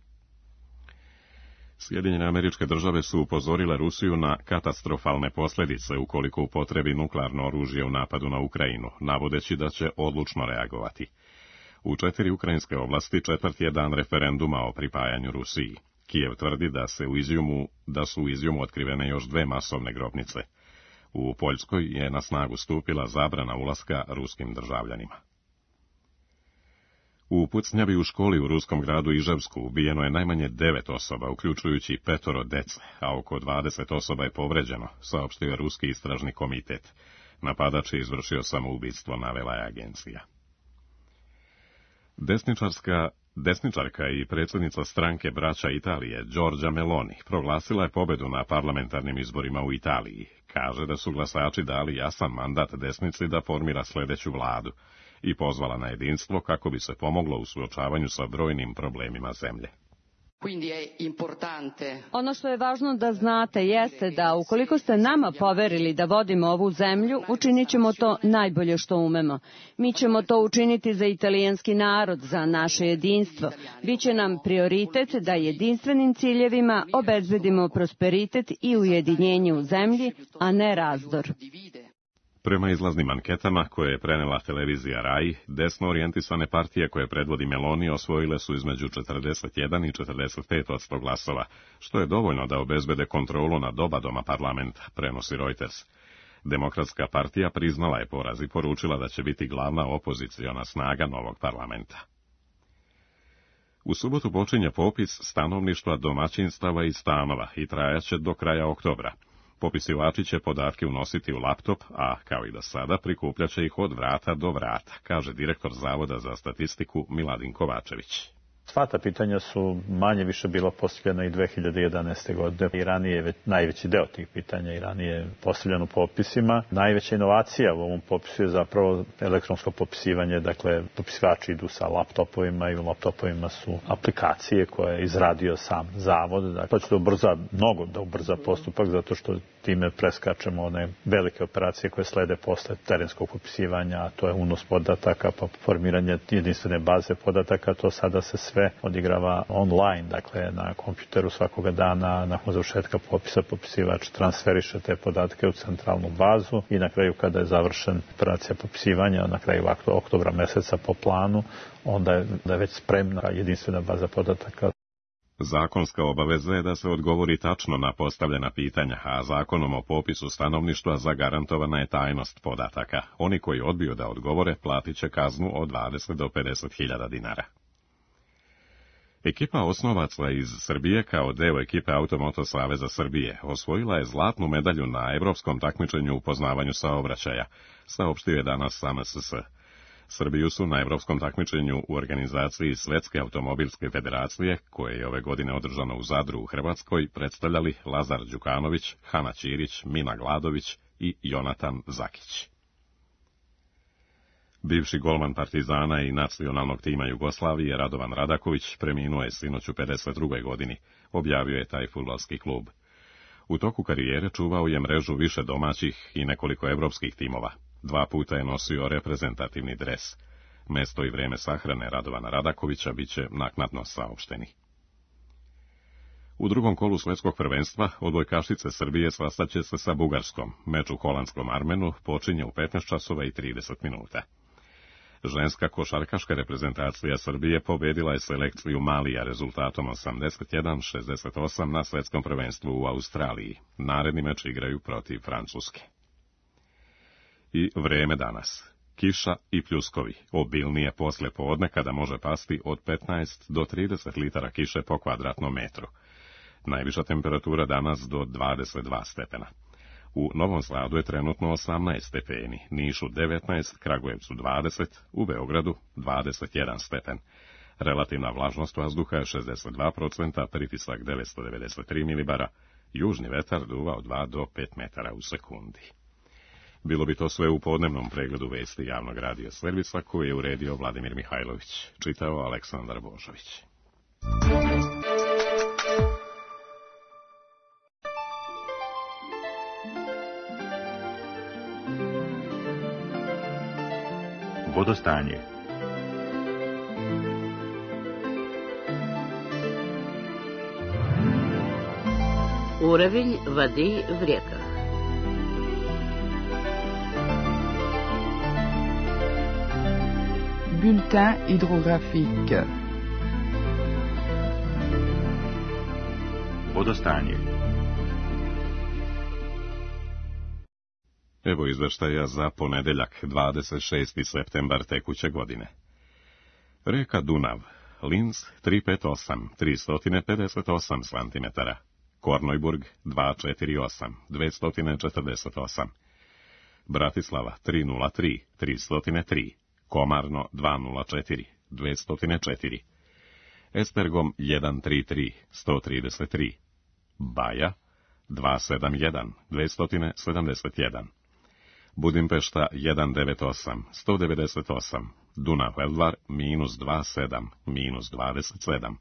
Sjedinjene Američke Države su upozorile Rusiju na katastrofalne posljedice ukoliko upotrebi nuklearno oružje u napadu na Ukrajinu, navodeći da će odlučno reagovati. U četiri ukrajinske oblasti četvrti je dan referenduma o pripajanju Rusiji. Kijev tvrdi da, se u Izjumu, da su u Izjumu otkrivene još dve masovne grobnice. U Poljskoj je na snagu stupila zabrana ulaska ruskim državljanima. U pucnjavi u školi u ruskom gradu Iževsku ubijeno je najmanje devet osoba, uključujući petoro dece, a oko dvadeset osoba je povređeno, saopštio je ruski istražni komitet. Napadač je izvršio samoubistvo, navela je agencija. Desničarska, desničarka i predsjednica stranke Braća Italije, Giorgia Meloni, proglasila je pobedu na parlamentarnim izborima u Italiji. Kaže da su glasači dali jasan mandat desnici da formira sljedeću vladu i pozvala na jedinstvo kako bi se pomoglo u suočavanju sa brojnim problemima zemlje. Ono što je važno da znate jeste da ukoliko ste nama poverili da vodimo ovu zemlju, učinit ćemo to najbolje što umemo. Mi ćemo to učiniti za italijanski narod, za naše jedinstvo. Biće nam prioritet da jedinstvenim ciljevima obezbedimo prosperitet i ujedinjenje u zemlji, a ne razdor. Prema izlaznim anketama koje je prenela televizija Rai, desno orijentisane partije koje predvodi Meloni osvojile su između četrdeset jedan i četrdeset pet odsto glasova, što je dovoljno da obezbede kontrolu nad oba doma parlamenta, prenosi Reuters. Demokratska partija priznala je poraz i poručila da će biti glavna opoziciona snaga novog parlamenta. U subotu počinje popis stanovništva, domaćinstava i stanova i trajaće do kraja oktobra. Popisivači će podatke unositi u laptop, a, kao i do sada, prikupljaće ih od vrata do vrata, kaže direktor Zavoda za statistiku Miladin Kovačević. Sva ta pitanja su manje više bila postavljena i dve hiljade jedanaeste. godine. I ranije je već najveći deo tih pitanja i ranije je postavljeno u popisima. Najveća inovacija u ovom popisu je zapravo elektronsko popisivanje, dakle popisivači idu sa laptopovima i u laptopovima su aplikacije koje je izradio sam zavod. Dakle, to će da ubrza, mnogo da ubrza postupak, zato što time preskačemo one velike operacije koje slede posle terenskog popisivanja, a to je unos podataka, pa formiranje jedinstvene baze podataka, to sada se sve odigrava online, dakle na kompjuteru svakoga dana, nakon završetka popisa popisivač transferiše te podatke u centralnu bazu i na kraju kada je završen operacija popisivanja, na kraju oktobra meseca po planu, onda je, da je već spremna jedinstvena baza podataka. Zakonska obaveza je da se odgovori tačno na postavljena pitanja, a zakonom o popisu stanovništva zagarantovana je tajnost podataka. Oni koji odbiju da odgovore platit će kaznu od dvadeset do pedeset hiljada dinara. Ekipa osnovaca iz Srbije kao deo ekipe Automoto Saveza Srbije osvojila je zlatnu medalju na evropskom takmičenju u poznavanju saobraćaja, saopštio je danas S M S S. Srbiju su na evropskom takmičenju u organizaciji Svetske automobilske federacije, koje je ove godine održano u Zadru u Hrvatskoj, predstavljali Lazar Đukanović, Hana Ćirić, Mina Gladović i Jonatan Zakić. Bivši golman Partizana i nacionalnog tima Jugoslavije Radovan Radaković preminuo je sinoć u pedeset drugoj godini, objavio je taj fudbalski klub. U toku karijere čuvao je mrežu više domaćih i nekoliko evropskih timova. Dva puta je nosio reprezentativni dres. Mesto i vreme sahrane Radovana Radakovića biće naknadno saopšteni. U drugom kolu svetskog prvenstva odbojkašice Srbije sastaće se sa Bugarskom. Meč u holandskom Armenu počinje u petnaest časova i trideset minuta. Ženska košarkaška reprezentacija Srbije pobedila je selekciju Malija rezultatom osamdeset jedan šezdeset osam na svetskom prvenstvu u Australiji. Naredni meč igraju protiv Francuske. I vreme danas. Kiša i pljuskovi, obilnije posle podne kada može pasti od petnaest do trideset litara kiše po kvadratnom metru. Najviša temperatura danas do dvadeset dva stepena. U Novom Sadu je trenutno osamnaest stepeni, Nišu devetnaest, Kragujevcu dvadeset, u Beogradu dvadeset jedan stepen. Relativna vlažnost vazduha je šezdeset dva procenta, pritisak devetsto devedeset tri milibara, južni vetar duva od dva do pet metara u sekundi. Bilo bi to sve u podnevnom pregledu vesti javnog radija servisa koji je uredio Vladimir Mihajlović, čitao Aleksandar Božović. Vodostanje. Уровень воды в реках. Bulletin hydrographique. Vodostanje. Evo izveštaja za ponedeljak, dvadeset šesti septembar tekuće godine. Reka Dunav, Linz tristo pedeset osam, tristo pedeset osam centimetara. Kornojburg dvesta četrdeset osam, dvesta četrdeset osam. Bratislava tristo tri, tristo tri. Komarno dvesta četiri, dvesta četiri. Estergom sto trideset tri, sto trideset tri. Baja dvesta sedamdeset jedan, dvesta sedamdeset jedan. Budimpešta sto devedeset osam, sto devedeset osam. Dunav Elvar minus dvadeset sedam, minus dvadeset sedam.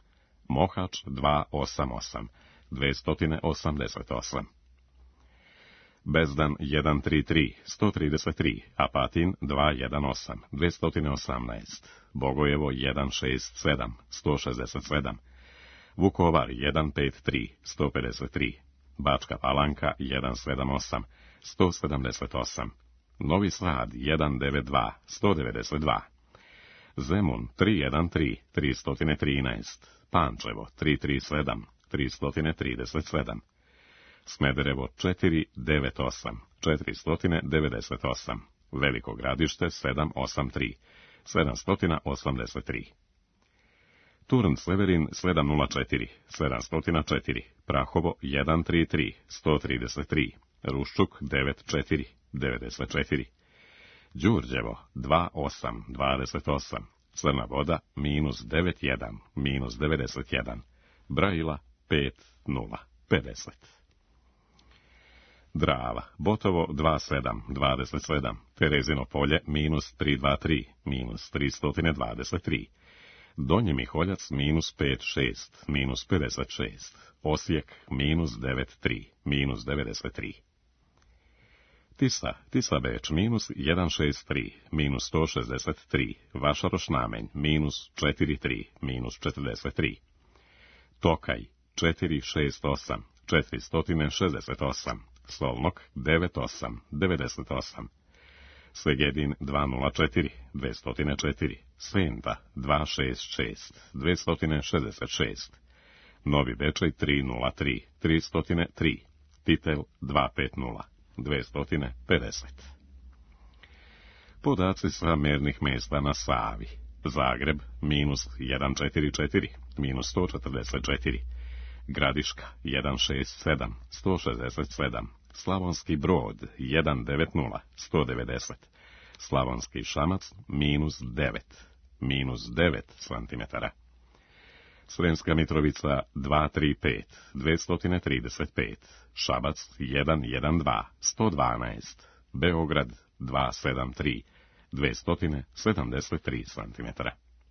Mohač dva osam osam, dvesta osamdeset osam. Bezdan jedan tri tri, sto trideset tri, Apatin dva jedan osam, dvesta osamnaest, Bogojevo jedan šest sedam, sto šezdeset sedam, Vukovar jedan pet tri, sto pedeset tri, Bačka Palanka jedan sedam osam, sto sedamdeset osam, Novi Sad jedan devet dva, sto devedeset dva, Zemun tri jedan tri, tristo trinaest, Pančevo tri tri sedam, tristo trideset sedam, Smederevo četiri devet osam, četiristo devedeset osam, Veliko Gradište sedam osam tri, sedamsto osamdeset tri. Turn Severin sedam nula četiri, sedamsto četiri, Prahovo jedan tri tri, sto trideset tri, Ruščuk devet četiri, devedeset četiri, Đurđevo dva osam, dvadeset osam, Crna Voda minus devet jedan, minus devedeset jedan, Brajila pet nula, pedeset. Drava, Botovo dva sedam, dvadeset sedam, Terezino Polje minus tri dva tri, minus tristo dvadeset tri, Donji Miholjac minus pet šest, minus pedeset šest, Osijek minus devet tri, minus devedeset tri. Tisa, Tisa Beč minus jedan šest tri, minus sto šezdeset tri, Vašaroš Namenj minus četiri tri, minus četrdeset tri. Tokaj četiri šest osam, četiristo šezdeset osam, Solnok devet osam, devedeset osam, Segedin dva nula četiri, dvesta četiri, Senta dva šest šest, dvesta šezdeset šest, Novi Bečej tri nula tri, tristo tri, Titel dva pet nula, dvesta pedeset. Podaci sa mernih mesta na Savi. Zagreb minus jedan četiri četiri, minus sto četrdeset četiri, Gradiška jedan šest sedam, sto šezdeset sedam, Slavonski Brod jedan devet nula, sto devedeset, Slavonski Šamac minus devet, minus devet centimetara. Sremska Mitrovica dva tri pet, dvesta trideset pet, Šabac jedan jedan dva, sto dvanaest, Beograd dva sedam tri, dvesta sedamdeset tri centimetara.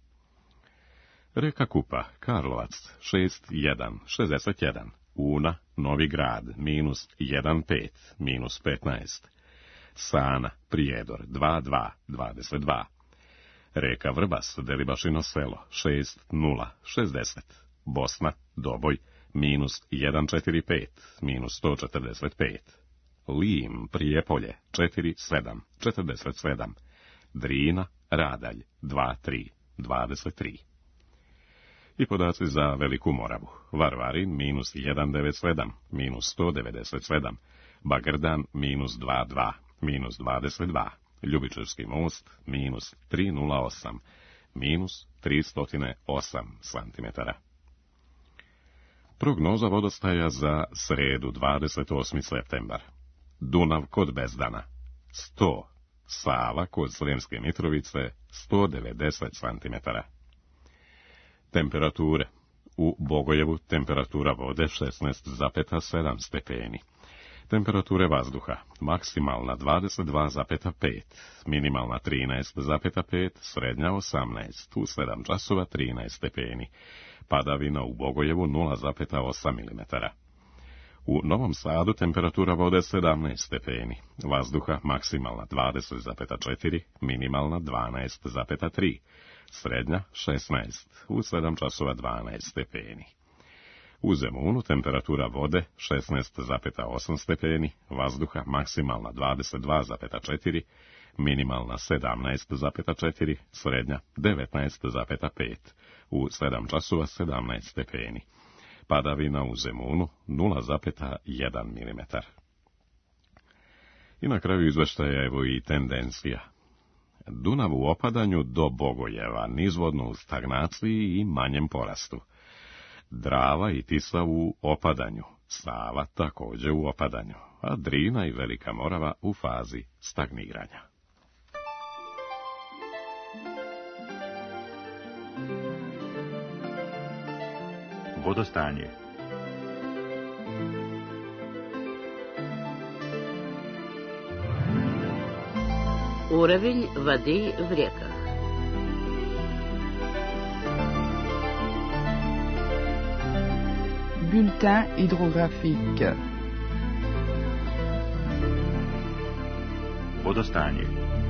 Reka Kupa, Karlovac šest jedan, šezdeset jedan, Una, Novi Grad minus jedan pet, minus petnaest, Sana, Prijedor dva dva, dvadeset dva, Reka Vrbas, Delibašino selo šest nula, šezdeset, Bosna, Doboj minus jedan četiri pet, minus sto četrdeset pet, Lim, Prijepolje četiri sedam, četrdeset sedam, Drina, Radalj dva tri, dvadeset tri. I podaci za Veliku Moravu. Varvarin minus jedan devet sedam, minus sto devedeset sedam, Bagrdan minus dva dva, minus dvadeset dva, Ljubičevski most minus tri nula osam, minus tristo osam centimetara. Prognoza vodostaja za sredu dvadeset osmi septembar. Dunav kod Bezdana sto, Sava kod Sremske Mitrovice sto devedeset centimetara. Temperature. U Bogojevu temperatura vode šesnaest zarez sedam stepeni. Temperature vazduha maksimalna dvadeset dva zarez pet, minimalna trinaest zarez pet, srednja osamnaest, u sedam časova trinaest stepeni. Padavina u Bogojevu nula zarez osam milimetara. U Novom Sadu temperatura vode sedamnaest stepeni, vazduha maksimalna dvadeset zarez četiri, minimalna dvanaest zarez tri, srednja šesnaest, u sedam časova dvanaest stepeni. U Zemunu temperatura vode šesnaest zarez osam stepeni, vazduha maksimalna dvadeset dva zarez četiri, minimalna sedamnaest zarez četiri, srednja devetnaest zarez pet, u sedam časova sedamnaest stepeni. Padavina u Zemunu nula zarez jedan milimetar. I na kraju izveštaja evo i tendencija. Dunav u opadanju do Bogojeva, nizvodno u stagnaciji i manjem porastu. Drava i Tisa u opadanju, Sava također u opadanju, a Drina i Velika Morava u fazi stagniranja. Vodostanje. Уровень воды в реках. bulletin hydrographique. Vodostanje.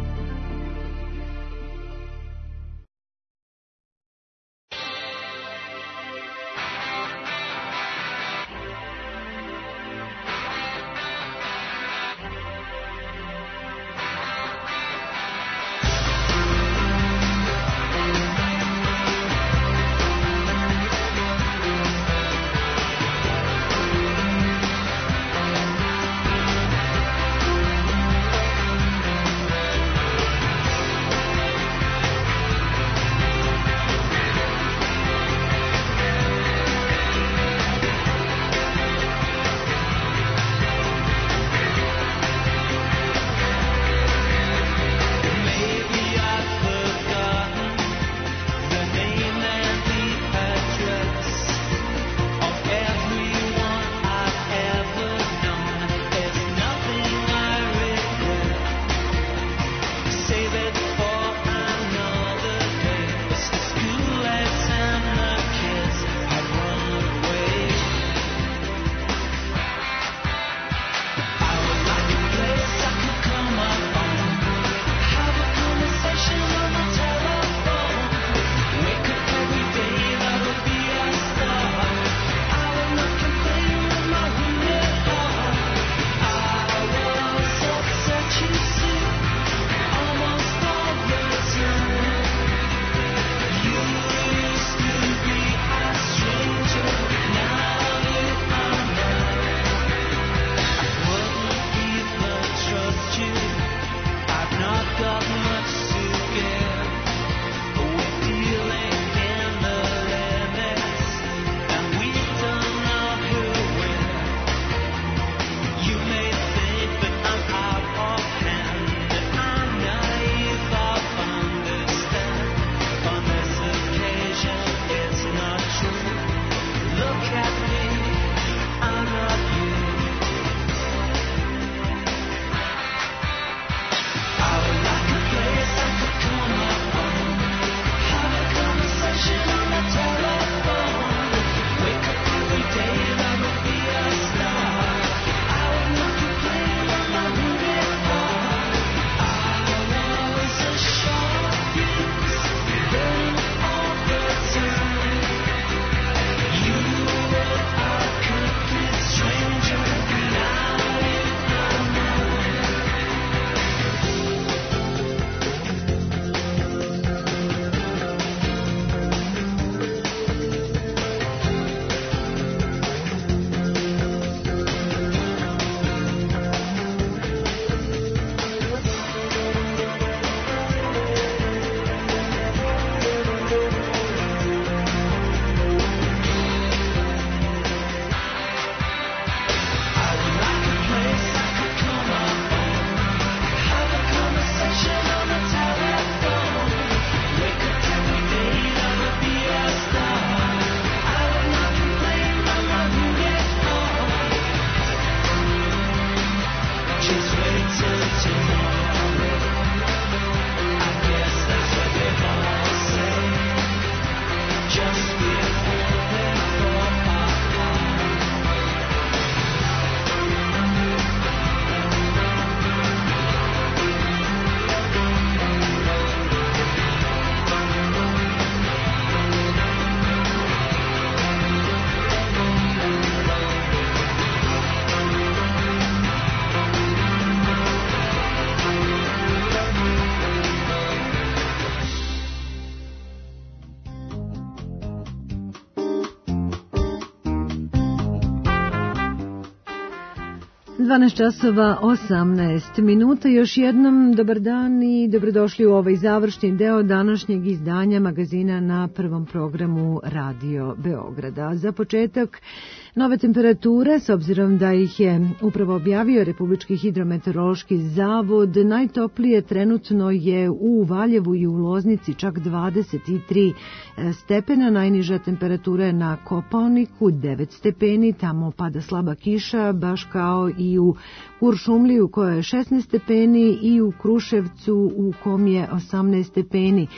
dvanaest časova osamnaest minuta. Još jednom dobar dan i dobrodošli u ovaj završni deo današnjeg izdanja magazina na prvom programu Radio Beograda. Za početak nove temperature, s obzirom da ih je upravo objavio Republički hidrometeorološki zavod, najtoplije trenutno je u Valjevu i u Loznici, čak dvadeset tri stepena, najniža temperatura je na Kopaoniku devet stepeni, tamo pada slaba kiša, baš kao i u Kuršumliju koja je šesnaest stepeni i u Kruševcu u kom je osamnaest stepeni.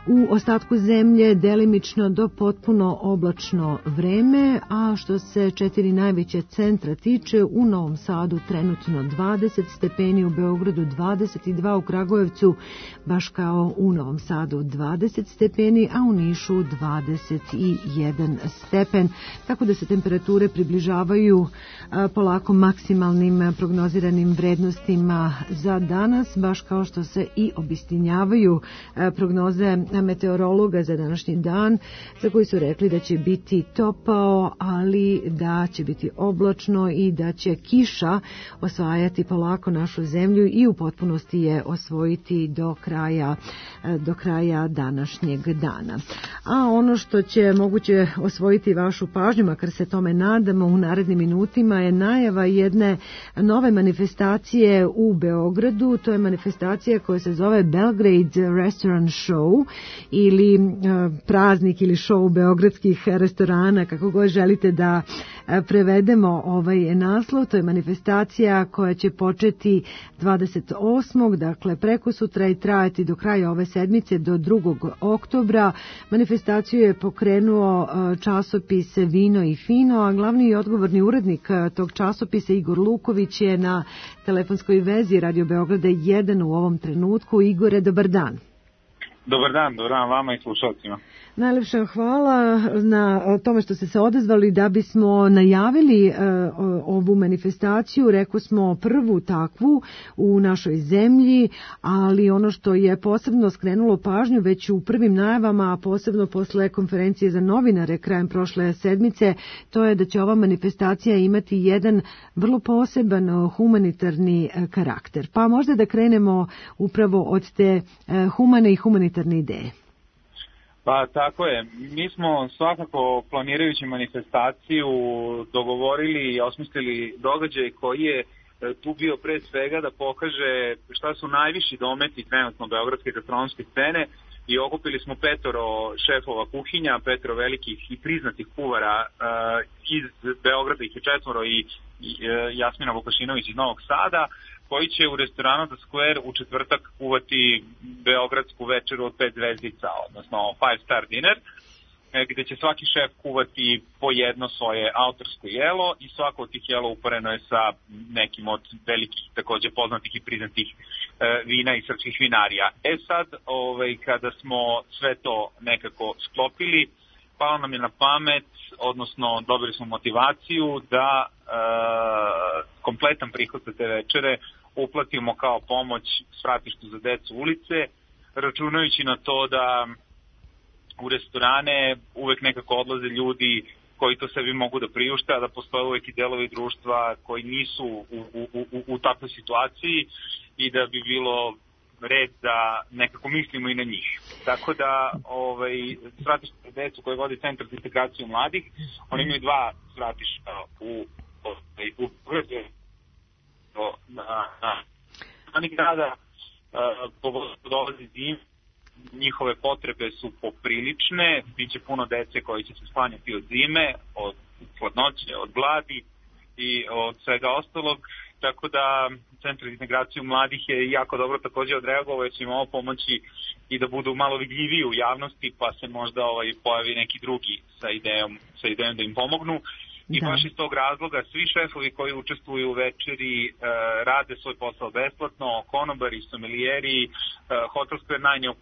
U ostatku zemlje delimično do potpuno oblačno vreme, a što se četiri najveće centra tiče, u Novom Sadu trenutno dvadeset stepeni, u Beogradu dvadeset dva, u Kragujevcu baš kao u Novom Sadu dvadeset stepeni, a u Nišu dvadeset jedan stepen, tako da se temperature približavaju a, polako maksimalnim prognoziranim vrednostima za danas, baš kao što se i obistinjavaju a, prognoze meteorologa za današnji dan, za koji su rekli da će biti topao, ali da će biti oblačno i da će kiša osvajati polako našu zemlju i u potpunosti je osvojiti do kraja, do kraja današnjeg dana. A ono što će moguće osvojiti vašu pažnju, makar se tome nadamo u narednim minutima, je najava jedne nove manifestacije u Beogradu. To je manifestacija koja se zove Belgrade Restaurant Show ili praznik ili show beogradskih restorana, kako god želite da prevedemo ovaj naslov. To je manifestacija koja će početi dvadeset osmog dakle preko sutra i trajati do kraja ove sedmice do drugog oktobra. Manifestaciju je pokrenuo časopis Vino i Fino, a glavni i odgovorni urednik tog časopisa Igor Luković je na telefonskoj vezi Radio Beograda jedan u ovom trenutku. Igore, dobar dan. Dobar dan, dobar dan vama i slušalcima. Najlepša hvala na tome što ste se odazvali da bismo najavili uh, ovu manifestaciju. Rekao smo prvu takvu u našoj zemlji, ali ono što je posebno skrenulo pažnju već u prvim najavama, a posebno posle konferencije za novinare krajem prošle sedmice, to je da će ova manifestacija imati jedan vrlo poseban humanitarni karakter. Pa možda da krenemo upravo od te humane i humanitarne ideje. Pa tako je. Mi smo svakako planirajući manifestaciju dogovorili i osmislili događaj koji je tu bio pre svega da pokaže šta su najviši dometi trenutno beogradske gastronomske scene i okupili smo petoro šefova kuhinja, petoro velikih i priznatih kuvara uh, iz Beograda, ih je četvoro i, i uh, Jasmina Vukašinović iz Novog Sada, koji će u restoranu The Square u četvrtak kuvati beogradsku večeru od pet zvezdica, odnosno five star dinner, gde će svaki šef kuvati po jedno svoje autorsko jelo i svako od tih jela uporeno je sa nekim od velikih, takođe poznatih i priznatih e, vina i srpskih vinarija. E sad, ovaj, kada smo sve to nekako sklopili, palo nam je na pamet, odnosno dobili smo motivaciju da e, kompletan prihod za te večere uplatimo kao pomoć svratištu za decu ulice, računajući na to da u restorane uvek nekako odlaze ljudi koji to sebi mogu da priušte, a da postoje uvek i delovi društva koji nisu u, u, u, u takvoj situaciji i da bi bilo red da nekako mislimo i na njih. Tako da ovaj, svratište za decu koje vodi Centar za integraciju mladih, oni imaju dva svratišta u u, u na, na, na grada, pogotovo dolazi zim, njihove potrebe su poprilične, biće puno dece koji će se sklanjati od zime, od hladnoće, od gladi i od svega ostalog, tako da Centar za integraciju mladih je jako dobro takođe odreagovao, jer će im ovo pomoći i da budu malo vidljiviji u javnosti, pa se možda ovaj, pojavi neki drugi sa idejom, sa idejom da im pomognu. I da. Baš iz tog razloga svi šefovi koji učestvuju u večeri e, rade svoj posao besplatno, konobari, sommelieri, e, hotelsko je najnje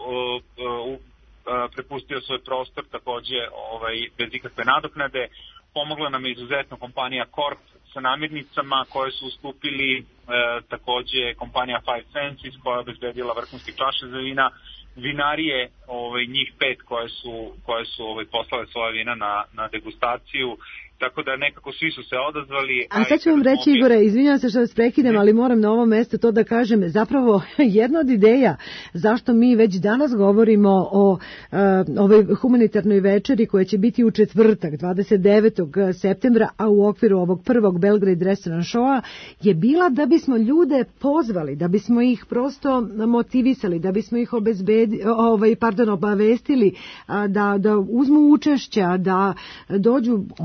prepustio svoj prostor takođe ovaj, bez ikakve nadoknade. Pomogla nam je izuzetno kompanija Corp sa namirnicama koje su ustupili, e, takođe kompanija Five Senses koja je obezbedila vrhunske čaše za vina, vinarije, ovaj, njih pet koje su, koje su ovaj, poslale svoje vina na, na degustaciju. Tako da nekako svi su se odazvali. A sad ću vam reći, Igore, izvinjavam se što vas prekidem, ali moram na ovom mjestu to da kažem. Zapravo, jedna od ideja zašto mi već danas govorimo o uh, ovoj humanitarnoj večeri koja će biti u četvrtak, dvadeset devetog septembra, a u okviru ovog prvog Belgrade Restaurant Showa, je bila da bismo ljude pozvali, da bismo ih prosto motivisali, da bismo ih obezbedi, ovaj, pardon, obavestili, da, da uzmu učešća, da dođu oni koji su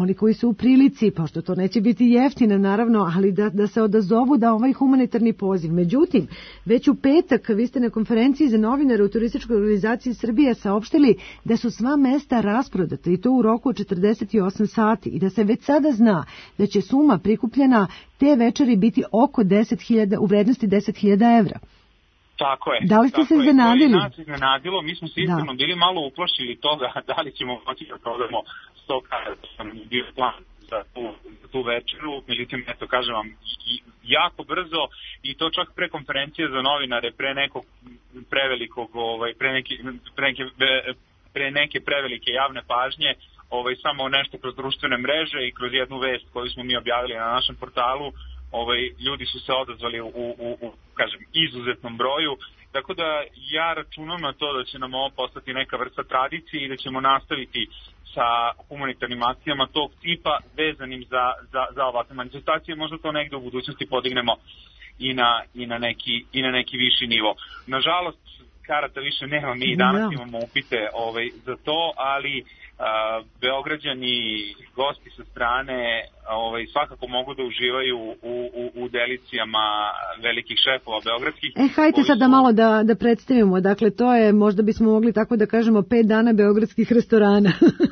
su u prilici, pošto to neće biti jeftino naravno, ali da, da se odazovu da ovaj humanitarni poziv. Međutim, već u petak vi ste na konferenciji za novinare u Turističkoj organizaciji Srbije saopštili da su sva mesta rasprodata i to u roku od četrdeset osam sati i da se već sada zna da će suma prikupljena te večeri biti oko deset hiljada, u vrednosti deset hiljada evra. Tako je. Da li ste tako se iznenadili? To je nas iznenadilo, mi smo se iskreno bili malo uplašili toga da li ćemo moći da prodamo sto karata, to sam bio plan za tu, za tu večeru, međutim, eto, kažem vam, i, jako brzo i to čak pre konferencije za novinare, pre nekog prevelikog, ovaj, pre, neki, pre, neke, pre neke prevelike javne pažnje, ovaj, samo nešto kroz društvene mreže i kroz jednu vest koju smo mi objavili na našem portalu, ovaj, ljudi su se odazvali u, u, u, kažem, izuzetnom broju, tako da ja računam na to da će nam ovo postati neka vrsta tradicije i da ćemo nastaviti sa humanitarnim akcijama tog tipa vezanim za, za, za ovakve manifestacije, možda to negde u budućnosti podignemo i na, i na, neki, i na neki viši nivo. Nažalost, karata više nema, mi i danas imamo upite ovaj, za to, ali a, Beograđani, gosti sa strane ovaj, svakako mogu da uživaju u, u, u delicijama velikih šefova beogradskih. E, hajte sad da malo da, da predstavimo, dakle to je, možda bismo mogli tako da kažemo, pet dana beogradskih restorana.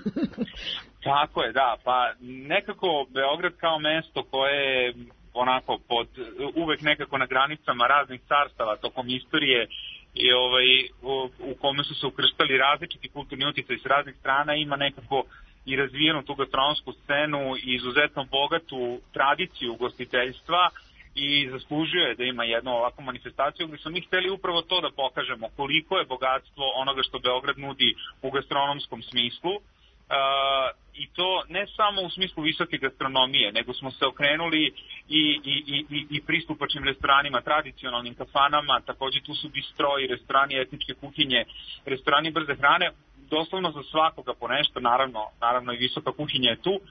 Tako je, da, pa nekako Beograd kao mesto koje je onako pod, uvek nekako na granicama raznih carstava tokom istorije i ovaj, u, u kome su se ukrštali različiti kulturni utjecaj s raznih strana, ima nekako i razvijenu tu gastronomsku scenu i izuzetno bogatu tradiciju ugostiteljstva i zaslužio je da ima jednu ovakvu manifestaciju gdje smo mi hteli upravo to da pokažemo koliko je bogatstvo onoga što Beograd nudi u gastronomskom smislu. Uh, i to ne samo u smislu visoke gastronomije, nego smo se okrenuli i, i, i, i pristupačnim restoranima, tradicionalnim kafanama, također tu su bistroji, restorani etničke kuhinje, restorani brze hrane, doslovno za svakoga po nešto, naravno, naravno i visoka kuhinja je tu. Uh,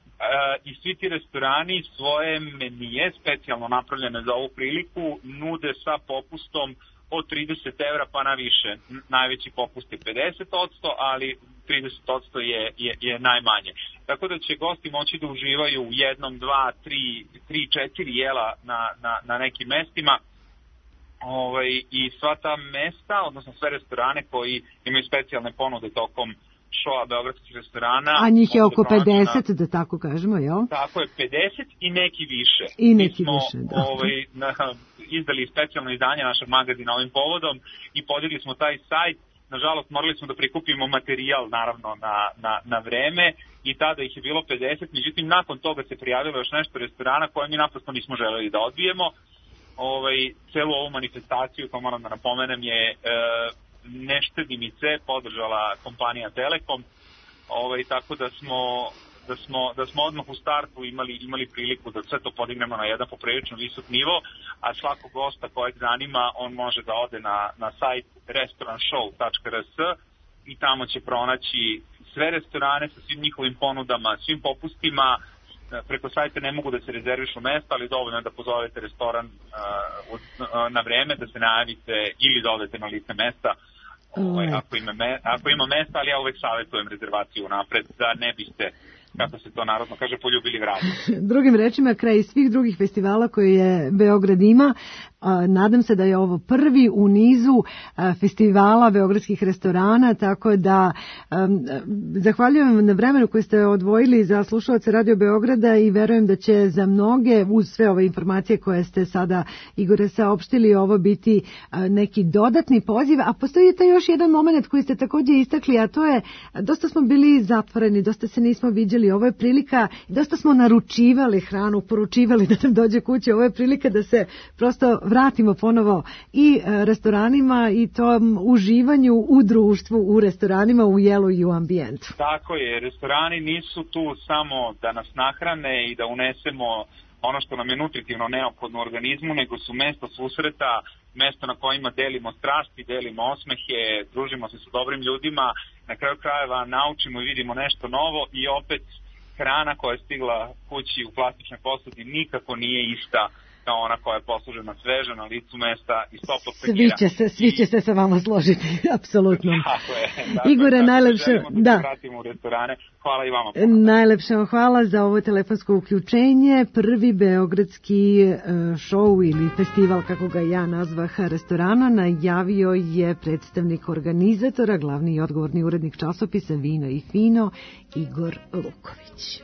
I svi ti restorani svoje menije, specijalno napravljene za ovu priliku, nude sa popustom od trideset evra pa na više. Najveći popust je pedeset odsto, ali trideset odsto je, je, je najmanje. Tako da će gosti moći da uživaju u jednom, dva, tri, tri, četiri jela na, na, na nekim mestima. Ovaj, I sva ta mesta, odnosno sve restorane koji imaju specijalne ponude tokom šoa beogradskih restorana. A njih je oko pedeset, na, da tako kažemo, jel? Tako je, pedeset i neki više. I neki smo, više, da. Ovaj, na, izdali specijalno izdanje našeg magazina ovim povodom i podigli smo taj sajt. Nažalost, morali smo da prikupimo materijal, naravno, na, na, na vreme i tada ih je bilo pedeset. Međutim, nakon toga se prijavilo još nešto restorana koje mi naprosto nismo želeli da odbijemo. Ovaj, celu ovu manifestaciju, to moram da napomenem, je e, neštedimice podržala kompanija Telekom, ovaj, tako da smo, da, smo, da smo odmah u startu imali, imali priliku da sve to podignemo na jedan poprilično visok nivo, a svakog gosta kojeg zanima, on može da ode na, na sajt restaurant show tačka r s i tamo će pronaći sve restorane sa svim njihovim ponudama, svim popustima. Preko sajta ne mogu da se rezervišu mesta, ali dovoljno je da pozovete restoran uh, uh, na vreme, da se najavite ili da odete na lice mesta ovaj, ako, ima me, ako ima mesta, ali ja uvek savjetujem rezervaciju napred da ne biste, kako se to narodno kaže, poljubili vrati. Drugim rečima, kraj svih drugih festivala koje je Beograd ima, a, nadam se da je ovo prvi u nizu a, festivala beogradskih restorana, tako da a, zahvaljujem na vremenu koje ste odvojili za slušalce Radio Beograda i verujem da će za mnoge, uz sve ove informacije koje ste sada, Igore, saopštili, ovo biti a, neki dodatni poziv, a postoji taj još jedan moment koji ste također istakli, a to je, dosta smo bili zatvoreni, dosta se nismo viđali, ovo je prilika, dosta smo naručivali hranu, poručivali da nam dođe kuće, ovo je prilika da se prosto vratimo ponovo i restoranima i tom uživanju u društvu, u restoranima, u jelu i u ambijentu. Tako je, restorani nisu tu samo da nas nahrane i da unesemo ono što nam je nutritivno neophodno u organizmu, nego su mesta susreta, mesta na kojima delimo strasti, delimo osmehe, družimo se sa dobrim ljudima, na kraju krajeva naučimo i vidimo nešto novo i opet hrana koja je stigla kući u plastičnoj posudi nikako nije ista hrana ona koja je poslužena sveža na licu mesta iz toplog Svi tanjira. će se, svi će se sa vama složiti, apsolutno. Tako je. Dakle, Igore, najlepše, da. da. Vratimo u restorane. Hvala i vama. Najlepše vam hvala za ovo telefonsko uključenje. Prvi beogradski e, šou ili festival, kako ga ja nazvah, restorana, najavio je predstavnik organizatora, glavni i odgovorni urednik časopisa Vino i fino, Igor Luković.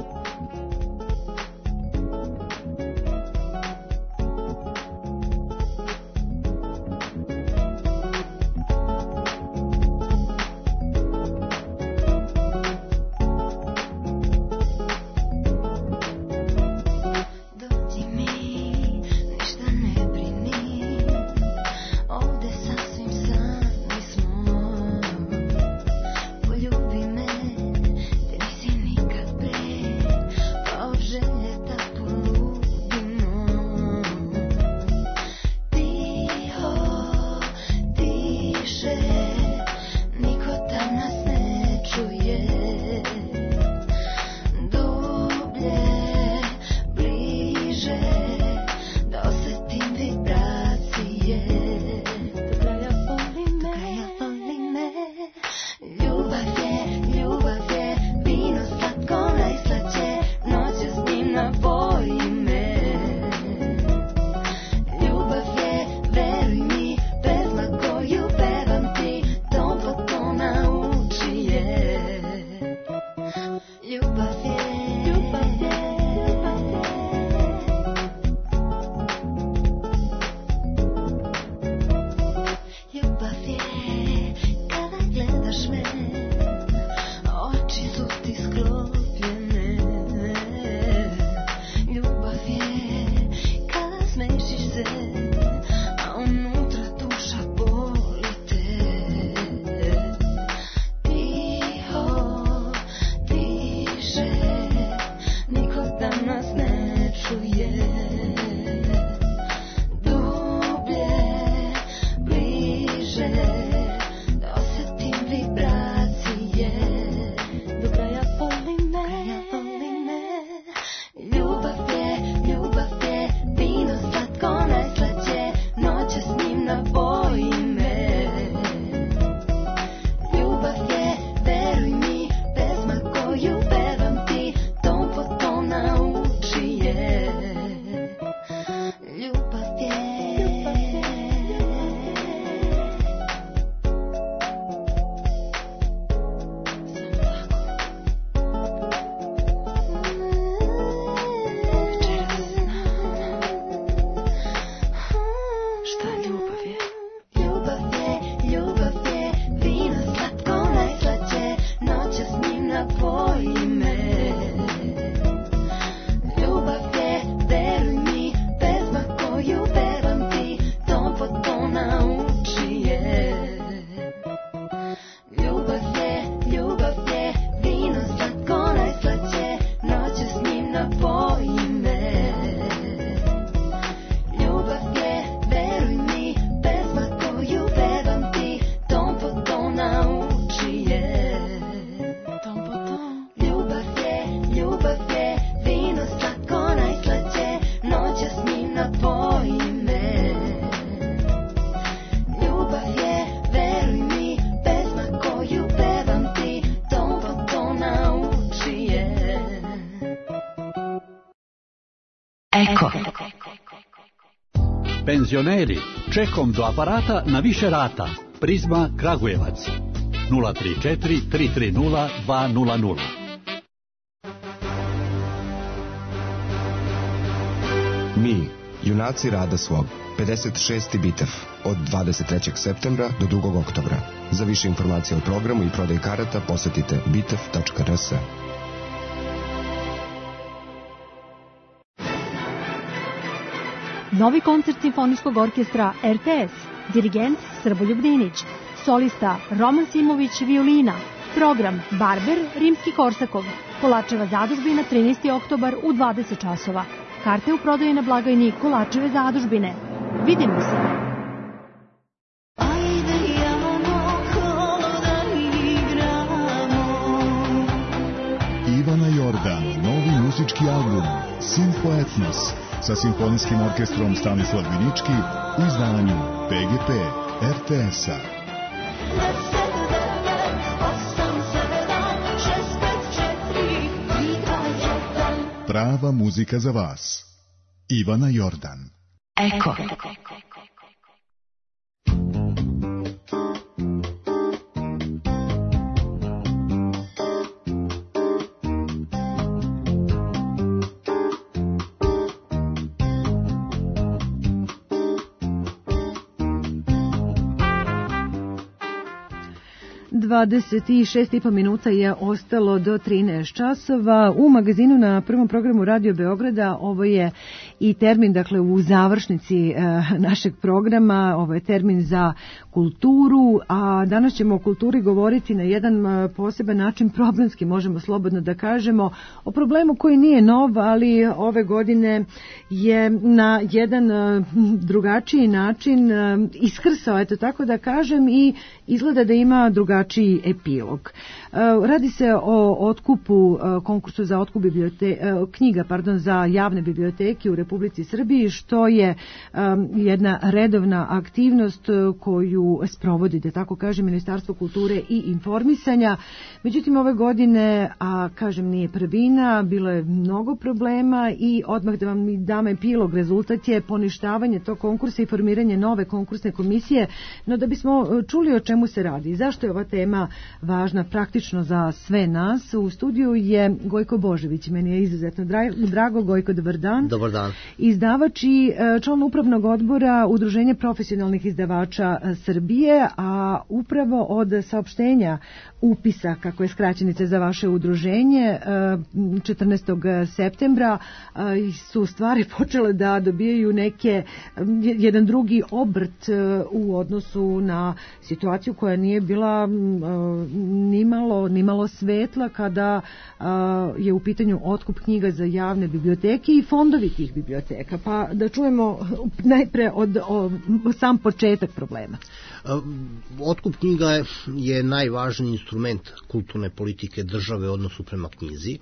Eko. Penzioneri, čekom do aparata na više rata. Prizma Kragujevac. nula tri četiri tri tri nula dva nula nula. Mi, junaci rada svog. pedeset šesti bitev od dvadeset trećeg septembra do drugog oktobra. Za više informacija o programu i prodaj karata posetite bitev tačka r s. Novi koncert Simfonijskog orkestra R T S, dirigent Srboljub Dinić, solista Roman Simović violina, program Barber Rimski Korsakov, Kolačeva zadužbina trinaesti oktobar u dvadeset časova. Karte u prodaji na blagajni Kolačeve zadužbine. Vidimo se! Ivana Jordan, novi muzički album Simfoetnos. sa simfonijskim orkestrom Stanislav Vinički u izdanju P G P R T S-a. Prava muzika za vas. Ivana Jordan. Eko. dvadeset šest i po minuta je ostalo do trinaest časova. U magazinu na prvom programu Radio Beograda ovo je i termin, dakle u završnici e, našeg programa, ovo je termin za kulturu, a danas ćemo o kulturi govoriti na jedan e, poseban način, problemski možemo slobodno da kažemo, o problemu koji nije nov, ali ove godine je na jedan e, drugačiji način e, iskrsao, eto tako da kažem, i izgleda da ima drugačiji epilog. Radi se o otkupu, konkursu za otkup bibliote, knjiga pardon, za javne biblioteke u Republici Srbiji, što je jedna redovna aktivnost koju sprovodi, da tako kažem, Ministarstvo kulture i informisanja. Međutim, ove godine, a kažem nije prvina, bilo je mnogo problema i odmah da vam dam epilog, rezultat je poništavanje tog konkursa i formiranje nove konkursne komisije. No da bismo čuli o čemu se radi, zašto je ova tema važna praktično za sve nas, u studiju je Gojko Božević. Meni je izuzetno drago. Gojko, dobar dan. Dobar dan. Izdavač i član upravnog odbora Udruženja profesionalnih izdavača Srbije, a upravo od saopštenja upisa, kako je skraćenica za vaše udruženje, četrnaestog septembra su stvari počele da dobijaju neke, jedan drugi obrt u odnosu na situaciju koja nije bila nimalo, nimalo svetla kada je u pitanju otkup knjiga za javne biblioteke i fondovi tih biblioteka. Pa da čujemo najpre od, od sam početak problema. Otkup knjiga je najvažniji instrument kulturne politike države u odnosu prema knjizi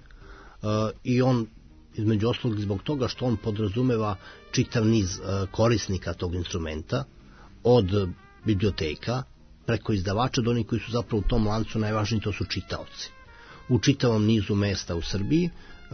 i on između ostalog zbog toga što on podrazumeva čitav niz korisnika tog instrumenta, od biblioteka preko izdavača do onih koji su zapravo u tom lancu najvažniji, to su čitaoci. U čitavom nizu mesta u Srbiji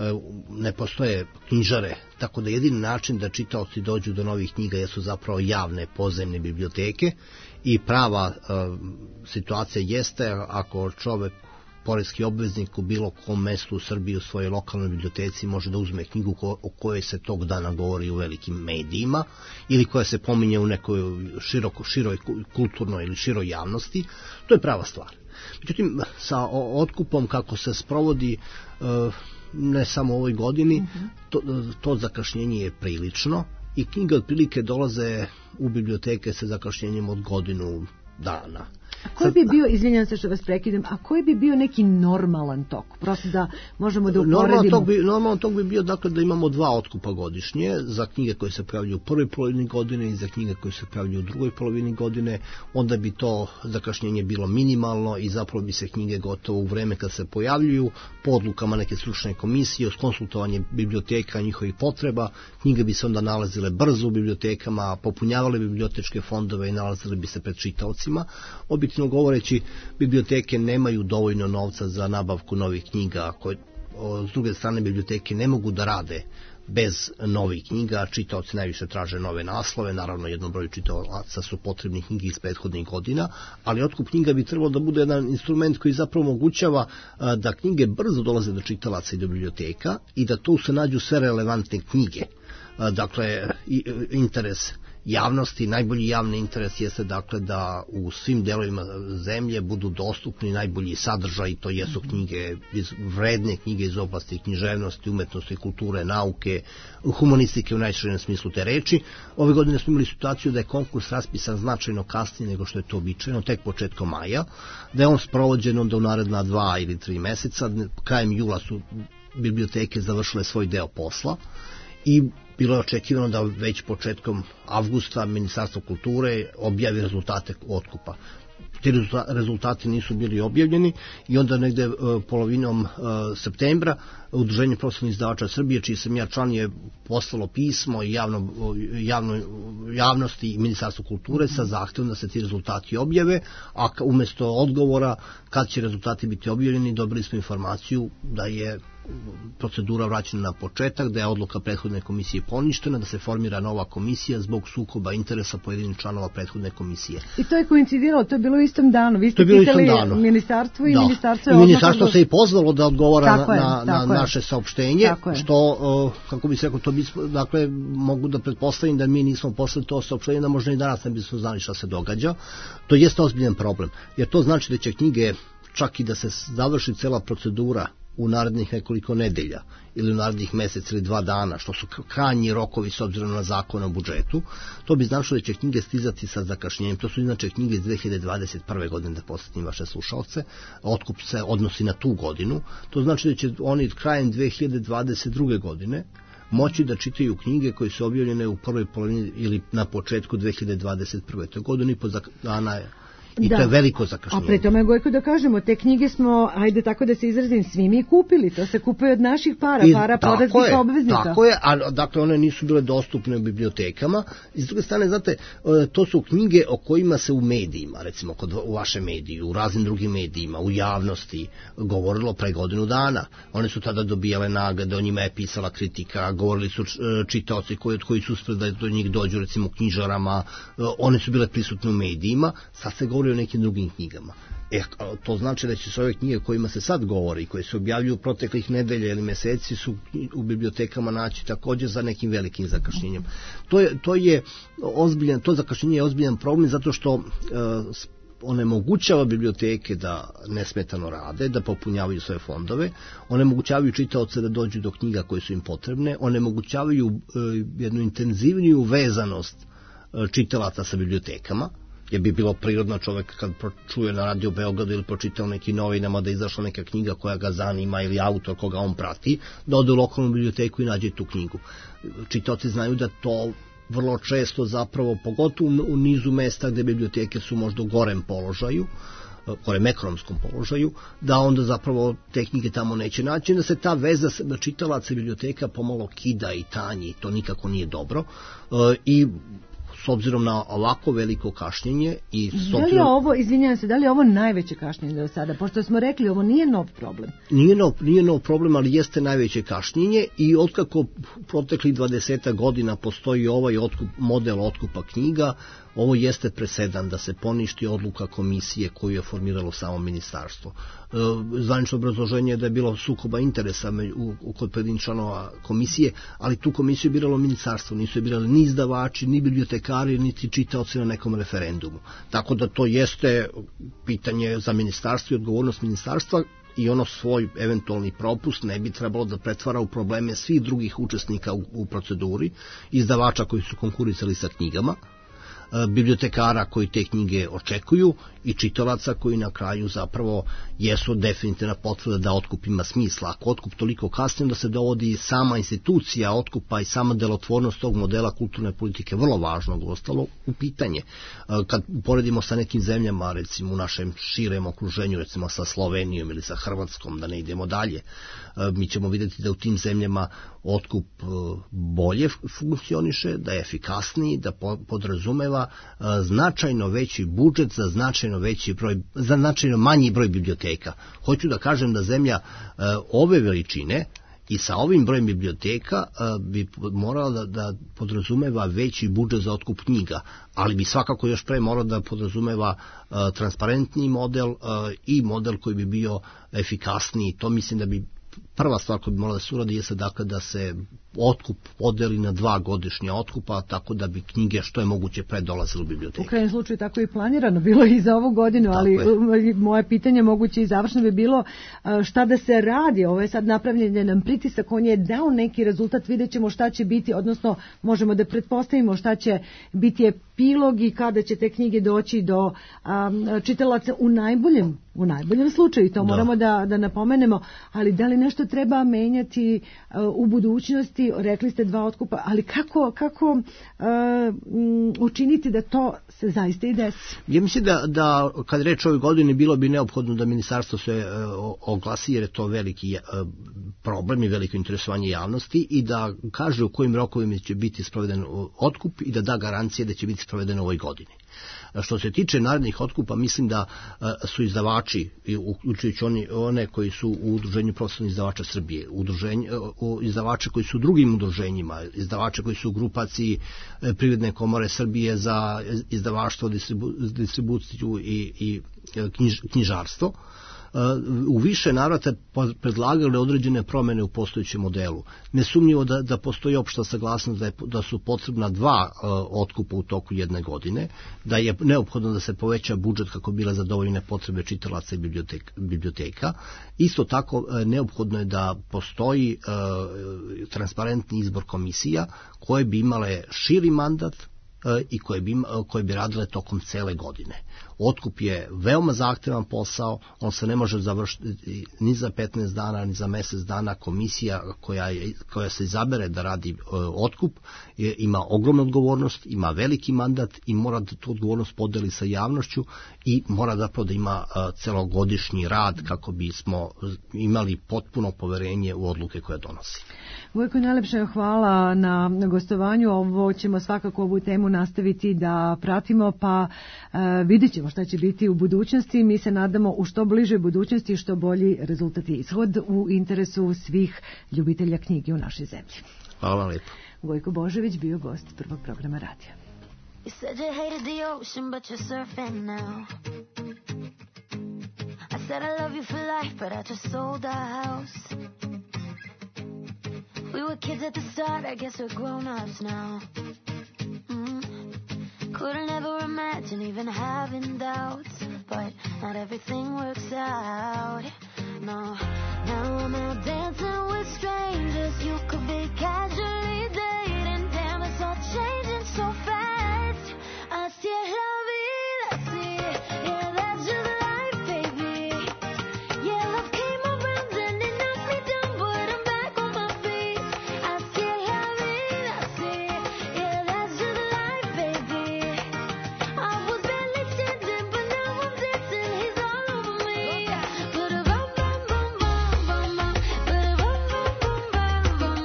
ne postoje knjižare, tako da jedini način da čitaoci dođu do novih knjiga jesu zapravo javne podzemne biblioteke i prava uh, situacija jeste ako čovek, poreski obveznik u bilo kom mestu u Srbiji u svojoj lokalnoj biblioteci može da uzme knjigu ko, o kojoj se tog dana govori u velikim medijima ili koja se pominje u nekoj široko, široj kulturnoj ili široj javnosti, to je prava stvar. Međutim, sa otkupom kako se sprovodi uh, ne samo u ovoj godini, to, to zakašnjenje je prilično i knjige otprilike dolaze u biblioteke sa zakašnjenjem od godinu dana. A koji bi bio, izvinjam se što vas prekidam, a koji bi bio neki normalan tok? Prosto da možemo da uporedimo. Normalan tok bi, normalan tok bi bio dakle da imamo dva otkupa godišnje, za knjige koje se pojavljuju u prvoj polovini godine i za knjige koje se pojavljuju u drugoj polovini godine, onda bi to zakašnjenje bilo minimalno i zapravo bi se knjige gotovo u vreme kad se pojavljuju, po odlukama neke stručne komisije, uz konsultovanje biblioteka i njihovih potreba, knjige bi se onda nalazile brzo u bibliotekama, popunjavale bibliotečke fondove i nalazile bi se pred čitaocima. Objektivno govoreći, biblioteke nemaju dovoljno novca za nabavku novih knjiga, koje s druge strane biblioteke ne mogu da rade bez novih knjiga, čitaoci najviše traže nove naslove, naravno jednom broju čitaoca su potrebni knjige iz prethodnih godina, ali otkup knjiga bi trebalo da bude jedan instrument koji zapravo omogućava da knjige brzo dolaze do čitalaca i do biblioteka i da tu se nađu sve relevantne knjige. Dakle, interes javnosti, najbolji javni interes jeste dakle da u svim delovima zemlje budu dostupni najbolji sadržaj, to jesu knjige, vredne knjige iz oblasti književnosti, umetnosti, kulture, nauke, humanistike u najširem smislu te reči. Ove godine smo imali situaciju da je konkurs raspisan značajno kasnije nego što je to običajno, tek početkom maja, da je on sprovođen onda u naredna dva ili tri meseca, krajem jula su biblioteke završile svoj deo posla i bilo je očekivano da već početkom avgusta Ministarstvo kulture objavi rezultate otkupa. ti rezultati nisu bili objavljeni i onda negde polovinom septembra Udruženje profesionalnih izdavača Srbije, čiji sam ja član, je poslalo pismo javno, javno, javnosti i Ministarstvu kulture sa zahtevom da se ti rezultati objave, a umesto odgovora kad će rezultati biti objavljeni dobili smo informaciju da je procedura vraćena na početak, da je odluka prethodne komisije poništena, da se formira nova komisija zbog sukoba interesa pojedinih članova prethodne komisije. I to je koincidiralo, to je bilo u istom danu. Vi ste pitali ministarstvo i da. ministarstvo je odmah... Ministarstvo se i pozvalo da odgovara tako na, na, na je. naše saopštenje, što, kako bi se rekao, to bismo, dakle, mogu da pretpostavim da mi nismo poslali to saopštenje, da možda i danas ne bismo znali šta se događa. To jeste ozbiljan problem, jer to znači da će knjige, čak i da se završi cela procedura u narednih nekoliko nedelja ili u narednih mesec ili dva dana, što su krajnji rokovi s obzirom na zakon o budžetu, to bi značilo da će knjige stizati sa zakašnjenjem. To su inače knjige iz dve hiljade dvadeset prve. godine, da posjetim vaše slušalce. Otkup se odnosi na tu godinu. To znači da će oni krajem dve hiljade dvadeset druge. godine moći da čitaju knjige koje su objavljene u prvoj polovini ili na početku dve hiljade dvadeset prve. To je godinu i po dana je. I da. To je veliko zakašnjenje. A pre tome, Gojko, da kažemo, te knjige smo, ajde tako da se izrazim, svi mi kupili. To se kupuje od naših para, I para podatskih obveznika. Tako je, a dakle one nisu bile dostupne u bibliotekama. I s druge strane, znate, to su knjige o kojima se u medijima, recimo kod, u vaše mediju, u raznim drugim medijima, u javnosti govorilo pre godinu dana. One su tada dobijale nagrade, o njima je pisala kritika, govorili su čitaoci koji, koji su uspeli da do njih dođu, recimo u knjižarama, one su bile prisutne u medijima. Sad se govori o nekim drugim knjigama. E, to znači da će se ove knjige kojima se sad govori, koje se objavljuju proteklih nedelja ili meseci, su u bibliotekama naći također za nekim velikim zakašnjenjem. To je, to je ozbiljan, to zakašnjenje je ozbiljan problem zato što uh, onemogućava biblioteke da nesmetano rade, da popunjavaju svoje fondove, onemogućavaju čitaoce da dođu do knjiga koje su im potrebne, onemogućavaju uh, jednu intenzivniju vezanost uh, čitalaca sa bibliotekama, jer bi bilo prirodno čovjek kad čuje na Radio Beogradu ili pročitao neki novinama da je izašla neka knjiga koja ga zanima ili autor koga on prati, da ode u lokalnu biblioteku i nađe tu knjigu. Čitaoci znaju da to vrlo često zapravo, pogotovo u nizu mesta gde biblioteke su možda u gorem položaju, gorem ekonomskom položaju, da onda zapravo te knjige tamo neće naći, da se ta veza čitalaca i biblioteka pomalo kida i tanji, to nikako nije dobro. I s obzirom na ovako veliko kašnjenje i s obzirom... Da li je ovo, izvinjavam se, da li je ovo najveće kašnjenje do sada? Pošto smo rekli, ovo nije nov problem. Nije nov, nije nov problem, ali jeste najveće kašnjenje i otkako proteklih dvadeset godina postoji ovaj otkup, model otkupa knjiga, ovo jeste presedan da se poništi odluka komisije koju je formiralo samo ministarstvo. E, zvanično obrazloženje je da je bilo sukoba interesa u, u kod pojedinih članova komisije, ali tu komisiju je biralo ministarstvo, nisu je birali ni izdavači, ni bibliotekari, niti čitaoci na nekom referendumu. Tako da to jeste pitanje za ministarstvo i odgovornost ministarstva, i ono svoj eventualni propust ne bi trebalo da pretvara u probleme svih drugih učesnika u, u proceduri, izdavača koji su konkurisali sa knjigama, bibliotekara koji te knjige očekuju i čitalaca koji na kraju zapravo jesu definitivna potvrda da otkup ima smisla. Ako otkup toliko kasnije, da se dovodi sama institucija otkupa i sama delotvornost tog modela kulturne politike, vrlo važnog ostalo, u pitanje. Kad uporedimo sa nekim zemljama, recimo u našem širem okruženju, recimo sa Slovenijom ili sa Hrvatskom, da ne idemo dalje, mi ćemo vidjeti da u tim zemljama otkup bolje funkcioniše, da je efikasniji, da podrazumeva značajno veći budžet za značajno veći broj, za značajno manji broj biblioteka. Hoću da kažem da zemlja ove veličine i sa ovim brojem biblioteka bi morala da, da podrazumeva veći budžet za otkup knjiga, ali bi svakako još pre morao da podrazumeva transparentniji model i model koji bi bio efikasniji. To mislim da bi prva stvar koja bi morala da se uradi jeste dakle da se otkup podeli na dva godišnja otkupa, tako da bi knjige što je moguće pre dolazile u biblioteku. U krajnjem slučaju tako i planirano bilo i za ovu godinu, tako ali je. Moje pitanje moguće i završno bi bilo šta da se radi. Ovo je sad napravljen nam pritisak, on je dao neki rezultat, vidjet ćemo šta će biti, odnosno možemo da pretpostavimo šta će biti epilog i kada će te knjige doći do um, čitalaca u najboljem U najboljem slučaju, to Da. moramo da, da napomenemo, ali da li nešto treba menjati uh, u budućnosti, rekli ste dva otkupa, ali kako, kako uh, m, učiniti da to se zaista i desi? Ja mislim da, da kad reč o ovoj godini bilo bi neophodno da ministarstvo se e, oglasi, jer je to veliki e, problem i veliko interesovanje javnosti, i da kaže u kojim rokovima će biti sproveden otkup i da da garancije da će biti sproveden u ovoj godini. Što se tiče narednih otkupa, mislim da e, su izdavači, uključujući oni, one koji su u udruženju profesionalnih izdavača Srbije, udruženje, izdavače koji su u drugim udruženjima, izdavače koji su u grupaciji e, Privredne komore Srbije za izdavaštvo, distribu, distribuciju i, i knjiž, knjižarstvo, u više navrata predlagali određene promene u postojećem modelu. Nesumnjivo da, da postoji opšta saglasnost da, je, da su potrebna dva uh, otkupa u toku jedne godine, da je neophodno da se poveća budžet kako bila zadovoljene potrebe čitalaca i bibliotek, biblioteka. Isto tako uh, neophodno je da postoji uh, transparentni izbor komisija koje bi imale širi mandat i koje bi, koje bi radile tokom cele godine. Otkup je veoma zahtevan posao, on se ne može završiti ni za petnaest dana, ni za mesec dana. Komisija koja, je, koja se izabere da radi e, otkup je, ima ogromnu odgovornost, ima veliki mandat i mora da tu odgovornost podeli sa javnošću i mora zapravo da ima e, celogodišnji rad kako bismo imali potpuno poverenje u odluke koje donosi. Vojko, najlepše hvala na, na gostovanju. Ovo ćemo svakako ovu temu nastaviti da pratimo, pa e, vidjet ćemo šta će biti u budućnosti. Mi se nadamo u što bližoj budućnosti i što bolji rezultat i ishod u interesu svih ljubitelja knjige u našoj zemlji. Hvala vam lijepo. Vojko Božović bio gost prvog programa radija. You said you hated the ocean, but you're surfing now. I said I love you for life, but I just sold our house. We were kids at the start, I guess we're grown-ups now. Mm. Couldn't ever imagine even having doubts, but not everything works out. No, now I'm out dancing with strangers. You could be casually dating. Damn, it's all changing so fast. Así es la vida, sí. Yeah, that's just life, baby. Yeah, love came around and it knocked me down, but I'm back on my feet. Así es la vida, sí. Yeah, that's just life, baby. I was barely standing, but now I'm dancing. He's all over me. But a bum bum bum bum bum bum. But a bum bum bum bum bum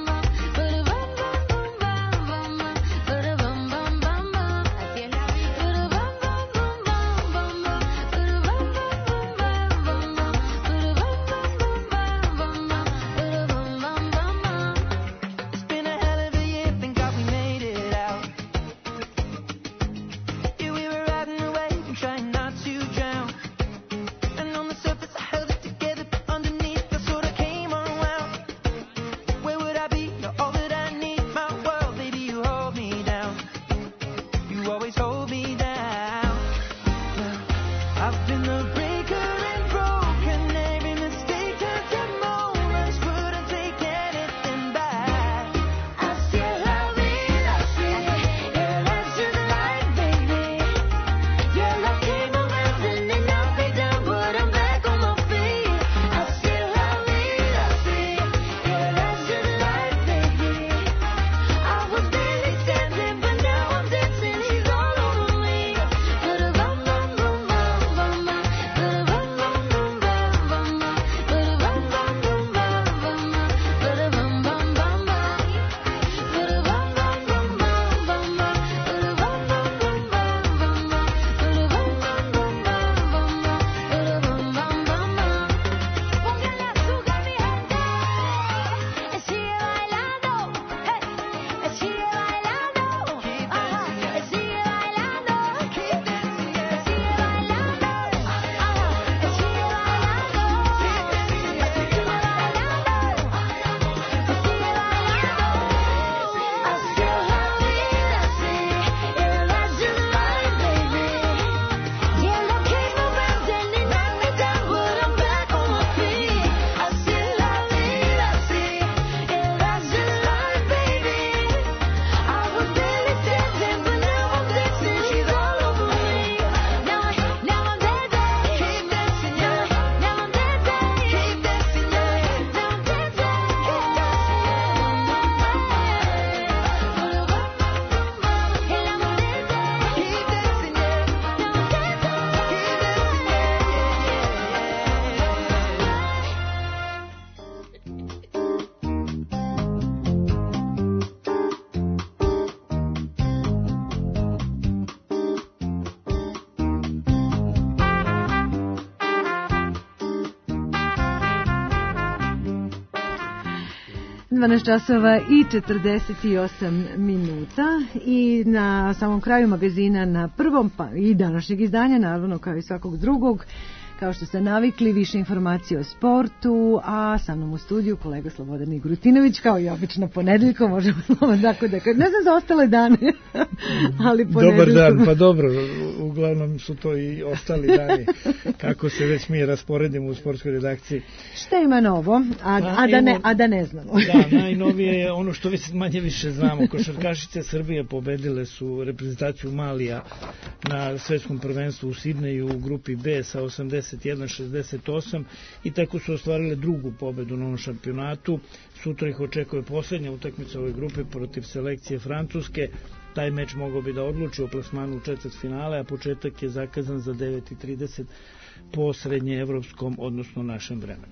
dvanaest časova i četrdeset osam minuta i na samom kraju magazina na prvom pa i današnjeg izdanja, naravno kao i svakog drugog, kao što ste navikli, više informacije o sportu, a sa mnom u studiju kolega Slobodan Igrutinović, kao i obično ponedeljkom, možemo slobodno tako da kažem, ne znam za ostale dane, ali ponedeljkom. Dobar dan, pa dobro, uglavnom su to i ostali dani, kako se već mi rasporedimo u sportskoj redakciji. Šta ima novo, a, a, a, da, ne, a da ne znamo? Da, najnovije je ono što već manje više znamo. Košarkašice Srbije pobedile su reprezentaciju Malija na svetskom prvenstvu u Sidneju u grupi B sa osamdeset jedan šezdeset osam i tako su ostvarile drugu pobedu na ovom šampionatu. Sutra ih očekuje poslednja utakmica ove grupe protiv selekcije Francuske. Taj meč mogao bi da odluči o plasmanu u četvrtfinale, a početak je zakazan za devet i trideset po srednjeevropskom, odnosno našem vremenu.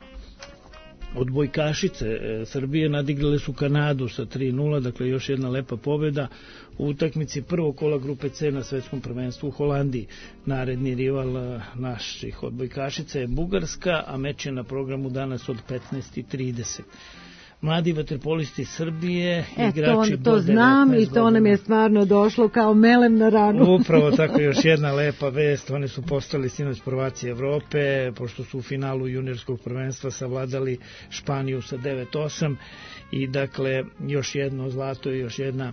Odbojkašice Srbije nadigrale su Kanadu sa tri nula, dakle još jedna lepa pobjeda u utakmici prvog kola grupe C na svetskom prvenstvu u Holandiji. Naredni rival naših odbojkašica je Bugarska, a meč je na programu danas od petnaest i trideset. Mladi vaterpolisti Srbije, e, igrači to, do to znam i to godina. Nam je stvarno došlo kao melem na ranu. Upravo tako, još jedna lepa vest, oni su postali sinoć prvaci Evrope, pošto su u finalu juniorskog prvenstva savladali Španiju sa devet osam i dakle još jedno zlato i još jedna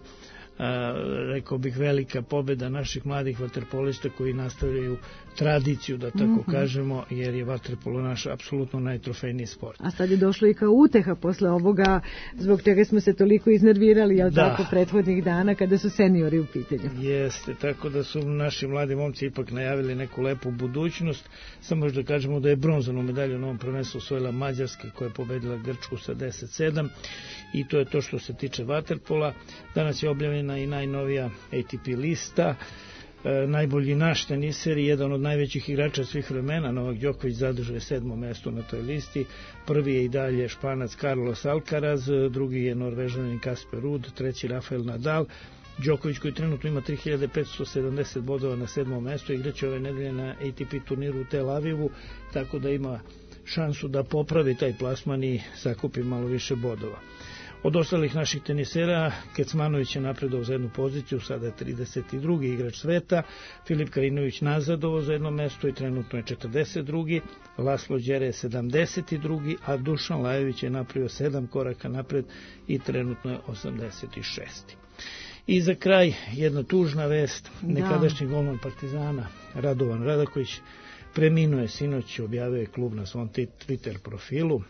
A, rekao bih velika pobjeda naših mladih vaterpolista koji nastavljaju tradiciju, da tako mm-hmm. kažemo, jer je vaterpolo naš apsolutno najtrofejniji sport. A sad je došlo i kao uteha posle ovoga, zbog čega smo se toliko iznervirali, jel da. Tako, prethodnih dana kada su seniori u pitanju. Jeste, tako da su naši mladi momci ipak najavili neku lepu budućnost. Samo još da kažemo da je bronzanu medalju na ovom prvenstvu osvojila Mađarska koja je pobedila Grčku sa deset sedam i to je to što se tiče vaterpola. Danas je objavljena i najnovija A T P lista. E, najbolji naš teniser i jedan od najvećih igrača svih vremena, Novak Đoković, zadržuje sedmo mesto na toj listi. Prvi je i dalje Španac Carlos Alcaraz, drugi je Norvežanin Kasper Ruud, treći Rafael Nadal. Đoković koji trenutno ima tri hiljade petsto sedamdeset bodova na sedmom mestu, igraće ove nedelje na A T P turniru u Tel Avivu, tako da ima šansu da popravi taj plasman i sakupi malo više bodova. Od ostalih naših tenisera, Kecmanović je napredao za jednu poziciju, sada je trideset drugi igrač sveta, Filip Karinović nazadovo za jedno mesto i trenutno je četrdeset drugi, Laslo Đere je sedamdeset drugi, a Dušan Lajović je napravio sedam koraka napred i trenutno je osamdeset šesti. I za kraj jedna tužna vest, nekadašnji golman Partizana Radovan Radaković preminuo je sinoć, objavio je klub na svom Twitter profilu.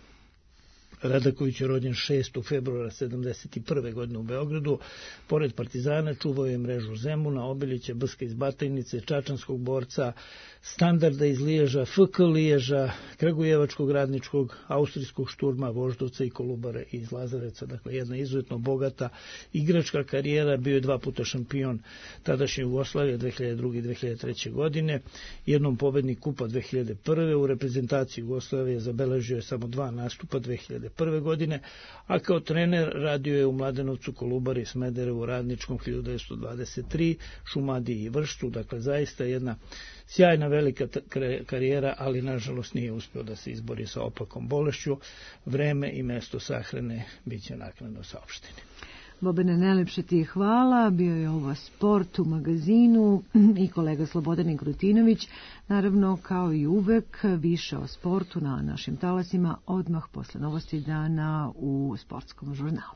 Radaković je rođen šestog februara sedamdeset prve godine u Beogradu. Pored Partizana čuvao je mrežu Zemuna, Obilića, Brska iz Batajnice, Čačanskog borca, Standarda iz Liježa, F K Liježa, Kragujevačkog radničkog, Austrijskog Šturma, Voždovca i Kolubare iz Lazareca. Dakle, jedna izuzetno bogata igračka karijera, bio je dva puta šampion tadašnje Jugoslavije dve hiljade druge i dve hiljade treće godine, jednom pobednik kupa dve hiljade prve. U reprezentaciji Jugoslavije zabeležio je samo dva nastupa dve hiljade prve godine, a kao trener radio je u Mladenovcu, Kolubari, Smederevu, Radničkom hiljadu devetsto dvadeset tri, Šumadiji i Vršcu. Dakle, zaista jedna sjajna velika karijera, ali nažalost nije uspio da se izbori sa opakom bolešću. Vreme i mesto sahrane bit će naknadno saopšteni. Bobene, najlepše ti hvala. Bio je ovo Sport u magazinu i kolega Slobodan Igrutinović. Naravno, kao i uvek, više o sportu na našim talasima odmah posle novosti dana u Sportskom žurnalu.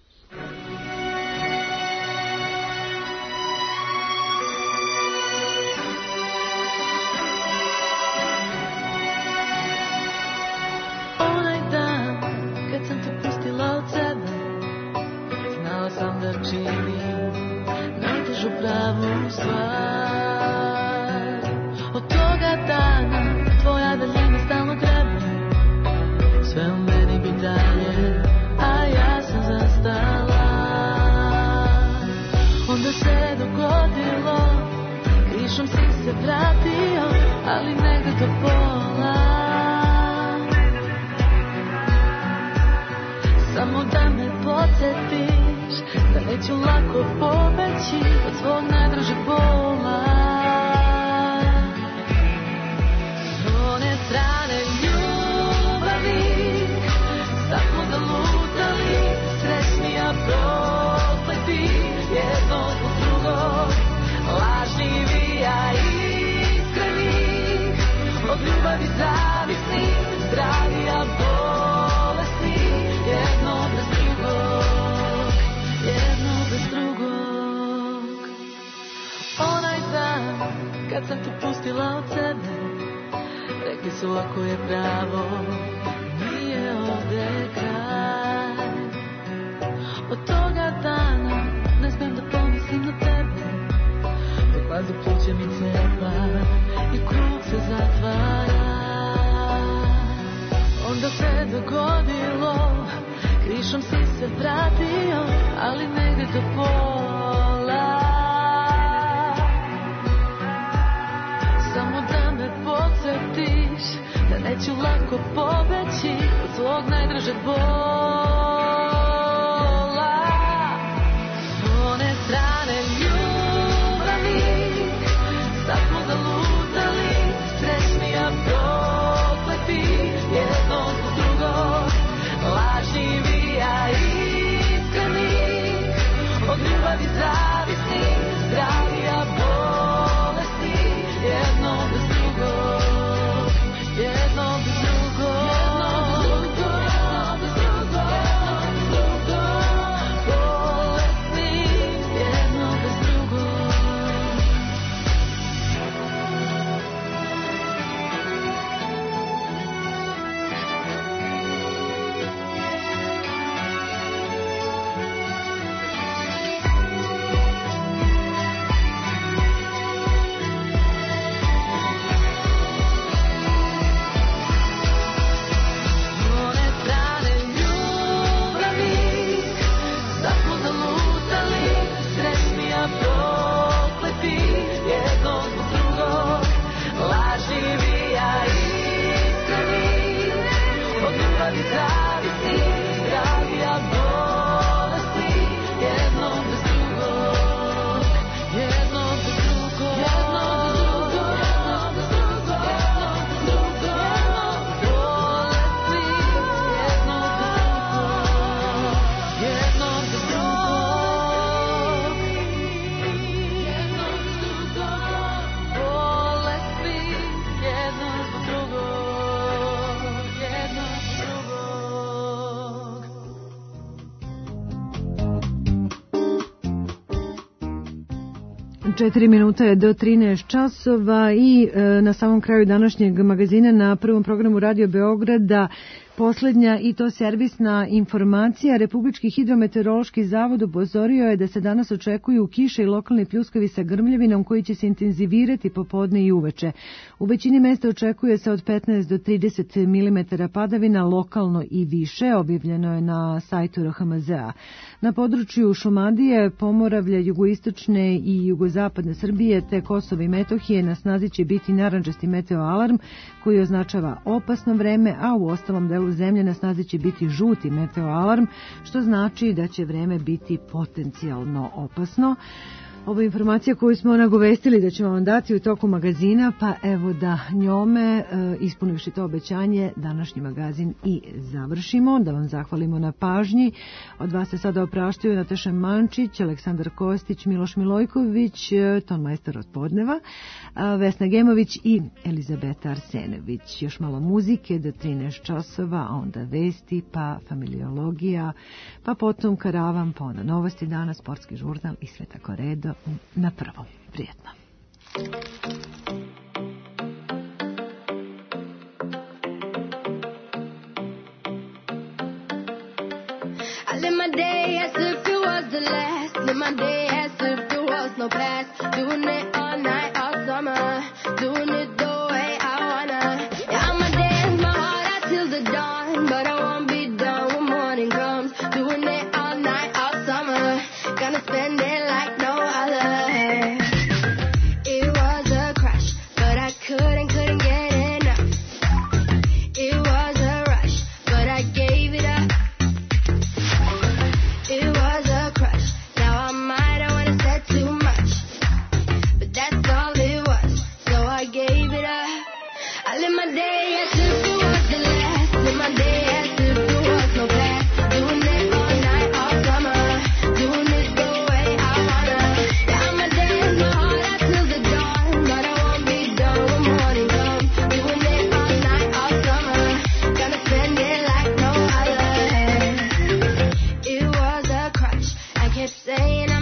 Onaj dan kad sam te pustila od sebe, znala sam da činim najtežu pravu stvar. Od toga dana tvoja daljina stalno grebe, sve u meni bi dalje, a ja sam zastala. Onda se dogodilo, krišom si se vratio, ali negde do pola. Samo da me podsjetiš da neću lako pobeći od svog najdražeg bola. S one strane ljubavi sad smo dalutali, se lako je pravo, nije ovde kraj. Od toga dana ne smijem da pomislim na tebe, dok vazduh pluće mi cepa i krug se zatvara. Onda se dogodilo, krišom si se vratio, ali negde do pola. Samo da me podsjetiš da neću lako pobeći od svog najdražeg bola. S one strane ljubavi sad smo zalutali, srećni a prokleti, jedno zbog drugog, lažnivi a iskreni, od ljubavi zavisni, zdravi a bolesni, jedno bez drugog, jedno bez drugog, jedno bez drugog, bolesni, jedno bez drugog. One strane ljubavi sad smo zalutali, srećni a prokleti, jedno zbog drugog, lažnivi a iskreni, od ljubavi zavisi, zdravi a bolesni, jedno bez drugog, jedno bez drugog, jedno bez drugog, bolesni, jedno bez drugog, jedno bez drugog, jedno bez drugog, bolesni, jedno zbog drugog, jedno bez drugog. Četiri minuta je do trinaest časova i e, na samom kraju današnjeg magazina na prvom programu Radio Beograda poslednja i to servisna informacija. Republički hidrometeorološki zavod upozorio je da se danas očekuju kiše i lokalni pljuskovi sa grmljavinom koji će se intenzivirati popodne i uveče. U većini mesta očekuje se od petnaest do trideset milimetara padavina, lokalno i više, objavljeno je na sajtu R H M Z A. Na području Šumadije, Pomoravlja, jugoistočne i jugozapadne Srbije te Kosova i Metohije na snazi će biti narandžasti meteoalarm koji označava opasno vreme, a u ostalom delu zemlje na snazi će biti žuti meteoalarm, što znači da će vreme biti potencijalno opasno. Ovo je informacija koju smo nagovestili da ćemo vam dati u toku magazina, pa evo da njome, e, ispunivši to obećanje, današnji magazin i završimo. Da vam zahvalimo na pažnji. Od vas se sada opraštaju Nataša Mančić, Aleksandar Kostić, Miloš Milojković, tonmajstor od podneva, Vesna Gemović i Elizabeta Arsenović. Još malo muzike do trinaest časova, a onda vesti, pa familiologija, pa potom karavan, pa onda novosti dana, sportski žurnal i sve tako redo. Na prvo. Prijetno. I live my day as if it was the last. Live my day as if there was no past. Doing it all night, all summer. Doing it the way I wanna. Yeah, I'ma dance my heart out till the dawn, but I won't be done when morning comes. Doing it all night, all summer. Gonna spend it like no other. It was a crush, but I couldn't, couldn't get enough. It was a rush, but I gave it up. It was a crush, now I might have wanna said too much, but that's all it was, so I gave it up. I live my day as if it was the last, live my day as if there was no past. Doing it all night, all summer, doing it the way I wanna. Yeah, I'ma dance my heart out till the dawn, but I won't be done when morning comes. Doing it all night, all summer, gonna spend it like no other. It was a crush, I kept saying